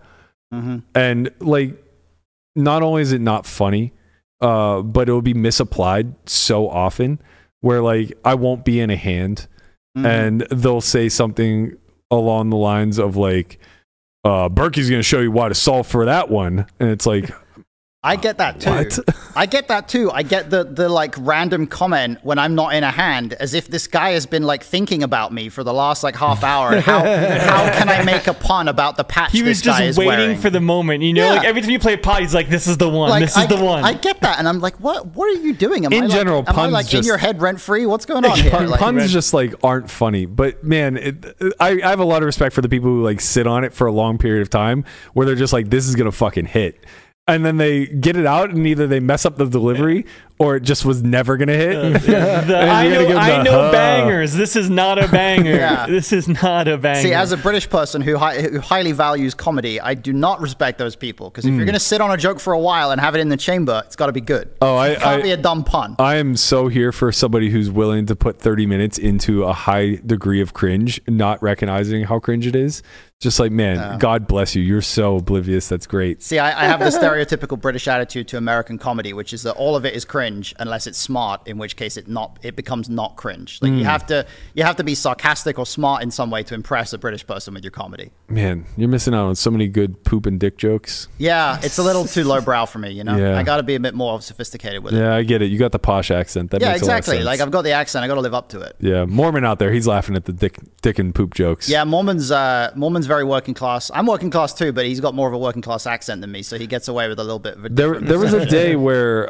[SPEAKER 5] And like not only is it not funny, but it'll be misapplied so often where like I won't be in a hand and they'll say something along the lines of like Berkey's going to show you why to solve for that one, and it's like
[SPEAKER 4] I get that too.
[SPEAKER 5] What?
[SPEAKER 4] I get that too. I get the like random comment when I'm not in a hand, as if this guy has been like thinking about me for the last like half hour. And how can I make a pun about the patch
[SPEAKER 6] He
[SPEAKER 4] this
[SPEAKER 6] was
[SPEAKER 4] guy
[SPEAKER 6] just
[SPEAKER 4] is
[SPEAKER 6] waiting
[SPEAKER 4] wearing?
[SPEAKER 6] for the moment, you know.
[SPEAKER 4] Yeah.
[SPEAKER 6] Like every time you play pot, he's like, "This is the one.
[SPEAKER 4] Like,
[SPEAKER 6] this is the one."
[SPEAKER 4] I get that, and I'm like, what are you doing? Am
[SPEAKER 5] In
[SPEAKER 4] I
[SPEAKER 5] general,
[SPEAKER 4] like, am I
[SPEAKER 5] puns
[SPEAKER 4] like in
[SPEAKER 5] just-
[SPEAKER 4] your head rent free? What's going on here? Like,
[SPEAKER 5] puns just like aren't funny. But man, I have a lot of respect for the people who like sit on it for a long period of time where they're just like, this is gonna fucking hit. And then they get it out, and either they mess up the delivery, or it just was never gonna hit. And you
[SPEAKER 6] I
[SPEAKER 5] gotta give them
[SPEAKER 6] know
[SPEAKER 5] the, huh.
[SPEAKER 6] bangers. This is not a banger.
[SPEAKER 4] Yeah.
[SPEAKER 6] This is not a banger.
[SPEAKER 4] See, as a British person who highly values comedy, I do not respect those people, because if you're going to sit on a joke for a while and have it in the chamber, it's got to be good.
[SPEAKER 5] Oh,
[SPEAKER 4] it can't be a dumb pun.
[SPEAKER 5] I am so here for somebody who's willing to put 30 minutes into a high degree of cringe, not recognizing how cringe it is. Just like, man, God bless you. You're so oblivious. That's great.
[SPEAKER 4] See, I have the stereotypical British attitude to American comedy, which is that all of it is cringe unless it's smart, in which case it becomes not cringe. Like you have to be sarcastic or smart in some way to impress a British person with your comedy.
[SPEAKER 5] Man, you're missing out on so many good poop and dick jokes.
[SPEAKER 4] Yeah, it's a little too lowbrow for me, you know?
[SPEAKER 5] Yeah.
[SPEAKER 4] I got to be a bit more sophisticated with it.
[SPEAKER 5] Yeah, I get it. You got the posh accent. That
[SPEAKER 4] Yeah,
[SPEAKER 5] makes a lot of
[SPEAKER 4] exactly.
[SPEAKER 5] sense.
[SPEAKER 4] Like I've got the accent, I got to live up to it.
[SPEAKER 5] Yeah, Mormon out there, he's laughing at the dick and poop jokes.
[SPEAKER 4] Yeah, Mormon's very working class. I'm working class too, but he's got more of a working class accent than me, so he gets away with a little bit of a
[SPEAKER 5] There
[SPEAKER 4] different
[SPEAKER 5] was a day where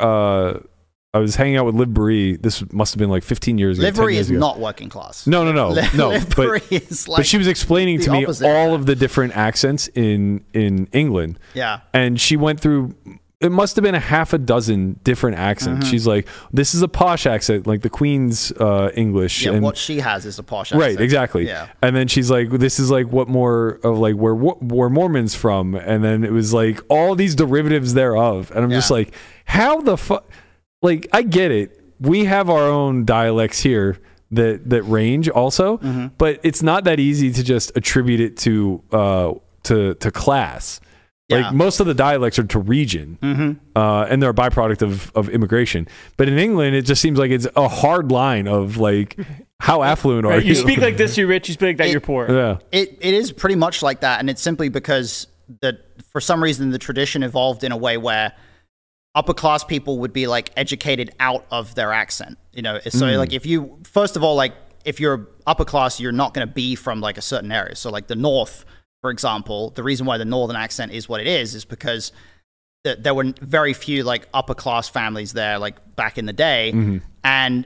[SPEAKER 5] I was hanging out with Liv Brie. This must have been like 15 years ago. 10
[SPEAKER 4] Livery
[SPEAKER 5] years
[SPEAKER 4] is
[SPEAKER 5] ago.
[SPEAKER 4] not working class.
[SPEAKER 5] No.
[SPEAKER 4] Livery
[SPEAKER 5] But,
[SPEAKER 4] is like
[SPEAKER 5] but she was explaining
[SPEAKER 4] the
[SPEAKER 5] to me
[SPEAKER 4] opposite.
[SPEAKER 5] all of the different accents in England.
[SPEAKER 4] Yeah.
[SPEAKER 5] And she went through, it must have been a half a dozen different accents. She's like, this is a posh accent, like the Queen's English.
[SPEAKER 4] Yeah,
[SPEAKER 5] and
[SPEAKER 4] what she has is a posh accent.
[SPEAKER 5] Right, exactly.
[SPEAKER 4] Yeah.
[SPEAKER 5] And then she's like, this is like what more of like where Mormon's from. And then it was like all these derivatives thereof. And I'm just
[SPEAKER 4] Yeah.
[SPEAKER 5] like, how the fuck? Like, I get it. We have our own dialects here that range also, but it's not that easy to just attribute it to class.
[SPEAKER 4] Yeah.
[SPEAKER 5] Like most of the dialects are to region, and they're a byproduct of immigration. But in England, it just seems like it's a hard line of like, how affluent are
[SPEAKER 6] Right,
[SPEAKER 5] you?
[SPEAKER 6] you speak like this, you're rich. You speak like that, you're poor.
[SPEAKER 5] Yeah.
[SPEAKER 4] It is pretty much like that, and it's simply because that for some reason the tradition evolved in a way where upper class people would be like educated out of their accent, you know. So like if you first of all, like if you're upper class, you're not going to be from like a certain area. So like the North for example, the reason why the northern accent is what it is because there were very few like upper class families there, like back in the day, and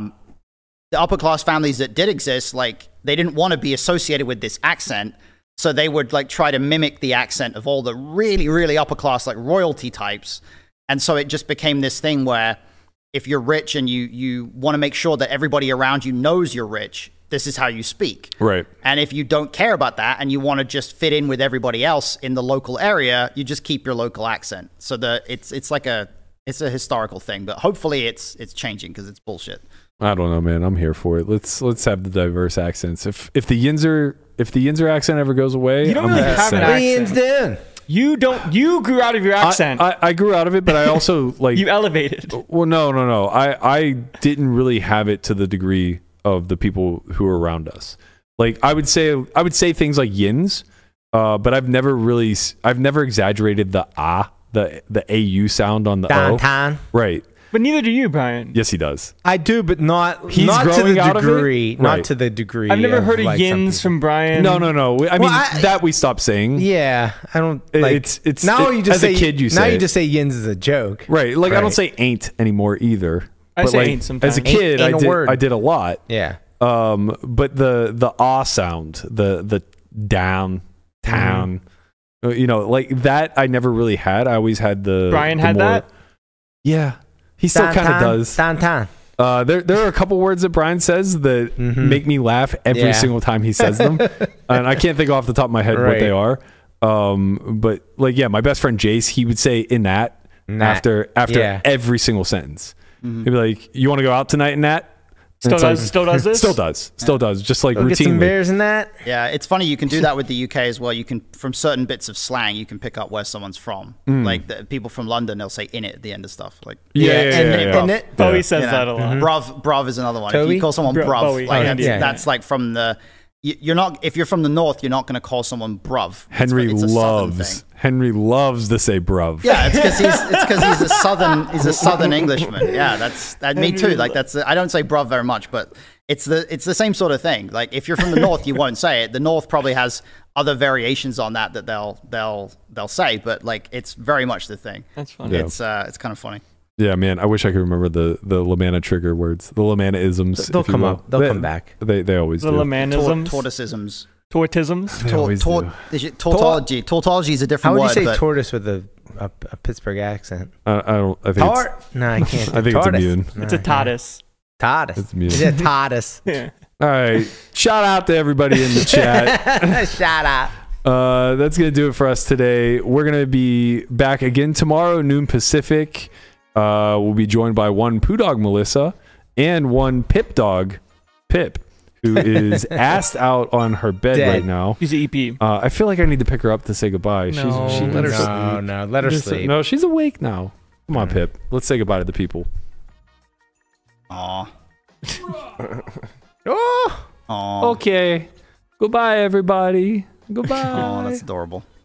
[SPEAKER 4] the upper class families that did exist, like they didn't want to be associated with this accent, so they would like try to mimic the accent of all the really, really upper class like royalty types, and so it just became this thing where if you're rich and you want to make sure that everybody around you knows you're rich, this is how you speak.
[SPEAKER 5] Right.
[SPEAKER 4] And if you don't care about that and you want to just fit in with everybody else in the local area, you just keep your local accent. So it's a historical thing, but hopefully it's changing because it's bullshit.
[SPEAKER 5] I don't know, man. I'm here for it. Let's have the diverse accents. If the Yinzer accent ever goes away,
[SPEAKER 6] You don't
[SPEAKER 5] I'm
[SPEAKER 6] really
[SPEAKER 5] gonna
[SPEAKER 6] have an
[SPEAKER 5] say-
[SPEAKER 6] accent.
[SPEAKER 7] Then.
[SPEAKER 6] You grew out of your accent.
[SPEAKER 5] I grew out of it, but I also like.
[SPEAKER 6] You elevated.
[SPEAKER 5] Well, no. I didn't really have it to the degree of the people who are around us. Like I would say things like yins, but I've never exaggerated the the AU sound on the
[SPEAKER 7] Downtown.
[SPEAKER 5] O. Right.
[SPEAKER 6] But neither do you, Brian.
[SPEAKER 5] Yes, he does.
[SPEAKER 7] I do, but not
[SPEAKER 5] He's
[SPEAKER 7] not to
[SPEAKER 5] growing
[SPEAKER 7] the
[SPEAKER 5] out of it?
[SPEAKER 7] degree. Not
[SPEAKER 5] Right.
[SPEAKER 7] to the degree.
[SPEAKER 6] I've never heard of
[SPEAKER 7] like, some
[SPEAKER 6] yins
[SPEAKER 7] people.
[SPEAKER 6] from Brian.
[SPEAKER 5] No. I mean that we stopped saying.
[SPEAKER 7] Yeah, I don't. Like,
[SPEAKER 5] It's
[SPEAKER 7] now
[SPEAKER 5] it-
[SPEAKER 7] you just
[SPEAKER 5] as
[SPEAKER 7] say
[SPEAKER 5] a kid you
[SPEAKER 7] now
[SPEAKER 5] say
[SPEAKER 7] you
[SPEAKER 5] it.
[SPEAKER 7] just say yins as a joke.
[SPEAKER 5] Right. Like I don't
[SPEAKER 7] Right.
[SPEAKER 5] say ain't anymore either.
[SPEAKER 6] I
[SPEAKER 5] But
[SPEAKER 6] say
[SPEAKER 5] like,
[SPEAKER 6] ain't sometimes.
[SPEAKER 5] As a kid,
[SPEAKER 7] Ain't a word.
[SPEAKER 5] I did a lot.
[SPEAKER 7] Yeah.
[SPEAKER 5] But the ah sound, the down, town, like that I never really had. I always had the
[SPEAKER 6] Brian
[SPEAKER 5] the
[SPEAKER 6] had
[SPEAKER 5] more-
[SPEAKER 6] that?
[SPEAKER 5] Yeah. He still kind of
[SPEAKER 7] Downtown,
[SPEAKER 5] does.
[SPEAKER 7] Downtown.
[SPEAKER 5] There are a couple words that Brian says that make me laugh every
[SPEAKER 7] Yeah.
[SPEAKER 5] single time he says them, and I can't think off the top of my head what
[SPEAKER 7] Right.
[SPEAKER 5] they are. But like, yeah, my best friend Jace, he would say "in that" after
[SPEAKER 7] Yeah.
[SPEAKER 5] every single sentence. He'd be like, "You want to go out tonight, in that?" And
[SPEAKER 6] Still
[SPEAKER 5] it's
[SPEAKER 6] does. Still does this.
[SPEAKER 5] Still does. Just like
[SPEAKER 7] Go get some
[SPEAKER 5] routinely.
[SPEAKER 7] beers in that.
[SPEAKER 4] Yeah, it's funny. You can do that with the UK as well. You can, from certain bits of slang, you can pick up where someone's from. Like the people from London, they'll say "in it" at the end of stuff. Like
[SPEAKER 7] and it.
[SPEAKER 6] Bowie says that a lot.
[SPEAKER 4] bruv is another one. If
[SPEAKER 7] Toby?
[SPEAKER 4] you call someone
[SPEAKER 6] Bruv,
[SPEAKER 4] bruv,
[SPEAKER 6] Bowie.
[SPEAKER 4] like
[SPEAKER 6] Oh, yeah.
[SPEAKER 4] that's like from the. You're not, if you're from the north, you're not going to call someone bruv.
[SPEAKER 5] Henry
[SPEAKER 4] it's a southern
[SPEAKER 5] loves
[SPEAKER 4] thing.
[SPEAKER 5] to say bruv.
[SPEAKER 4] Yeah, it's because he's a southern Englishman. Yeah, that me too. Like I don't say bruv very much, but it's the same sort of thing. Like if you're from the north, you won't say it. The north probably has other variations on that they'll say, but like it's very much the thing.
[SPEAKER 6] That's funny.
[SPEAKER 5] Yeah.
[SPEAKER 4] It's kind of funny.
[SPEAKER 5] Yeah, man. I wish I could remember the Lamanna trigger words, the Lamanna isms.
[SPEAKER 7] They'll
[SPEAKER 5] if you
[SPEAKER 7] come
[SPEAKER 5] will.
[SPEAKER 7] up. They'll come back.
[SPEAKER 5] They always
[SPEAKER 6] The
[SPEAKER 5] do.
[SPEAKER 6] Lamanisms.
[SPEAKER 4] Tortoicisms.
[SPEAKER 6] Tortisms.
[SPEAKER 5] They always do.
[SPEAKER 4] Tautology. Tautology is a
[SPEAKER 7] How
[SPEAKER 4] different
[SPEAKER 7] would
[SPEAKER 4] word.
[SPEAKER 7] you say
[SPEAKER 4] but
[SPEAKER 7] tortoise with a Pittsburgh accent?
[SPEAKER 5] I don't. I think it's,
[SPEAKER 7] No, I can't.
[SPEAKER 5] I think it's immune.
[SPEAKER 6] It's a tortoise.
[SPEAKER 7] Tortoise.
[SPEAKER 5] It's immune.
[SPEAKER 7] It's a tortoise.
[SPEAKER 6] Yeah.
[SPEAKER 5] All right. Shout out to everybody in the chat.
[SPEAKER 7] Shout out.
[SPEAKER 5] That's going to do it for us today. We're going to be back again tomorrow, noon Pacific. We'll be joined by one Poo Dog Melissa and one Pip Dog Pip, who is assed out on her bed
[SPEAKER 7] Dead.
[SPEAKER 5] right now.
[SPEAKER 6] He's an EP.
[SPEAKER 5] I feel like I need to pick her up to say goodbye.
[SPEAKER 6] No,
[SPEAKER 5] she
[SPEAKER 6] let her
[SPEAKER 5] sleep.
[SPEAKER 7] No, let her sleep.
[SPEAKER 5] No, she's awake now. Come on, Pip. Let's say goodbye to the people.
[SPEAKER 4] Aw.
[SPEAKER 7] Oh.
[SPEAKER 4] Aw.
[SPEAKER 5] Okay. Goodbye, everybody. Goodbye.
[SPEAKER 4] Aw, that's adorable.